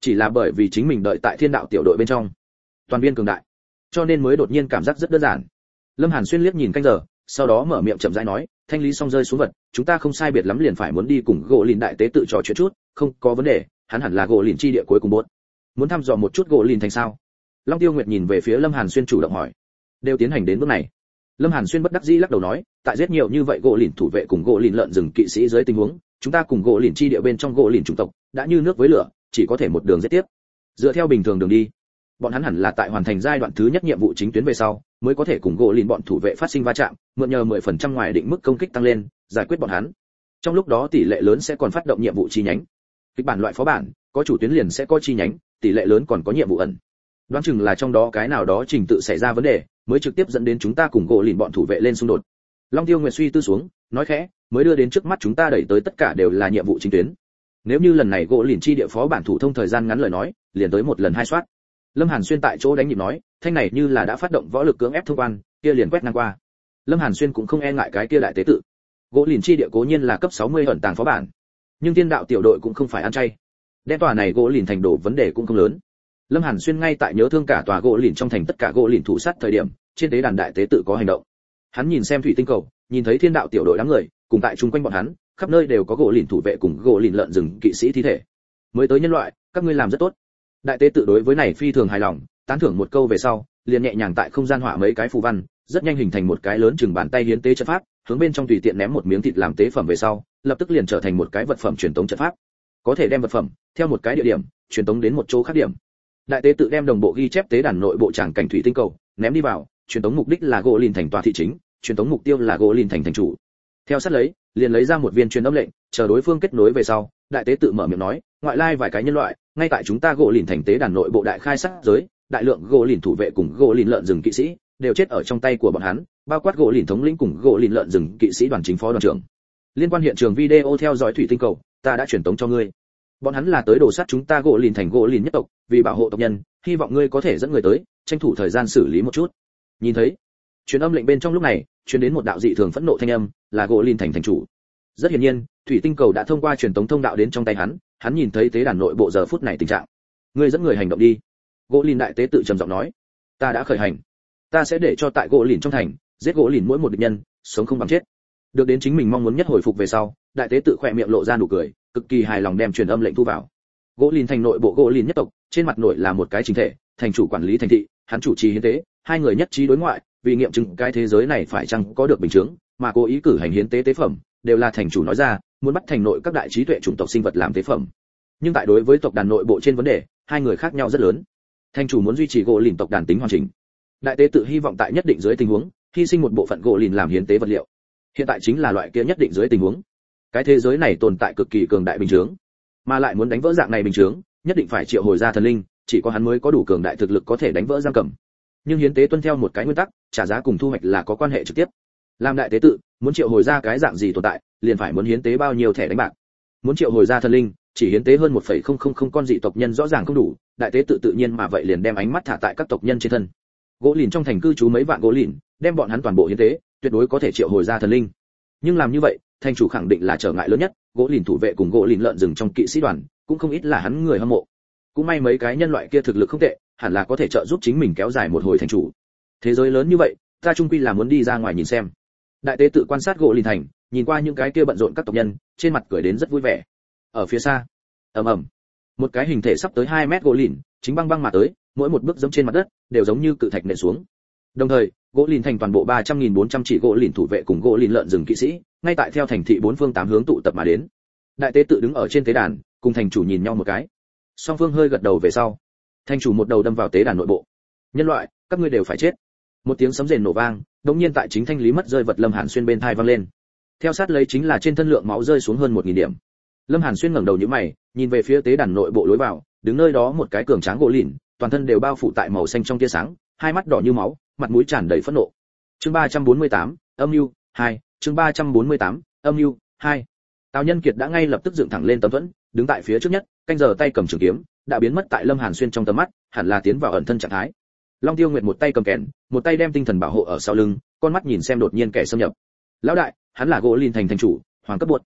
Speaker 1: chỉ là bởi vì chính mình đợi tại thiên đạo tiểu đội bên trong toàn viên cường đại, cho nên mới đột nhiên cảm giác rất đơn giản. Lâm Hàn Xuyên liếc nhìn canh giờ, sau đó mở miệng chậm rãi nói, thanh lý xong rơi xuống vật, chúng ta không sai biệt lắm liền phải muốn đi cùng gỗ lìn đại tế tự trò chuyện chút, không có vấn đề, hắn hẳn là gỗ lìn chi địa cuối cùng bốt. Muốn thăm dò một chút gỗ lìn thành sao? Long Tiêu Nguyệt nhìn về phía Lâm Hàn Xuyên chủ động hỏi. Đều tiến hành đến bước này. Lâm Hàn Xuyên bất đắc dĩ lắc đầu nói, tại giết nhiều như vậy gỗ lìn thủ vệ cùng gỗ lìn lợn rừng kỵ sĩ dưới tình huống, chúng ta cùng gỗ lìn chi địa bên trong gỗ lìn chủng tộc đã như nước với lửa, chỉ có thể một đường giết tiếp. Dựa theo bình thường đường đi, bọn hắn hẳn là tại hoàn thành giai đoạn thứ nhất nhiệm vụ chính tuyến về sau, mới có thể cùng gỗ lìn bọn thủ vệ phát sinh va chạm, mượn nhờ mười phần trăm ngoài định mức công kích tăng lên, giải quyết bọn hắn. Trong lúc đó tỷ lệ lớn sẽ còn phát động nhiệm vụ chi nhánh. Kịch bản loại phó bản, có chủ tuyến liền sẽ có chi nhánh, tỷ lệ lớn còn có nhiệm vụ ẩn. Đoán chừng là trong đó cái nào đó trình tự xảy ra vấn đề, mới trực tiếp dẫn đến chúng ta cùng gỗ lìn bọn thủ vệ lên xung đột. Long Tiêu Nguyệt suy tư xuống, nói khẽ, mới đưa đến trước mắt chúng ta đẩy tới tất cả đều là nhiệm vụ chính tuyến. Nếu như lần này gỗ lìn chi địa phó bản thủ thông thời gian ngắn lời nói, liền tới một lần hai soát. Lâm Hàn Xuyên tại chỗ đánh nhịp nói, thanh này như là đã phát động võ lực cưỡng ép thông quan, kia liền quét ngang qua. Lâm Hàn Xuyên cũng không e ngại cái kia đại tế tự. Gỗ lìn chi địa cố nhiên là cấp sáu mươi ẩn tàng phó bản, nhưng thiên đạo tiểu đội cũng không phải ăn chay. Đem tòa này gỗ lìn thành đổ vấn đề cũng không lớn. Lâm Hàn Xuyên ngay tại nhớ thương cả tòa gỗ lìn trong thành tất cả gỗ lìn thủ sát thời điểm, trên tế đàn đại tế tự có hành động. Hắn nhìn xem thủy tinh cầu, nhìn thấy thiên đạo tiểu đội đám người, cùng tại chung quanh bọn hắn, khắp nơi đều có gỗ lìn thủ vệ cùng gỗ lìn lợn rừng kỵ sĩ thi thể. Mới tới nhân loại, các ngươi làm rất tốt. Đại tế tự đối với này phi thường hài lòng, tán thưởng một câu về sau, liền nhẹ nhàng tại không gian họa mấy cái phù văn, rất nhanh hình thành một cái lớn chừng bàn tay hiến tế trận pháp, hướng bên trong tùy tiện ném một miếng thịt làm tế phẩm về sau, lập tức liền trở thành một cái vật phẩm truyền tống trận pháp. Có thể đem vật phẩm theo một cái địa điểm truyền tống đến một chỗ khác điểm. Đại tế tự đem đồng bộ ghi chép tế đàn nội bộ tràng cảnh thủy tinh cầu ném đi vào, truyền tống mục đích là gỗ lìn thành tòa thị chính, truyền tống mục tiêu là gỗ lìn thành thành chủ. Theo sát lấy, liền lấy ra một viên truyền âm lệnh, chờ đối phương kết nối về sau, đại tế tự mở miệng nói, ngoại lai vài cái nhân loại, ngay tại chúng ta gỗ lìn thành tế đàn nội bộ đại khai sát giới, đại lượng gỗ lìn thủ vệ cùng gỗ lìn lợn rừng kỵ sĩ đều chết ở trong tay của bọn hắn, bao quát gỗ lìn thống lĩnh cùng gỗ lìn lợn rừng kỵ sĩ đoàn chính phó đoàn trưởng. Liên quan hiện trường video theo dõi thủy tinh cầu, ta đã truyền tống cho ngươi. Bọn hắn là tới đổ sát chúng ta gỗ lìn thành gỗ lìn nhất tộc, vì bảo hộ tộc nhân, hy vọng ngươi có thể dẫn người tới, tranh thủ thời gian xử lý một chút. Nhìn thấy, truyền âm lệnh bên trong lúc này, truyền đến một đạo dị thường phẫn nộ thanh âm, là gỗ lìn thành thành chủ. Rất hiển nhiên, thủy tinh cầu đã thông qua truyền tống thông đạo đến trong tay hắn, hắn nhìn thấy tế đàn nội bộ giờ phút này tình trạng. Ngươi dẫn người hành động đi. Gỗ lìn đại tế tự trầm giọng nói, ta đã khởi hành. Ta sẽ để cho tại gỗ lìn trong thành, giết gỗ lìn mỗi một địch nhân, sống không bằng chết. Được đến chính mình mong muốn nhất hồi phục về sau, đại tế tự khỏe miệng lộ ra nụ cười, cực kỳ hài lòng đem truyền âm lệnh thu vào. Gỗ lìn thành nội bộ gỗ lìn nhất tộc, trên mặt nội là một cái chính thể, thành chủ quản lý thành thị, hắn chủ trì hiến tế, hai người nhất trí đối ngoại, vì nghiệm chứng cái thế giới này phải chăng có được bình chứng, mà cố ý cử hành hiến tế tế phẩm, đều là thành chủ nói ra, muốn bắt thành nội các đại trí tuệ chủng tộc sinh vật làm tế phẩm. Nhưng tại đối với tộc đàn nội bộ trên vấn đề, hai người khác nhau rất lớn. Thành chủ muốn duy trì gỗ lìn tộc đàn tính hoàn chỉnh. Đại tế tự hy vọng tại nhất định dưới tình huống, hy sinh một bộ phận gỗ lìn làm hiến tế vật liệu. Hiện tại chính là loại kia nhất định dưới tình huống. Cái thế giới này tồn tại cực kỳ cường đại bình chứng, mà lại muốn đánh vỡ dạng này bình chứng, nhất định phải triệu hồi ra thần linh, chỉ có hắn mới có đủ cường đại thực lực có thể đánh vỡ giam cầm. Nhưng hiến tế tuân theo một cái nguyên tắc, trả giá cùng thu hoạch là có quan hệ trực tiếp. Làm đại tế tự, muốn triệu hồi ra cái dạng gì tồn tại, liền phải muốn hiến tế bao nhiêu thẻ đánh bạc. Muốn triệu hồi ra thần linh, chỉ hiến tế hơn một phẩy không không không con dị tộc nhân rõ ràng không đủ, đại tế tự tự nhiên mà vậy liền đem ánh mắt thả tại các tộc nhân trên thân. Gỗ lìn trong thành cư trú mấy vạn gỗ lìn, đem bọn hắn toàn bộ hiến tế, tuyệt đối có thể triệu hồi ra thần linh. Nhưng làm như vậy, thành chủ khẳng định là trở ngại lớn nhất, gỗ lìn thủ vệ cùng gỗ lìn lợn rừng trong kỵ sĩ đoàn, cũng không ít là hắn người hâm mộ. Cũng may mấy cái nhân loại kia thực lực không tệ, hẳn là có thể trợ giúp chính mình kéo dài một hồi thành chủ. Thế giới lớn như vậy, ta chung quy là muốn đi ra ngoài nhìn xem. Đại tế tự quan sát gỗ lìn thành, nhìn qua những cái kia bận rộn các tộc nhân, trên mặt cười đến rất vui vẻ. Ở phía xa, ầm ầm, một cái hình thể sắp tới hai mét gỗ lìn, chính băng băng mà tới, mỗi một bước dẫm trên mặt đất, đều giống như cự thạch nện xuống. Đồng thời, gỗ lìn thành toàn bộ ba trăm nghìn bốn trăm chỉ gỗ lìn thủ vệ cùng gỗ lìn lợn rừng kỵ sĩ, ngay tại theo thành thị bốn phương tám hướng tụ tập mà đến. Đại tế tự đứng ở trên tế đàn, cùng thành chủ nhìn nhau một cái. Song phương hơi gật đầu về sau, thành chủ một đầu đâm vào tế đàn nội bộ. Nhân loại, các ngươi đều phải chết. Một tiếng sấm rền nổ vang, đột nhiên tại chính thanh lý mất rơi vật Lâm Hàn Xuyên bên tai vang lên. Theo sát lấy chính là trên thân lượng máu rơi xuống hơn một nghìn điểm. Lâm Hàn Xuyên ngẩng đầu nhíu mày, nhìn về phía tế đàn nội bộ lối vào, đứng nơi đó một cái cường tráng gỗ lìn, toàn thân đều bao phủ tại màu xanh trong tia sáng, hai mắt đỏ như máu, mặt mũi tràn đầy phẫn nộ. Chương ba trăm bốn mươi tám, âm mưu hai, chương ba trăm bốn mươi tám, âm mưu hai. Tào Nhân Kiệt đã ngay lập tức dựng thẳng lên tấm thuẫn, đứng tại phía trước nhất, canh giờ tay cầm trường kiếm, đã biến mất tại Lâm Hàn Xuyên trong tầm mắt, hẳn là tiến vào ẩn thân trạng thái. Long Tiêu Nguyệt một tay cầm kèn, một tay đem tinh thần bảo hộ ở sau lưng, con mắt nhìn xem đột nhiên kẻ xâm nhập. Lão đại, hắn là gỗ lìn thành thành chủ, hoàng cấp buột.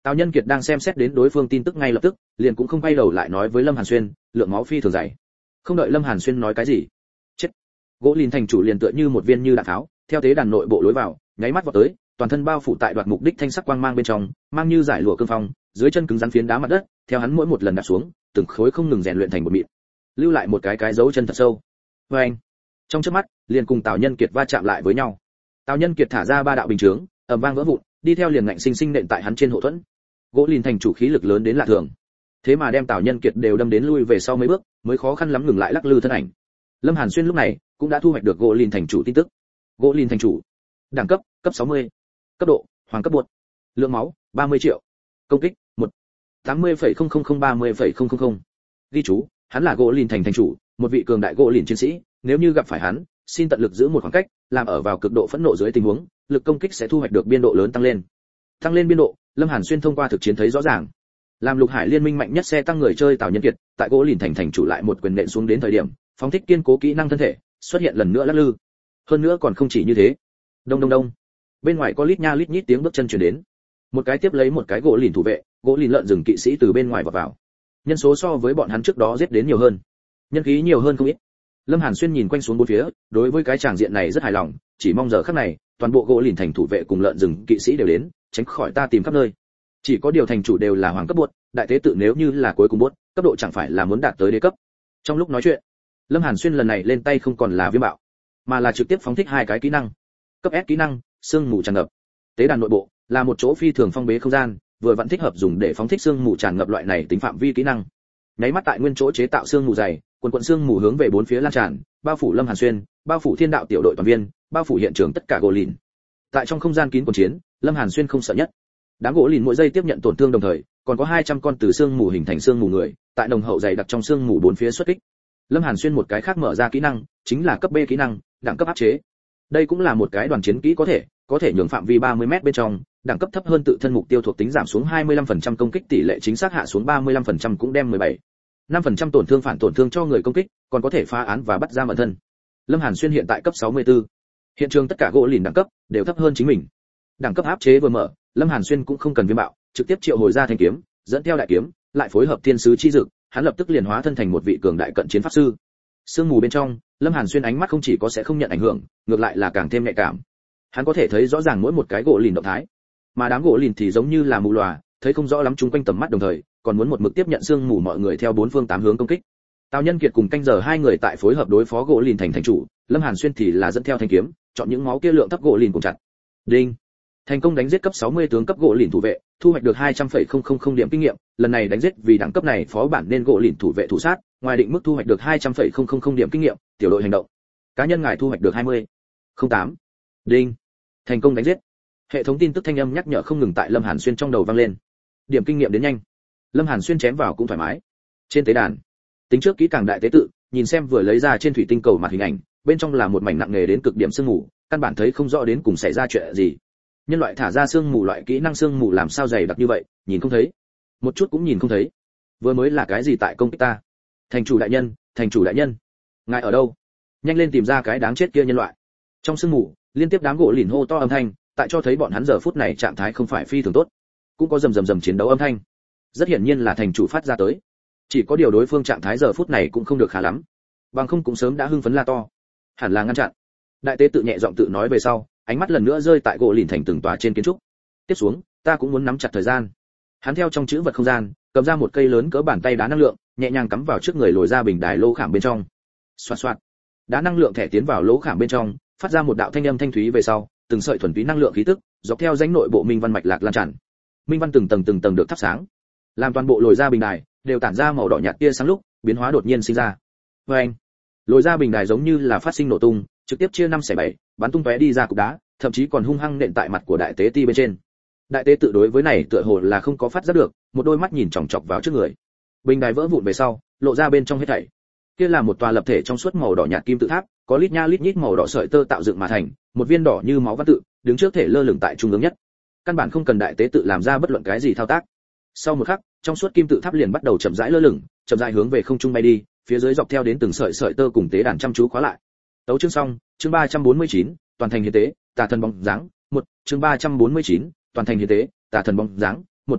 Speaker 1: Tào Nhân Kiệt đang xem xét đến đối phương tin tức ngay lập tức, liền cũng không quay đầu lại nói với Lâm Hàn Xuyên, lượng máu phi thường dày. Không đợi Lâm Hàn Xuyên nói cái gì, chết. Gỗ Lìn thành chủ liền tựa như một viên như đạn tháo, theo tế đàn nội bộ lối vào, nháy mắt vọt tới, toàn thân bao phủ tại đoạt mục đích thanh sắc quang mang bên trong, mang như giải lụa cương phong, dưới chân cứng rắn phiến đá mặt đất, theo hắn mỗi một lần đạp xuống, từng khối không ngừng rèn luyện thành một mịn, lưu lại một cái cái dấu chân thật sâu. Và anh, trong chớp mắt, liền cùng Tào Nhân Kiệt va chạm lại với nhau. Tào Nhân Kiệt thả ra ba đạo bình chướng, ầm vang vỡ vụn, đi theo liền ngạnh sinh sinh nện tại hắn trên hộ thuẫn. Gỗ Lìn thành chủ khí lực lớn đến lạ thường, thế mà đem Tào Nhân Kiệt đều đâm đến lui về sau mấy bước, mới khó khăn lắm ngừng lại lắc lư thân ảnh. Lâm Hàn Xuyên lúc này cũng đã thu hoạch được Gỗ Lìn thành chủ tin tức. Gỗ Lìn thành chủ, đẳng cấp cấp sáu mươi, cấp độ hoàng cấp buột, lượng máu ba mươi triệu, công kích một, tám mươi phẩy không không không ba mươi phẩy không không không. Ghi chú, hắn là Gỗ Lìn thành thành chủ, một vị cường đại Gỗ Lìn chiến sĩ, nếu như gặp phải hắn, xin tận lực giữ một khoảng cách, làm ở vào cực độ phẫn nộ dưới tình huống, lực công kích sẽ thu hoạch được biên độ lớn tăng lên. Tăng lên biên độ, Lâm Hàn Xuyên thông qua thực chiến thấy rõ ràng. Làm Lục Hải liên minh mạnh nhất xe tăng người chơi Tào Nhân Kiệt, tại Gỗ Lìn thành thành chủ lại một quyền nện xuống đến thời điểm, phóng thích kiên cố kỹ năng thân thể, xuất hiện lần nữa lắc lư. Hơn nữa còn không chỉ như thế. Đông đông đông. Bên ngoài có lít nha lít nhít tiếng bước chân truyền đến. Một cái tiếp lấy một cái Gỗ Lìn thủ vệ, Gỗ Lìn lợn rừng kỵ sĩ từ bên ngoài vào vào. Nhân số so với bọn hắn trước đó giết đến nhiều hơn. Nhân khí nhiều hơn không ít. Lâm Hàn Xuyên nhìn quanh xuống bốn phía, đối với cái tràng diện này rất hài lòng, chỉ mong giờ khắc này, toàn bộ Gỗ Lìn thành thủ vệ cùng lợn rừng kỵ sĩ đều đến, tránh khỏi ta tìm khắp nơi. Chỉ có điều thành chủ đều là hoàng cấp buốt, đại tế tự nếu như là cuối cùng buốt, cấp độ chẳng phải là muốn đạt tới đế cấp. Trong lúc nói chuyện, Lâm Hàn Xuyên lần này lên tay không còn là viêm bạo, mà là trực tiếp phóng thích hai cái kỹ năng. Cấp S kỹ năng, sương mù tràn ngập. Tế đàn nội bộ là một chỗ phi thường phong bế không gian, vừa vẫn thích hợp dùng để phóng thích sương mù tràn ngập loại này tính phạm vi kỹ năng. Nháy mắt tại nguyên chỗ chế tạo sương mù dày, quần quần sương mù hướng về bốn phía lan tràn, bao phủ Lâm Hàn Xuyên, bao phủ Thiên Đạo tiểu đội toàn viên, bao phủ hiện trường tất cả Gỗ Lìn. Tại trong không gian kín quần chiến, Lâm Hàn Xuyên không sợ nhất. Đám Gỗ Lìn mỗi giây tiếp nhận tổn thương đồng thời, còn có hai trăm con từ sương mù hình thành sương mù người, tại nồng hậu dày đặc trong sương mù bốn phía xuất kích. Lâm Hàn Xuyên một cái khác mở ra kỹ năng, chính là cấp B kỹ năng, đẳng cấp áp chế. Đây cũng là một cái đoàn chiến kỹ có thể, có thể nhường phạm vi ba mươi mét bên trong, đẳng cấp thấp hơn tự thân mục tiêu thuộc tính giảm xuống hai mươi lăm phần trăm, công kích tỷ lệ chính xác hạ xuống ba mươi lăm phần trăm, cũng đem mười bảy năm phần trăm tổn thương phản tổn thương cho người công kích, còn có thể phá án và bắt giam ẩn thân. Lâm Hàn Xuyên hiện tại cấp sáu mươi tư. Hiện trường tất cả Gỗ Lìn đẳng cấp đều thấp hơn chính mình. Đẳng cấp áp chế vừa mở, Lâm Hàn Xuyên cũng không cần viêm bạo, trực tiếp triệu hồi ra thanh kiếm, dẫn theo đại kiếm, lại phối hợp thiên sứ chi dực, hắn lập tức liền hóa thân thành một vị cường đại cận chiến pháp sư. Sương mù bên trong, Lâm Hàn Xuyên ánh mắt không chỉ có sẽ không nhận ảnh hưởng, ngược lại là càng thêm nhạy cảm. Hắn có thể thấy rõ ràng mỗi một cái Gỗ Lìn động thái, mà đám Gỗ Lìn thì giống như là mù lòa, thấy không rõ lắm chúng quanh tầm mắt, đồng thời còn muốn một mực tiếp nhận sương mù mọi người theo bốn phương tám hướng công kích. Tào Nhân Kiệt cùng canh giờ hai người tại phối hợp đối phó Gỗ Lìn thành thành chủ, Lâm Hàn Xuyên thì là dẫn theo thanh kiếm, chọn những máu kia lượng thấp Gỗ Lìn cùng chặt. Đinh. Thành công đánh giết cấp sáu mươi tướng cấp Gỗ Lìn thủ vệ, thu hoạch được hai trăm phẩy không không không điểm kinh nghiệm, lần này đánh giết vì đẳng cấp này phó bản nên Gỗ Lìn thủ vệ thủ sát, ngoài định mức thu hoạch được hai trăm phẩy không không không điểm kinh nghiệm, tiểu đội hành động. Cá nhân ngài thu hoạch được hai mươi. không tám. Đinh. Thành công đánh giết. Hệ thống tin tức thanh âm nhắc nhở không ngừng tại Lâm Hàn Xuyên trong đầu vang lên. Điểm kinh nghiệm đến nhanh. Lâm Hàn Xuyên chém vào cũng thoải mái. Trên tế đàn, tính trước kỹ càng đại tế tự, nhìn xem vừa lấy ra trên thủy tinh cầu mặt hình ảnh, bên trong là một mảnh nặng nề đến cực điểm sương mù, căn bản thấy không rõ đến cùng xảy ra chuyện gì. Nhân loại thả ra sương mù loại kỹ năng sương mù làm sao dày đặc như vậy, nhìn không thấy, một chút cũng nhìn không thấy. Vừa mới là cái gì tại công kích ta? Thành chủ đại nhân, thành chủ đại nhân, ngài ở đâu? Nhanh lên tìm ra cái đáng chết kia nhân loại. Trong sương mù, liên tiếp đám Gỗ Lìn hô to âm thanh, tại cho thấy bọn hắn giờ phút này trạng thái không phải phi thường tốt. Cũng có rầm rầm rầm chiến đấu âm thanh. Rất hiển nhiên là thành chủ phát ra tới. Chỉ có điều đối phương trạng thái giờ phút này cũng không được khá lắm, bằng không cũng sớm đã hưng phấn la to, hẳn là ngăn chặn. Đại tế tự nhẹ giọng tự nói về sau, ánh mắt lần nữa rơi tại Gỗ Lìn thành từng tòa trên kiến trúc. Tiếp xuống, ta cũng muốn nắm chặt thời gian. Hắn theo trong chữ vật không gian, cầm ra một cây lớn cỡ bàn tay đá năng lượng, nhẹ nhàng cắm vào trước người lồi ra bình đài lỗ khảm bên trong. Xoạt xoạt, đá năng lượng thẻ tiến vào lỗ khảm bên trong, phát ra một đạo thanh âm thanh thúy về sau, từng sợi thuần túy năng lượng khí tức, dọc theo rãnh nội bộ minh văn mạch lạc lan tràn. Minh văn từng tầng từng tầng được thắp sáng, làm toàn bộ lồi ra bình đài đều tản ra màu đỏ nhạt tia sáng lúc, biến hóa đột nhiên sinh ra. Và anh, lồi ra bình đài giống như là phát sinh nổ tung, trực tiếp chia năm xẻ bảy, bắn tung tóe đi ra cục đá, thậm chí còn hung hăng nện tại mặt của đại tế ti bên trên. Đại tế tự đối với này tựa hồ là không có phát giác được, một đôi mắt nhìn chòng chọc vào trước người. Bình đài vỡ vụn về sau, lộ ra bên trong hết thảy. Kia là một tòa lập thể trong suốt màu đỏ nhạt kim tự tháp, có lít nha lít nhít màu đỏ sợi tơ tạo dựng mà thành, một viên đỏ như máu văn tự, đứng trước thể lơ lửng tại trung ương nhất. Căn bản không cần đại tế tự làm ra bất luận cái gì thao tác. Sau một khắc, trong suốt kim tự tháp liền bắt đầu chậm rãi lơ lửng, chậm rãi hướng về không trung bay đi, phía dưới dọc theo đến từng sợi sợi tơ cùng tế đàn chăm chú khóa lại. Tấu chương xong, chương ba trăm bốn mươi chín, toàn thành hiến tế, tà thần bóng dáng, một, chương ba trăm bốn mươi chín, toàn thành hiến tế, tà thần bóng dáng, một.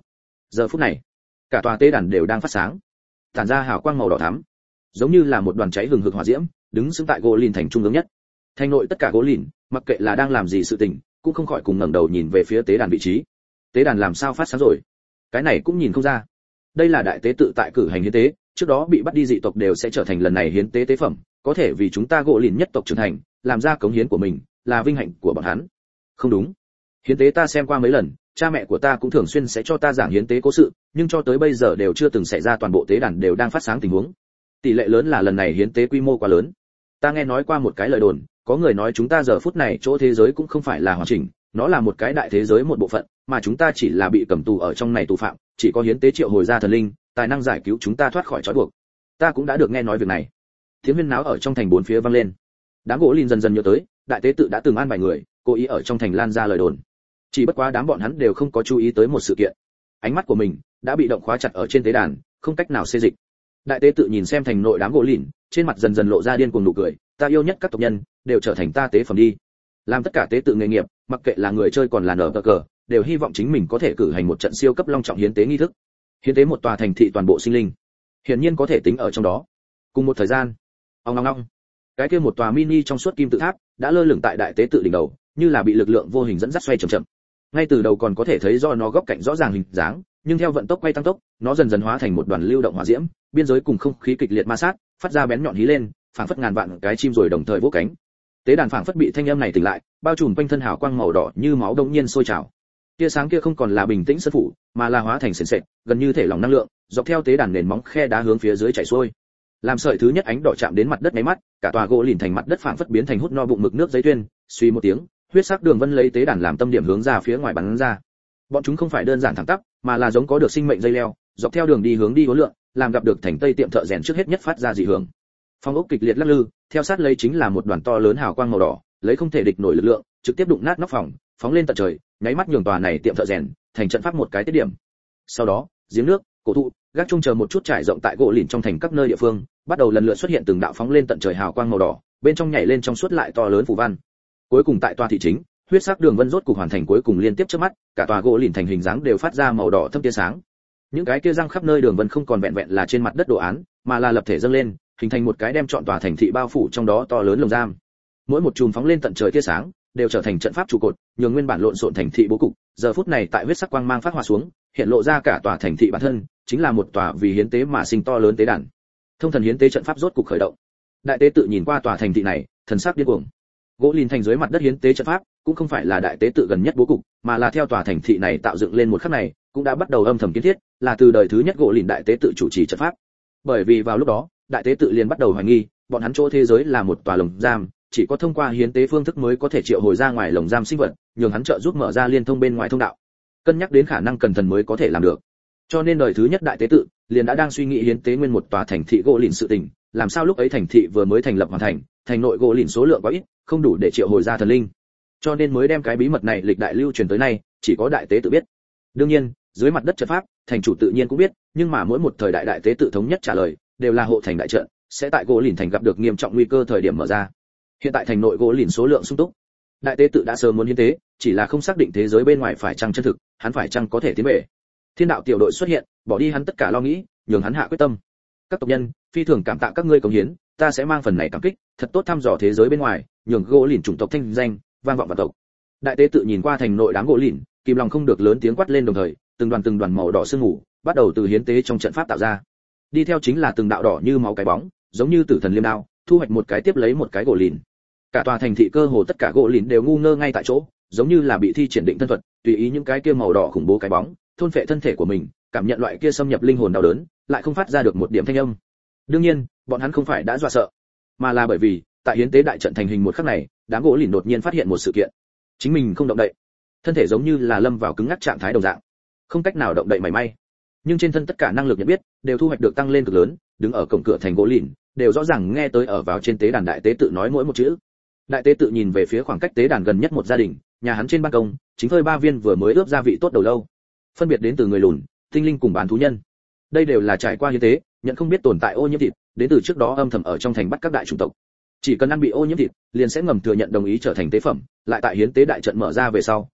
Speaker 1: Giờ phút này, cả tòa tế đàn đều đang phát sáng, tản ra hào quang màu đỏ thắm, giống như là một đoàn cháy hừng hực hỏa diễm, đứng sững tại gỗ lìn thành trung ương nhất. Thành nội tất cả gỗ lìn, mặc kệ là đang làm gì sự tình, cũng không khỏi cùng ngẩng đầu nhìn về phía tế đàn vị trí. Tế đàn làm sao phát sáng rồi? Cái này cũng nhìn không ra. Đây là đại tế tự tại cử hành hiến tế, trước đó bị bắt đi dị tộc đều sẽ trở thành lần này hiến tế tế phẩm, có thể vì chúng ta gỗ lìn nhất tộc trưởng thành, làm ra cống hiến của mình, là vinh hạnh của bọn hắn. Không đúng. Hiến tế ta xem qua mấy lần, cha mẹ của ta cũng thường xuyên sẽ cho ta giảng hiến tế cố sự, nhưng cho tới bây giờ đều chưa từng xảy ra toàn bộ tế đàn đều đang phát sáng tình huống. Tỷ lệ lớn là lần này hiến tế quy mô quá lớn. Ta nghe nói qua một cái lời đồn, có người nói chúng ta giờ phút này chỗ thế giới cũng không phải là hoàn chỉnh, nó là một cái đại thế giới một bộ phận, mà chúng ta chỉ là bị cầm tù ở trong này tù phạm, chỉ có hiến tế triệu hồi ra thần linh, tài năng giải cứu chúng ta thoát khỏi trói buộc. Ta cũng đã được nghe nói việc này. Tiếng huyên náo ở trong thành bốn phía vang lên. Đám gỗ lìn dần dần nhớ tới, đại tế tự đã từng an bài người, cố ý ở trong thành lan ra lời đồn. Chỉ bất quá đám bọn hắn đều không có chú ý tới một sự kiện. Ánh mắt của mình đã bị động khóa chặt ở trên tế đàn, không cách nào xê dịch. Đại tế tự nhìn xem thành nội đám gỗ lìn, trên mặt dần dần lộ ra điên cuồng nụ cười, ta yêu nhất các tộc nhân, đều trở thành ta tế phẩm đi. Làm tất cả tế tự nghề nghiệp, mặc kệ là người chơi còn là nở cờ, đều hy vọng chính mình có thể cử hành một trận siêu cấp long trọng hiến tế nghi thức. Hiến tế một tòa thành thị toàn bộ sinh linh, hiển nhiên có thể tính ở trong đó. Cùng một thời gian, ong ong ong, cái kia một tòa mini trong suốt kim tự tháp đã lơ lửng tại đại tế tự đỉnh đầu, như là bị lực lượng vô hình dẫn dắt xoay chậm chậm. Ngay từ đầu còn có thể thấy do nó góc cạnh rõ ràng hình dáng, nhưng theo vận tốc quay tăng tốc, nó dần dần hóa thành một đoàn lưu động hỏa diễm, biên giới cùng không khí kịch liệt ma sát, phát ra bén nhọn hí lên, phảng phất ngàn vạn cái chim rồi đồng thời vỗ cánh. Tế đàn phảng phất bị thanh âm này tỉnh lại, bao trùm quanh thân hào quang màu đỏ như máu đông nhiên sôi trào. Tia sáng kia không còn là bình tĩnh sơn phủ, mà là hóa thành sền sệt, gần như thể lỏng năng lượng, dọc theo tế đàn nền móng khe đá hướng phía dưới chảy xuôi. Làm sợi thứ nhất ánh đỏ chạm đến mặt đất mấy mắt, cả tòa gỗ lìn thành mặt đất phảng phất biến thành hút no bụng mực nước giấy tuyên, suy một tiếng, huyết sắc đường vân lấy tế đàn làm tâm điểm hướng ra phía ngoài bắn ra. Bọn chúng không phải đơn giản thẳng tắp, mà là giống có được sinh mệnh dây leo, dọc theo đường đi hướng đi uốn lượn, làm gặp được thành tây tiệm thợ rèn trước hết nhất phát ra dị hưởng. Phong ốc kịch liệt lắc lư, theo sát lấy chính là một đoàn to lớn hào quang màu đỏ, lấy không thể địch nổi lực lượng, trực tiếp đụng nát nóc phòng, phóng lên tận trời, nháy mắt nhường tòa này tiệm thợ rèn thành trận pháp một cái tiết điểm. Sau đó, giếng nước, cổ thụ, gác chung chờ một chút trải rộng tại gỗ lìn trong thành các nơi địa phương, bắt đầu lần lượt xuất hiện từng đạo phóng lên tận trời hào quang màu đỏ, bên trong nhảy lên trong suốt lại to lớn phù văn. Cuối cùng tại tòa thị chính, huyết sắc đường vân rốt cục hoàn thành cuối cùng liên tiếp trước mắt, cả tòa gỗ lìn thành hình dáng đều phát ra màu đỏ thâm tia sáng. Những cái kia răng khắp nơi đường vân không còn vẹn vẹn là trên mặt đất đồ án, mà là lập thể dâng lên, hình thành một cái đem trọn tòa thành thị bao phủ trong đó to lớn lồng giam. Mỗi một chùm phóng lên tận trời tia sáng, đều trở thành trận pháp trụ cột, nhường nguyên bản lộn xộn thành thị bố cục, giờ phút này tại huyết sắc quang mang phát hỏa xuống, hiện lộ ra cả tòa thành thị bản thân, chính là một tòa vì hiến tế mà sinh to lớn tế đàn. Thông thần hiến tế trận pháp rốt cục khởi động. Đại tế tự nhìn qua tòa thành thị này, thần sắc điên cuồng. Gỗ lìn thành dưới mặt đất hiến tế trận pháp, cũng không phải là đại tế tự gần nhất bố cục, mà là theo tòa thành thị này tạo dựng lên một khắc này, cũng đã bắt đầu âm thầm kiến thiết, là từ đời thứ nhất gỗ lìn đại tế tự chủ trì trận pháp. Bởi vì vào lúc đó, đại tế tự liền bắt đầu hoài nghi, bọn hắn chỗ thế giới là một tòa lồng giam, chỉ có thông qua hiến tế phương thức mới có thể triệu hồi ra ngoài lồng giam sinh vật, nhường hắn trợ giúp mở ra liên thông bên ngoài thông đạo. Cân nhắc đến khả năng cần thần mới có thể làm được. Cho nên đời thứ nhất đại tế tự liền đã đang suy nghĩ hiến tế nguyên một tòa thành thị gỗ lìn sự tình, làm sao lúc ấy thành thị vừa mới thành lập hoàn thành, thành nội gỗ lìn số lượng quá ít, không đủ để triệu hồi ra thần linh. Cho nên mới đem cái bí mật này lịch đại lưu truyền tới nay, chỉ có đại tế tự biết. Đương nhiên, dưới mặt đất trận pháp, thành chủ tự nhiên cũng biết, nhưng mà mỗi một thời đại đại tế tự thống nhất trả lời, đều là hộ thành đại trận, sẽ tại gỗ lìn thành gặp được nghiêm trọng nguy cơ thời điểm mở ra. Hiện tại thành nội gỗ lìn số lượng sung túc, đại tế tự đã sớm muốn hiến tế, chỉ là không xác định thế giới bên ngoài phải chăng chân thực, hắn phải chăng có thể tiến về. Thiên đạo tiểu đội xuất hiện, bỏ đi hắn tất cả lo nghĩ, nhường hắn hạ quyết tâm. Các tộc nhân, phi thường cảm tạ các ngươi cống hiến, ta sẽ mang phần này cảm kích, thật tốt thăm dò thế giới bên ngoài, nhường gỗ lìn chủng tộc thanh danh vang vọng vạn tộc. Đại tế tự nhìn qua thành nội đám gỗ lìn, kìm lòng không được lớn tiếng quát lên đồng thời, từng đoàn từng đoàn màu đỏ sương mù bắt đầu từ hiến tế trong trận pháp tạo ra. Đi theo chính là từng đạo đỏ như máu cái bóng, giống như tử thần liêm đao, thu hoạch một cái tiếp lấy một cái gỗ lìn. Cả tòa thành thị cơ hồ tất cả gỗ lìn đều ngu ngơ ngay tại chỗ, giống như là bị thi triển định thân thuật, tùy ý những cái kia màu đỏ khủng bố cái bóng, thôn phệ thân thể của mình, cảm nhận loại kia xâm nhập linh hồn đau đớn, lại không phát ra được một điểm thanh âm. Đương nhiên, bọn hắn không phải đã dọa sợ, mà là bởi vì, tại hiến tế đại trận thành hình một khắc này, đám gỗ lìn đột nhiên phát hiện một sự kiện. Chính mình không động đậy, thân thể giống như là lâm vào cứng ngắc trạng thái đồng dạng, không cách nào động đậy mảy may. Nhưng trên thân tất cả năng lực nhận biết đều thu hoạch được tăng lên cực lớn, đứng ở cổng cửa thành gỗ lìn, đều rõ ràng nghe tới ở vào trên tế đàn đại tế tự nói mỗi một chữ. Đại tế tự nhìn về phía khoảng cách tế đàn gần nhất một gia đình, nhà hắn trên ban công, chính phơi ba viên vừa mới ướp gia vị tốt đầu lâu, phân biệt đến từ người lùn, tinh linh cùng bán thú nhân. Đây đều là trải qua hiến tế, nhận không biết tồn tại ô nhiễm thịt, đến từ trước đó âm thầm ở trong thành bắt các đại chủng tộc. Chỉ cần ăn bị ô nhiễm thịt, liền sẽ ngầm thừa nhận đồng ý trở thành tế phẩm, lại tại hiến tế đại trận mở ra về sau,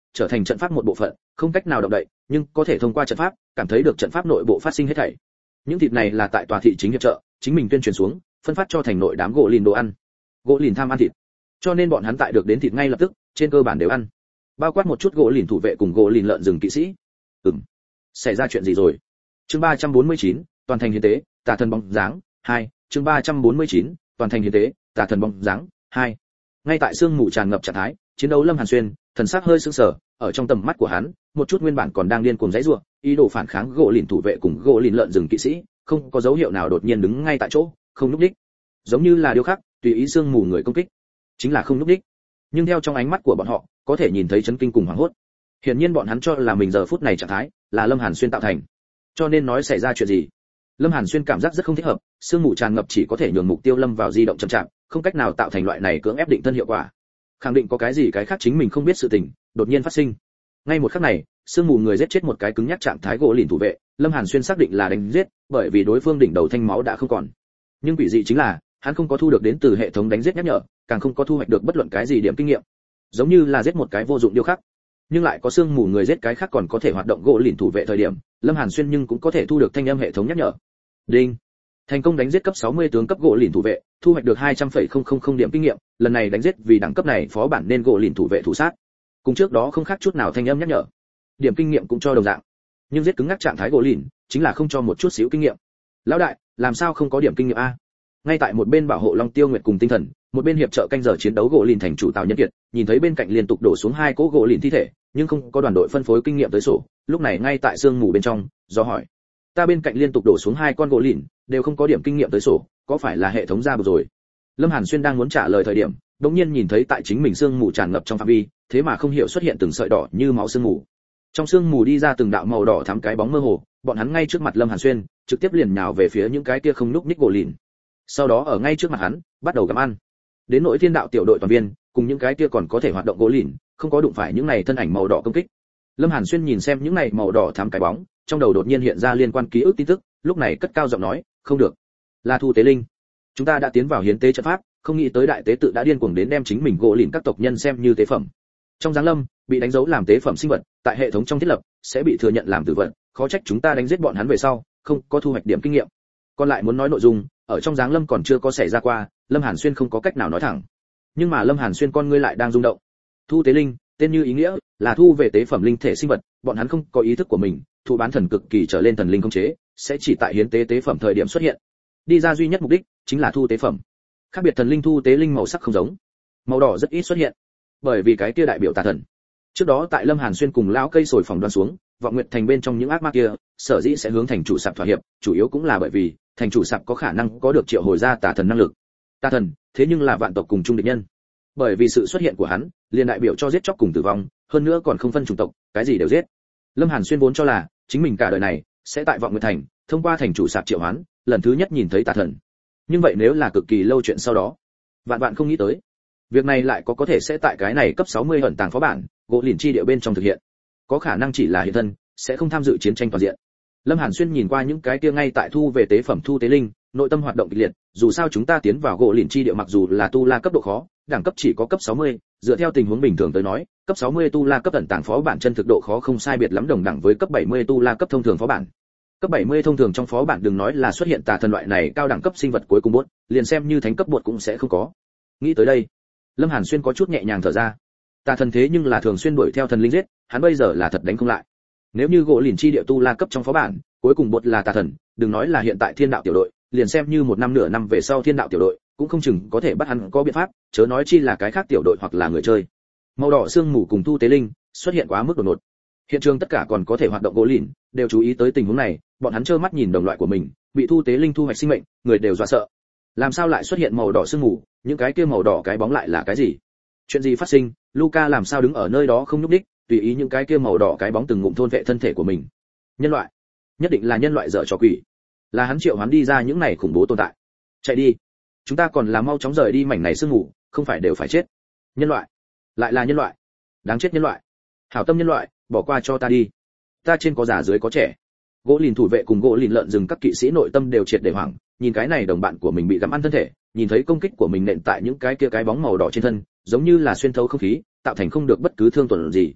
Speaker 1: trở thành trận pháp một bộ phận, không cách nào động đậy, nhưng có thể thông qua trận pháp cảm thấy được trận pháp nội bộ phát sinh hết thảy. Những thịt này là tại tòa thị chính hiệp trợ chính mình tuyên truyền xuống, phân phát cho thành nội đám gỗ lìn đồ ăn. Gỗ lìn tham ăn thịt, cho nên bọn hắn tại được đến thịt ngay lập tức, trên cơ bản đều ăn. Bao quát một chút gỗ lìn thủ vệ cùng gỗ lìn lợn rừng kỵ sĩ. Ừm, xảy ra chuyện gì rồi? Chương ba trăm bốn mươi chín, toàn thành hiến tế, tà thần bóng dáng, hai. Chương ba trăm bốn mươi chín, toàn thành hiến tế, tà thần bóng dáng, hai. Ngay tại sương mù tràn ngập trạng thái, chiến đấu Lâm Hàn Xuyên, thần sắc hơi sững sờ, ở trong tầm mắt của hắn, một chút nguyên bản còn đang điên cuồng giãy giụa, ý đồ phản kháng gỗ lìn thủ vệ cùng gỗ lìn lợn rừng kỵ sĩ, không có dấu hiệu nào đột nhiên đứng ngay tại chỗ, không lúc đích, giống như là điêu khắc, tùy ý sương mù người công kích, chính là không lúc đích. Nhưng theo trong ánh mắt của bọn họ, có thể nhìn thấy chấn kinh cùng hoảng hốt. Hiển nhiên bọn hắn cho là mình giờ phút này trạng thái là Lâm Hàn Xuyên tạo thành, cho nên nói xảy ra chuyện gì. Lâm Hàn Xuyên cảm giác rất không thích hợp, sương mù tràn ngập chỉ có thể nhường mục tiêu lâm vào di động chậm chạp, không cách nào tạo thành loại này cưỡng ép định thân hiệu quả. Khẳng định có cái gì cái khác chính mình không biết sự tình, đột nhiên phát sinh. Ngay một khắc này, sương mù người giết chết một cái cứng nhắc trạng thái gỗ lìn thủ vệ, Lâm Hàn Xuyên xác định là đánh giết, bởi vì đối phương đỉnh đầu thanh máu đã không còn. Nhưng quỷ dị chính là, hắn không có thu được đến từ hệ thống đánh giết nhắc nhở, càng không có thu hoạch được bất luận cái gì điểm kinh nghiệm. Giống như là giết một cái vô dụng điêu khắc. Nhưng lại có sương mù người giết cái khác còn có thể hoạt động gỗ lìn thủ vệ thời điểm, Lâm Hàn Xuyên nhưng cũng có thể thu được thanh âm hệ thống nhắc nhở. Đinh. Thành công đánh giết cấp sáu mươi tướng cấp gỗ lìn thủ vệ, thu hoạch được hai trăm phẩy không không không điểm kinh nghiệm, lần này đánh giết vì đẳng cấp này phó bản nên gỗ lìn thủ vệ thủ sát. Cùng trước đó không khác chút nào thanh âm nhắc nhở. Điểm kinh nghiệm cũng cho đồng dạng. Nhưng giết cứng ngắc trạng thái gỗ lìn, chính là không cho một chút xíu kinh nghiệm. Lão đại, làm sao không có điểm kinh nghiệm a? Ngay tại một bên bảo hộ Long Tiêu Nguyệt cùng tinh thần, một bên hiệp trợ canh giờ chiến đấu gỗ lìn thành chủ Tào Nhân Kiệt, nhìn thấy bên cạnh liên tục đổ xuống hai cỗ gỗ lìn thi thể, nhưng không có đoàn đội phân phối kinh nghiệm tới sổ, lúc này ngay tại sương mù bên trong, do hỏi: ta bên cạnh liên tục đổ xuống hai con gỗ lìn, đều không có điểm kinh nghiệm tới sổ, có phải là hệ thống ra bực rồi? Lâm Hàn Xuyên đang muốn trả lời thời điểm, đột nhiên nhìn thấy tại chính mình sương mù tràn ngập trong phạm vi, thế mà không hiểu xuất hiện từng sợi đỏ như máu sương mù. Trong sương mù đi ra từng đạo màu đỏ thắm cái bóng mơ hồ, bọn hắn ngay trước mặt Lâm Hàn Xuyên, trực tiếp liền nhào về phía những cái kia không núc ních gỗ lìn. Sau đó ở ngay trước mặt hắn, bắt đầu gặm ăn. Đến nội thiên đạo tiểu đội toàn viên, cùng những cái kia còn có thể hoạt động gỗ lìn, không có đụng phải những này thân ảnh màu đỏ công kích. Lâm Hàn Xuyên nhìn xem những này màu đỏ thắm cái bóng, trong đầu đột nhiên hiện ra liên quan ký ức tin tức, lúc này cất cao giọng nói: không được, là Thu Tế Linh. Chúng ta đã tiến vào hiến tế trận pháp, không nghĩ tới đại tế tự đã điên cuồng đến đem chính mình gỗ lìn các tộc nhân xem như tế phẩm. Trong giáng lâm, bị đánh dấu làm tế phẩm sinh vật, tại hệ thống trong thiết lập sẽ bị thừa nhận làm tử vật, khó trách chúng ta đánh giết bọn hắn về sau, không có thu hoạch điểm kinh nghiệm. Còn lại muốn nói nội dung, ở trong giáng lâm còn chưa có xảy ra qua, Lâm Hàn Xuyên không có cách nào nói thẳng. Nhưng mà Lâm Hàn Xuyên con ngươi lại đang rung động. Thu Tế Linh, tên như ý nghĩa, là thu về tế phẩm linh thể sinh vật, bọn hắn không có ý thức của mình, thụ bán thần cực kỳ trở lên thần linh không chế, sẽ chỉ tại hiến tế tế phẩm thời điểm xuất hiện. Đi ra duy nhất mục đích chính là thu tế phẩm. Khác biệt thần linh thu tế linh màu sắc không giống, màu đỏ rất ít xuất hiện, bởi vì cái kia đại biểu tà thần. Trước đó tại Lâm Hàn Xuyên cùng lão cây sồi phòng đoán xuống, Vọng Nguyệt thành bên trong những ác ma kia, sở dĩ sẽ hướng thành chủ sạp thỏa hiệp, chủ yếu cũng là bởi vì thành chủ sạp có khả năng có được triệu hồi ra tà thần năng lực. Tà thần, thế nhưng là vạn tộc cùng chung địch nhân. Bởi vì sự xuất hiện của hắn, liền đại biểu cho giết chóc cùng tử vong, hơn nữa còn không phân chủng tộc, cái gì đều giết. Lâm Hàn Xuyên vốn cho là chính mình cả đời này sẽ tại Vọng Nguyệt thành, thông qua thành chủ sạp triệu hoán, lần thứ nhất nhìn thấy tà thần. Nhưng vậy nếu là cực kỳ lâu chuyện sau đó, vạn vạn không nghĩ tới, việc này lại có có thể sẽ tại cái này cấp sáu mươi ẩn tàng phó bản, gỗ lìn chi địa bên trong thực hiện. Có khả năng chỉ là hiện thân, sẽ không tham dự chiến tranh toàn diện. Lâm Hàn Xuyên nhìn qua những cái kia ngay tại thu về tế phẩm thu tế linh, nội tâm hoạt động kịch liệt, dù sao chúng ta tiến vào gỗ lìn chi địa mặc dù là tu la cấp độ khó, đẳng cấp chỉ có cấp sáu mươi, dựa theo tình huống bình thường tới nói, cấp sáu mươi tu la cấp ẩn tàng phó bản chân thực độ khó không sai biệt lắm đồng đẳng với cấp bảy mươi tu la cấp thông thường phó bản. Cấp bảy mươi thông thường trong phó bản đừng nói là xuất hiện tà thần loại này cao đẳng cấp sinh vật cuối cùng bốt, liền xem như thánh cấp bột cũng sẽ không có. Nghĩ tới đây, Lâm Hàn Xuyên có chút nhẹ nhàng thở ra. Tà thần thế nhưng là thường xuyên đuổi theo thần linh giết, hắn bây giờ là thật đánh không lại. Nếu như gỗ lìn chi địa tu la cấp trong phó bản, cuối cùng bột là tà thần, đừng nói là hiện tại thiên đạo tiểu đội, liền xem như một năm nửa năm về sau thiên đạo tiểu đội, cũng không chừng có thể bắt hắn có biện pháp, chớ nói chi là cái khác tiểu đội hoặc là người chơi. Màu đỏ xương mù cùng thu tế linh xuất hiện quá mức đột ngột. Hiện trường tất cả còn có thể hoạt động gỗ lìn đều chú ý tới tình huống này, bọn hắn trơ mắt nhìn đồng loại của mình bị thu tế linh thu hoạch sinh mệnh, người đều dọa sợ. Làm sao lại xuất hiện màu đỏ xương mù, những cái kia màu đỏ cái bóng lại là cái gì? Chuyện gì phát sinh? Luca làm sao đứng ở nơi đó không nhúc nhích, tùy ý những cái kia màu đỏ cái bóng từng ngụm thôn vệ thân thể của mình. Nhân loại, nhất định là nhân loại dở trò quỷ, là hắn triệu hắn đi ra những này khủng bố tồn tại. Chạy đi, chúng ta còn là mau chóng rời đi mảnh này sương mù, không phải đều phải chết. Nhân loại, lại là nhân loại, đáng chết nhân loại, hảo tâm nhân loại, bỏ qua cho ta đi, ta trên có già dưới có trẻ. Gỗ lìn thủ vệ cùng gỗ lìn lợn rừng các kỵ sĩ nội tâm đều triệt để hoảng, nhìn cái này đồng bạn của mình bị gặm ăn thân thể, nhìn thấy công kích của mình nện tại những cái kia cái bóng màu đỏ trên thân, giống như là xuyên thấu không khí, tạo thành không được bất cứ thương tổn gì.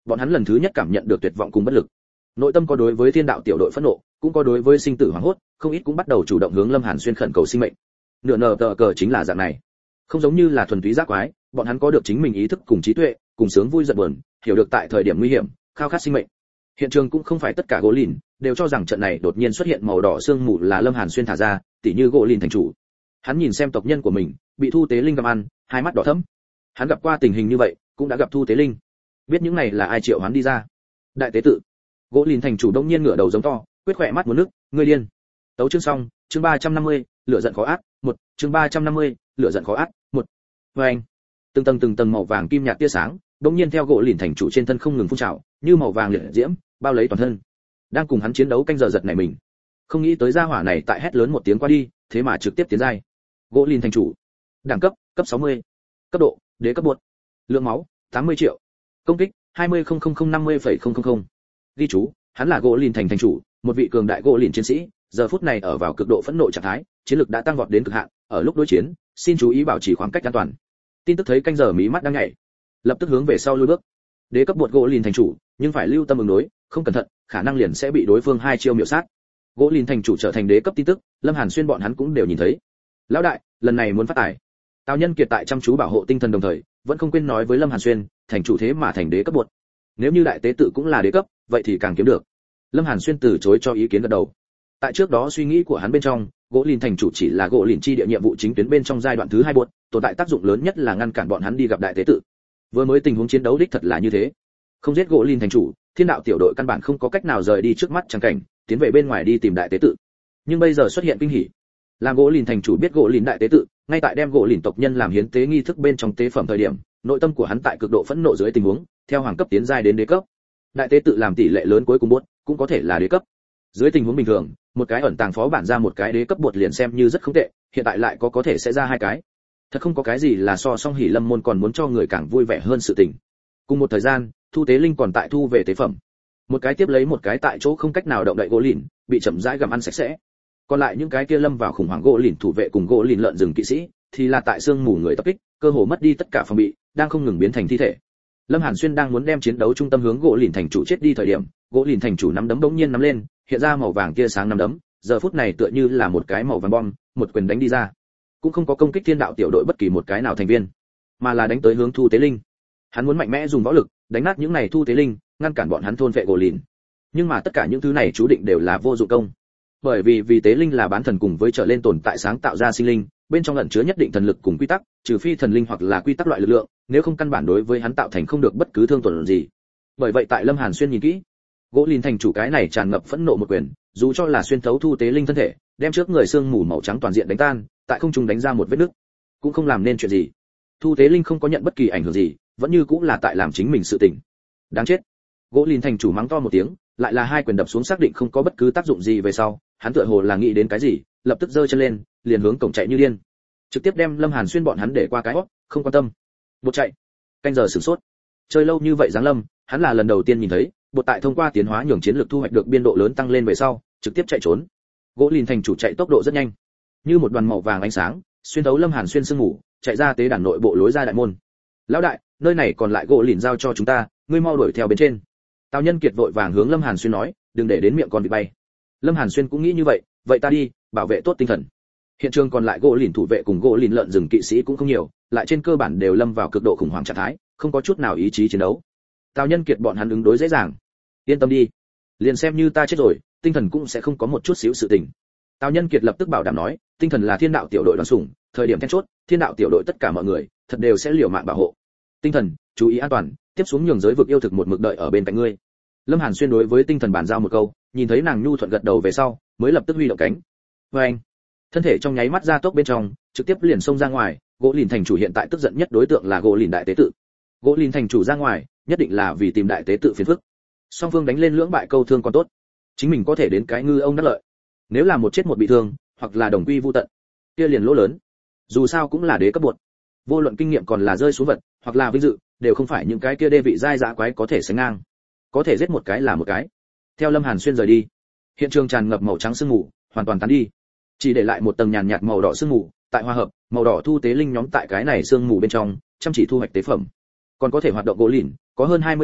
Speaker 1: bọn hắn lần thứ nhất cảm nhận được tuyệt vọng cùng bất lực. Nội tâm có đối với thiên đạo tiểu đội phẫn nộ, cũng có đối với sinh tử hoảng hốt, không ít cũng bắt đầu chủ động hướng Lâm Hàn Xuyên khẩn cầu sinh mệnh. Nửa nở tờ cờ chính là dạng này, không giống như là thuần túy giác quái, bọn hắn có được chính mình ý thức cùng trí tuệ, cùng sướng vui giận buồn, hiểu được tại thời điểm nguy hiểm, khao khát sinh mệnh. Hiện trường cũng không phải tất cả gỗ lìn đều cho rằng trận này đột nhiên xuất hiện màu đỏ sương mù là Lâm Hàn Xuyên thả ra, tỉ như gỗ lìn thành chủ. Hắn nhìn xem tộc nhân của mình bị thu tế linh gặm ăn, hai mắt đỏ thẫm. Hắn gặp qua tình hình như vậy, cũng đã gặp thu tế linh, biết những này là ai triệu hắn đi ra. Đại tế tự. Gỗ lìn thành chủ đông nhiên ngửa đầu giống to, quyết khỏe mắt muốn nước, ngươi điên. Tấu chương xong, chương ba trăm năm mươi, lửa giận khó ác, một, chương ba trăm năm mươi, lửa giận khó ác, một. Và anh, từng tầng từng tầng màu vàng kim nhạt tia sáng, đông nhiên theo gỗ lìn thành chủ trên thân không ngừng phun trào, như màu vàng liệt diễm, bao lấy toàn thân. Đang cùng hắn chiến đấu canh giờ giật này mình, không nghĩ tới gia hỏa này tại hét lớn một tiếng qua đi, thế mà trực tiếp tiến giai. Gỗ lìn thành chủ, đẳng cấp cấp sáu mươi, cấp độ đế cấp bột, lượng máu tám mươi triệu, công kích hai mươi không không không năm mươi phẩy không không không. Ghi chú, hắn là gỗ lìn thành thành chủ, một vị cường đại gỗ lìn chiến sĩ, giờ phút này ở vào cực độ phẫn nộ trạng thái, chiến lực đã tăng vọt đến cực hạn, ở lúc đối chiến, xin chú ý bảo trì khoảng cách an toàn. Tin tức thấy canh giờ mí mắt đang nhảy, lập tức hướng về sau lùi bước. Đế cấp bột gỗ lìn thành chủ, nhưng phải lưu tâm ứng đối, không cẩn thận, khả năng liền sẽ bị đối phương hai chiêu miểu sát. Gỗ lìn thành chủ trở thành đế cấp tin tức, Lâm Hàn Xuyên bọn hắn cũng đều nhìn thấy. Lão đại, lần này muốn phát tài. Tào Nhân Kiệt tại chăm chú bảo hộ tinh thần đồng thời, vẫn không quên nói với Lâm Hàn Xuyên, thành chủ thế mà thành đế cấp bột. Nếu như đại tế tự cũng là đế cấp, vậy thì càng kiếm được. Lâm Hàn Xuyên từ chối cho ý kiến gật đầu. Tại trước đó suy nghĩ của hắn bên trong, gỗ lìn thành chủ chỉ là gỗ lìn chi địa nhiệm vụ chính tuyến bên trong giai đoạn thứ hai bột, tồn tại tác dụng lớn nhất là ngăn cản bọn hắn đi gặp đại tế tự. Vừa mới tình huống chiến đấu đích thật là như thế. Không giết gỗ lìn thành chủ, thiên đạo tiểu đội căn bản không có cách nào rời đi trước mắt chẳng cảnh, tiến về bên ngoài đi tìm đại tế tự. Nhưng bây giờ xuất hiện kinh hỉ, làm gỗ lìn thành chủ biết gỗ lìn đại tế tự ngay tại đem gỗ lìn tộc nhân làm hiến tế nghi thức bên trong tế phẩm thời điểm, nội tâm của hắn tại cực độ phẫn nộ dưới tình huống, theo hoàng cấp tiến giai đến đế cấp. Đại tế tự làm tỷ lệ lớn cuối cùng bốt, cũng có thể là đế cấp. Dưới tình huống bình thường, một cái ẩn tàng phó bản ra một cái đế cấp bột liền xem như rất không tệ, hiện tại lại có có thể sẽ ra hai cái. Thật không có cái gì là so song hỉ lâm môn còn muốn cho người càng vui vẻ hơn sự tình. Cùng một thời gian, thu tế linh còn tại thu về tế phẩm. Một cái tiếp lấy một cái tại chỗ không cách nào động đậy gỗ lìn, bị chậm rãi gặm ăn sạch sẽ. Còn lại những cái kia lâm vào khủng hoảng gỗ lìn thủ vệ cùng gỗ lìn lợn rừng kỵ sĩ, thì là tại xương mù người tập kích, cơ hồ mất đi tất cả phòng bị, đang không ngừng biến thành thi thể. Lâm Hàn Xuyên đang muốn đem chiến đấu trung tâm hướng gỗ lìn thành chủ chết đi thời điểm, gỗ lìn thành chủ nắm đấm bỗng nhiên nắm lên, hiện ra màu vàng tia sáng nắm đấm, giờ phút này tựa như là một cái màu vàng bom, một quyền đánh đi ra. Cũng không có công kích thiên đạo tiểu đội bất kỳ một cái nào thành viên, mà là đánh tới hướng thu tế linh. Hắn muốn mạnh mẽ dùng võ lực, đánh nát những này thu tế linh, ngăn cản bọn hắn thôn vệ gỗ lìn. Nhưng mà tất cả những thứ này chú định đều là vô dụng công. Bởi vì vì tế linh là bán thần cùng với trở lên tồn tại sáng tạo ra sinh linh, bên trong ẩn chứa nhất định thần lực cùng quy tắc, trừ phi thần linh hoặc là quy tắc loại lực lượng, nếu không căn bản đối với hắn tạo thành không được bất cứ thương tổn gì. Bởi vậy tại Lâm Hàn Xuyên nhìn kỹ, gỗ lìn thành chủ cái này tràn ngập phẫn nộ một quyền, dù cho là xuyên thấu thu tế linh thân thể, đem trước người xương mù màu trắng toàn diện đánh tan, tại không trung đánh ra một vết nứt, cũng không làm nên chuyện gì. Thu tế linh không có nhận bất kỳ ảnh hưởng gì, vẫn như cũng là tại làm chính mình sự tình. Đáng chết. Gỗ lìn thành chủ mắng to một tiếng, lại là hai quyền đập xuống xác định không có bất cứ tác dụng gì về sau, hắn tựa hồ là nghĩ đến cái gì, lập tức giơ chân lên, liền hướng cổng chạy như điên. Trực tiếp đem Lâm Hàn Xuyên bọn hắn để qua cái hót, không quan tâm. Bột chạy. Canh giờ sửng sốt. Chơi lâu như vậy Giáng Lâm, hắn là lần đầu tiên nhìn thấy, bột tại thông qua tiến hóa nhường chiến lược thu hoạch được biên độ lớn tăng lên về sau, trực tiếp chạy trốn. Gỗ lìn thành chủ chạy tốc độ rất nhanh, như một đoàn màu vàng ánh sáng, xuyên thấu Lâm Hàn Xuyên sương ngủ, chạy ra tế đàn nội bộ lối ra đại môn. Lão đại, nơi này còn lại gỗ lìn giao cho chúng ta, ngươi mau đuổi theo bên trên. Tào Nhân Kiệt vội vàng hướng Lâm Hàn Xuyên nói, đừng để đến miệng con bị bay. Lâm Hàn Xuyên cũng nghĩ như vậy, vậy ta đi, bảo vệ tốt tinh thần. Hiện trường còn lại gỗ lìn thủ vệ cùng gỗ lìn lợn rừng kỵ sĩ cũng không nhiều, lại trên cơ bản đều lâm vào cực độ khủng hoảng trạng thái, không có chút nào ý chí chiến đấu. Tào Nhân Kiệt bọn hắn ứng đối dễ dàng. Yên tâm đi, liền xem như ta chết rồi, tinh thần cũng sẽ không có một chút xíu sự tình. Tào Nhân Kiệt lập tức bảo đảm nói, tinh thần là thiên đạo tiểu đội đoàn sủng, thời điểm then chốt, thiên đạo tiểu đội tất cả mọi người, thật đều sẽ liều mạng bảo hộ. Tinh thần, chú ý an toàn, tiếp xuống nhường giới vực yêu thực một mực đợi ở bên cạnh ngươi. Lâm Hàn Xuyên đối với tinh thần bàn giao một câu, nhìn thấy nàng nhu thuận gật đầu về sau, mới lập tức huy động cánh. Và anh, thân thể trong nháy mắt ra tốc bên trong, trực tiếp liền xông ra ngoài. Gỗ lìn thành chủ hiện tại tức giận nhất đối tượng là gỗ lìn đại tế tự. Gỗ lìn thành chủ ra ngoài, nhất định là vì tìm đại tế tự phiền phức. Song phương đánh lên lưỡng bại câu thương còn tốt, chính mình có thể đến cái ngư ông đắc lợi. Nếu là một chết một bị thương, hoặc là đồng quy vu tận, kia liền lỗ lớn. Dù sao cũng là đế cấp bột, vô luận kinh nghiệm còn là rơi xuống vật, hoặc là vinh dự, đều không phải những cái kia đê vị giai dã quái có thể sánh ngang. Có thể giết một cái là một cái. Theo Lâm Hàn Xuyên rời đi, hiện trường tràn ngập màu trắng sương mù, hoàn toàn tán đi, chỉ để lại một tầng nhàn nhạt màu đỏ sương mù. Tại hòa hợp, màu đỏ thu tế linh nhóm tại cái này sương mù bên trong, chăm chỉ thu hoạch tế phẩm. Còn có thể hoạt động gỗ lìn, có hơn hai mươi cái,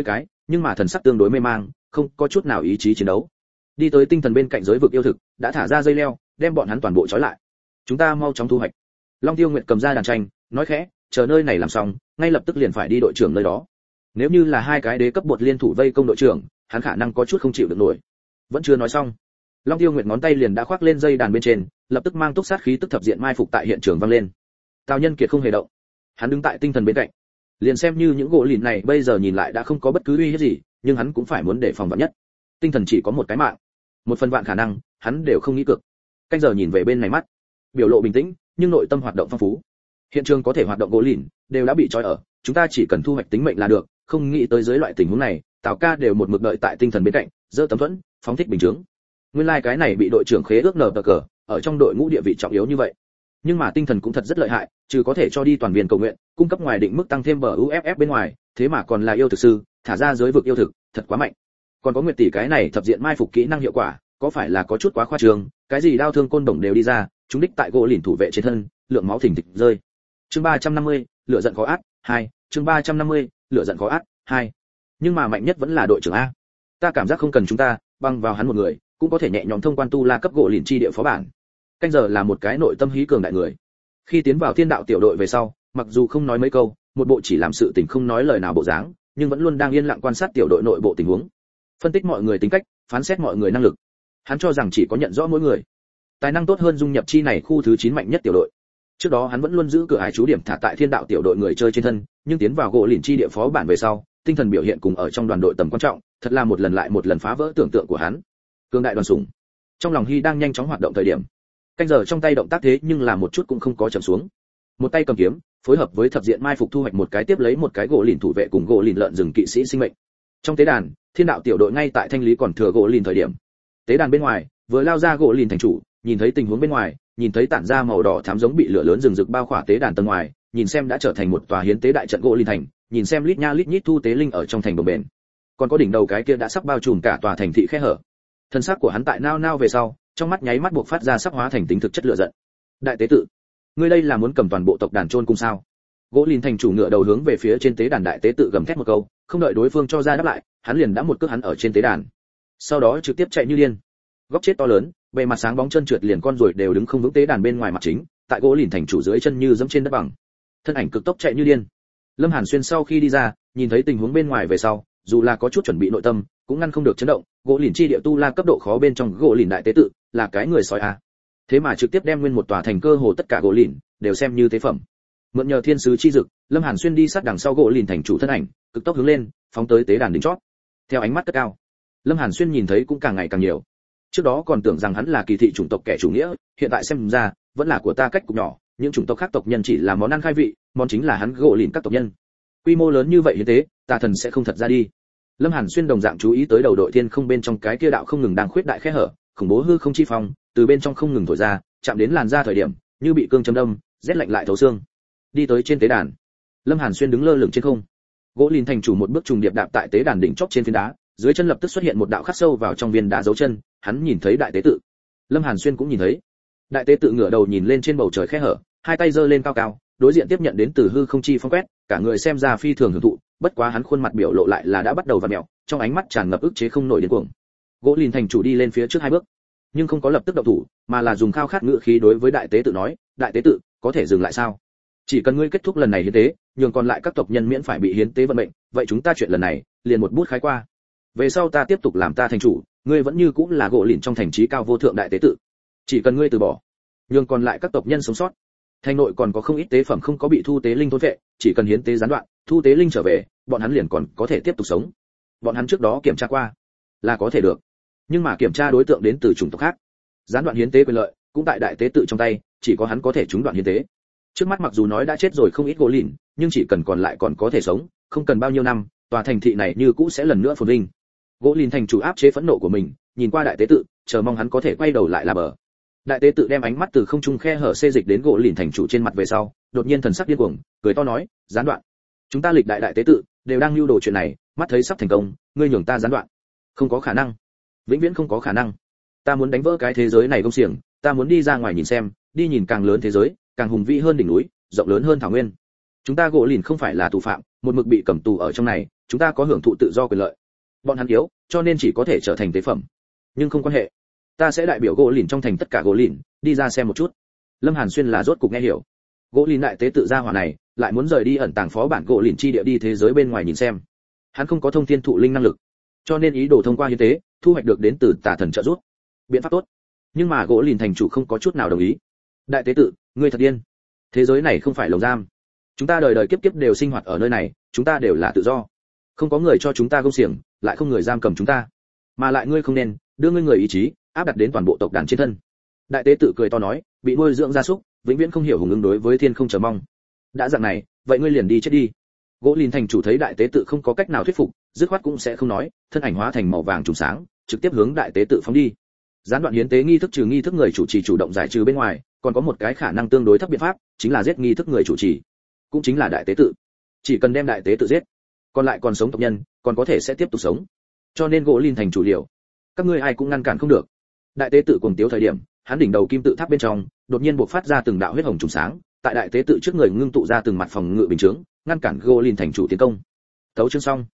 Speaker 1: nhưng mà thần sắc tương đối mê mang, không có chút nào ý chí chiến đấu. Đi tới tinh thần bên cạnh giới vực yêu thực, đã thả ra dây leo, đem bọn hắn toàn bộ trói lại. Chúng ta mau chóng thu hoạch. Long Tiêu Nguyệt cầm ra đàn tranh, nói khẽ, chờ nơi này làm xong, ngay lập tức liền phải đi đội trưởng nơi đó. Nếu như là hai cái đế cấp bột liên thủ vây công đội trưởng, hắn khả năng có chút không chịu được nổi. Vẫn chưa nói xong, Long Tiêu Nguyệt ngón tay liền đã khoác lên dây đàn bên trên, lập tức mang túc sát khí tức thập diện mai phục tại hiện trường vang lên. Tào Nhân Kiệt không hề động, hắn đứng tại tinh thần bên cạnh. Liền xem như những gỗ lìn này bây giờ nhìn lại đã không có bất cứ uy hiếp gì, nhưng hắn cũng phải muốn để phòng vạn nhất. Tinh thần chỉ có một cái mạng, một phần vạn khả năng, hắn đều không nghĩ cược. Canh giờ nhìn về bên này mắt, biểu lộ bình tĩnh, nhưng nội tâm hoạt động phong phú. Hiện trường có thể hoạt động gỗ lìn đều đã bị trói ở, chúng ta chỉ cần thu hoạch tính mệnh là được, không nghĩ tới dưới loại tình huống này, Tào ca đều một mực đợi tại tinh thần bên cạnh, giơ tấm thuẫn, phóng thích bình chứng. Nguyên lai like cái này bị đội trưởng khế ước nở cờ, ở trong đội ngũ địa vị trọng yếu như vậy. Nhưng mà tinh thần cũng thật rất lợi hại, trừ có thể cho đi toàn viên cầu nguyện, cung cấp ngoài định mức tăng thêm bờ u ép ép bên ngoài, thế mà còn là yêu thực sư, thả ra giới vực yêu thực, thật quá mạnh. Còn có Nguyệt tỷ cái này thập diện mai phục kỹ năng hiệu quả, có phải là có chút quá khoa trương, cái gì đao thương côn đồng đều đi ra, chúng đích tại gỗ lìn thủ vệ trên thân, lượng máu thình thịch rơi. Chương ba trăm năm mươi, lửa giận khó át, hai, chương ba trăm năm mươi, lửa giận khó át, hai. Nhưng mà mạnh nhất vẫn là đội trưởng a. Ta cảm giác không cần chúng ta, băng vào hắn một người, cũng có thể nhẹ nhõm thông quan tu la cấp gỗ lìn chi địa phó bản. Canh giờ là một cái nội tâm hí cường đại người. Khi tiến vào thiên đạo tiểu đội về sau, mặc dù không nói mấy câu, một bộ chỉ làm sự tình không nói lời nào bộ dáng, nhưng vẫn luôn đang yên lặng quan sát tiểu đội nội bộ tình huống, phân tích mọi người tính cách, phán xét mọi người năng lực. Hắn cho rằng chỉ có nhận rõ mỗi người tài năng tốt hơn dung nhập chi này khu thứ chín mạnh nhất tiểu đội. Trước đó hắn vẫn luôn giữ cửa ải chú điểm thả tại thiên đạo tiểu đội người chơi trên thân, nhưng tiến vào gỗ lìn chi địa phó bản về sau, tinh thần biểu hiện cùng ở trong đoàn đội tầm quan trọng, thật là một lần lại một lần phá vỡ tưởng tượng của hắn. Cường đại đoàn sủng. Trong lòng Hy đang nhanh chóng hoạt động thời điểm, canh giờ trong tay động tác thế nhưng là một chút cũng không có chậm xuống. Một tay cầm kiếm, phối hợp với thập diện mai phục thu hoạch một cái tiếp lấy một cái gỗ lìn thủ vệ cùng gỗ lìn lợn rừng kỵ sĩ sinh mệnh. Trong tế đàn, thiên đạo tiểu đội ngay tại thanh lý còn thừa gỗ lìn thời điểm. Tế đàn bên ngoài, vừa lao ra gỗ lìn thành chủ, nhìn thấy tình huống bên ngoài, nhìn thấy tản ra màu đỏ thắm giống bị lửa lớn rừng rực bao khỏa tế đàn tầng ngoài, nhìn xem đã trở thành một tòa hiến tế đại trận gỗ lìn thành, nhìn xem lít nha lít nhít thu tế linh ở trong thành đồng bền. Còn có đỉnh đầu cái kia đã sắp bao trùm cả tòa thành thị khe hở. Thân xác của hắn tại nao nao về sau, trong mắt nháy mắt buộc phát ra sắp hóa thành tính thực chất lửa giận. Đại tế tự, ngươi đây là muốn cầm toàn bộ tộc đàn chôn cung sao? Gỗ lìn thành chủ ngựa đầu hướng về phía trên tế đàn đại tế tự gầm thét một câu, không đợi đối phương cho ra đáp lại, hắn liền đã một cước hắn ở trên tế đàn. Sau đó trực tiếp chạy như điên. Góc chết to lớn, bề mặt sáng bóng chân trượt liền con ruồi đều đứng không vững tế đàn bên ngoài mặt chính, tại gỗ lìn thành chủ dưới chân như dẫm trên đất bằng. Thân ảnh cực tốc chạy như điên. Lâm Hàn Xuyên sau khi đi ra, nhìn thấy tình huống bên ngoài về sau, dù là có chút chuẩn bị nội tâm, cũng ngăn không được chấn động. Gỗ lìn chi địa tu la cấp độ khó bên trong gỗ lìn đại tế tự, là cái người sói à? Thế mà trực tiếp đem nguyên một tòa thành cơ hồ tất cả gỗ lìn đều xem như tế phẩm. Mượn nhờ thiên sứ chi dực, Lâm Hàn Xuyên đi sát đằng sau gỗ lìn thành chủ thân ảnh, cực tốc hướng lên, phóng tới tế đàn đỉnh chót. Theo ánh mắt cất cao, Lâm Hàn Xuyên nhìn thấy cũng càng ngày càng nhiều. Trước đó còn tưởng rằng hắn là kỳ thị chủng tộc kẻ chủ nghĩa, hiện tại xem ra, vẫn là của ta cách cục nhỏ, những chủng tộc khác tộc nhân chỉ là món ăn khai vị, món chính là hắn gỗ lìn các tộc nhân. Quy mô lớn như vậy như thế, tà thần sẽ không thật ra đi. Lâm Hàn Xuyên đồng dạng chú ý tới đầu đội thiên không bên trong cái kia đạo không ngừng đang khuyết đại khe hở, khủng bố hư không chi phong, từ bên trong không ngừng thổi ra, chạm đến làn da thời điểm, như bị cương châm đâm, rét lạnh lại thấu xương. Đi tới trên tế đàn, Lâm Hàn Xuyên đứng lơ lửng trên không. Gỗ lìn thành chủ một bước trùng điệp đạp tại tế đàn đỉnh chóp trên phiến đá, dưới chân lập tức xuất hiện một đạo khắc sâu vào trong viên đá dấu chân, hắn nhìn thấy đại tế tự. Lâm Hàn Xuyên cũng nhìn thấy. Đại tế tự ngửa đầu nhìn lên trên bầu trời khe hở, hai tay giơ lên cao cao, đối diện tiếp nhận đến từ hư không chi phong quét, cả người xem ra phi thường hưởng thụ, bất quá hắn khuôn mặt biểu lộ lại là đã bắt đầu vặn mèo, trong ánh mắt tràn ngập ức chế không nổi điên cuồng. Gỗ lìn thành chủ đi lên phía trước hai bước, nhưng không có lập tức động thủ, mà là dùng khao khát ngữ khí đối với đại tế tự nói, đại tế tự, có thể dừng lại sao? Chỉ cần ngươi kết thúc lần này hiến tế, nhường còn lại các tộc nhân miễn phải bị hiến tế vận mệnh, vậy chúng ta chuyện lần này liền một bút khái qua. Về sau ta tiếp tục làm ta thành chủ, ngươi vẫn như cũng là gỗ lìn trong thành trí cao vô thượng đại tế tự. Chỉ cần ngươi từ bỏ, nhường còn lại các tộc nhân sống sót. Thành nội còn có không ít tế phẩm không có bị thu tế linh thôn vệ, chỉ cần hiến tế gián đoạn, thu tế linh trở về, bọn hắn liền còn có thể tiếp tục sống. Bọn hắn trước đó kiểm tra qua, là có thể được. Nhưng mà kiểm tra đối tượng đến từ chủng tộc khác. Gián đoạn hiến tế quyền lợi cũng tại đại tế tự trong tay, chỉ có hắn có thể trúng đoạn hiến tế. Trước mắt mặc dù nói đã chết rồi không ít gỗ lìn, nhưng chỉ cần còn lại còn có thể sống, không cần bao nhiêu năm, tòa thành thị này như cũ sẽ lần nữa phồn vinh. Gỗ lìn thành chủ áp chế phẫn nộ của mình, nhìn qua đại tế tự, chờ mong hắn có thể quay đầu lại là bờ. Đại tế tự đem ánh mắt từ không trung khe hở xê dịch đến gỗ lìn thành chủ trên mặt về sau, đột nhiên thần sắc điên cuồng, cười to nói, gián đoạn. Chúng ta lịch đại đại tế tự đều đang lưu đồ chuyện này, mắt thấy sắp thành công, ngươi nhường ta gián đoạn, không có khả năng, vĩnh viễn không có khả năng. Ta muốn đánh vỡ cái thế giới này công xiềng, ta muốn đi ra ngoài nhìn xem, đi nhìn càng lớn thế giới, càng hùng vĩ hơn đỉnh núi, rộng lớn hơn thảo nguyên. Chúng ta gỗ lìn không phải là tù phạm, một mực bị cầm tù ở trong này, chúng ta có hưởng thụ tự do quyền lợi. Bọn hắn yếu, cho nên chỉ có thể trở thành tế phẩm. Nhưng không quan hệ, ta sẽ đại biểu gỗ lìn trong thành tất cả gỗ lìn, đi ra xem một chút. Lâm Hàn Xuyên là rốt cục nghe hiểu. Gỗ lìn đại tế tự gia hỏa này, lại muốn rời đi ẩn tàng phó bản gỗ lìn chi địa đi thế giới bên ngoài nhìn xem. Hắn không có thông thiên thụ linh năng lực, cho nên ý đồ thông qua hiến tế, thu hoạch được đến từ tà thần trợ giúp. Biện pháp tốt. Nhưng mà gỗ lìn thành chủ không có chút nào đồng ý. Đại tế tự, ngươi thật điên. Thế giới này không phải lồng giam. Chúng ta đời đời kiếp kiếp đều sinh hoạt ở nơi này, chúng ta đều là tự do. Không có người cho chúng ta gông xiềng, lại không người giam cầm chúng ta. Mà lại ngươi không nên đưa ngươi người ý chí áp đặt đến toàn bộ tộc đàn trên thân. Đại tế tự cười to nói, bị nuôi dưỡng gia súc, vĩnh viễn không hiểu hùng ứng đối với thiên không chờ mong. Đã dạng này, vậy ngươi liền đi chết đi. Gỗ lìn thành chủ thấy đại tế tự không có cách nào thuyết phục, dứt khoát cũng sẽ không nói, thân ảnh hóa thành màu vàng trùng sáng, trực tiếp hướng đại tế tự phóng đi. Gián đoạn hiến tế nghi thức trừ nghi thức người chủ trì chủ động giải trừ bên ngoài, còn có một cái khả năng tương đối thấp biện pháp, chính là giết nghi thức người chủ trì, cũng chính là đại tế tự. Chỉ cần đem đại tế tự giết, còn lại còn sống tộc nhân, còn có thể sẽ tiếp tục sống. Cho nên gỗ lìn thành chủ liều, các ngươi ai cũng ngăn cản không được. Đại tế tự cuồng tiếu thời điểm, hắn đỉnh đầu kim tự tháp bên trong, đột nhiên bộc phát ra từng đạo huyết hồng trùng sáng, tại đại tế tự trước người ngưng tụ ra từng mặt phòng ngự bình chướng, ngăn cản gỗ lìn thành chủ tiến công. Tấu chương xong.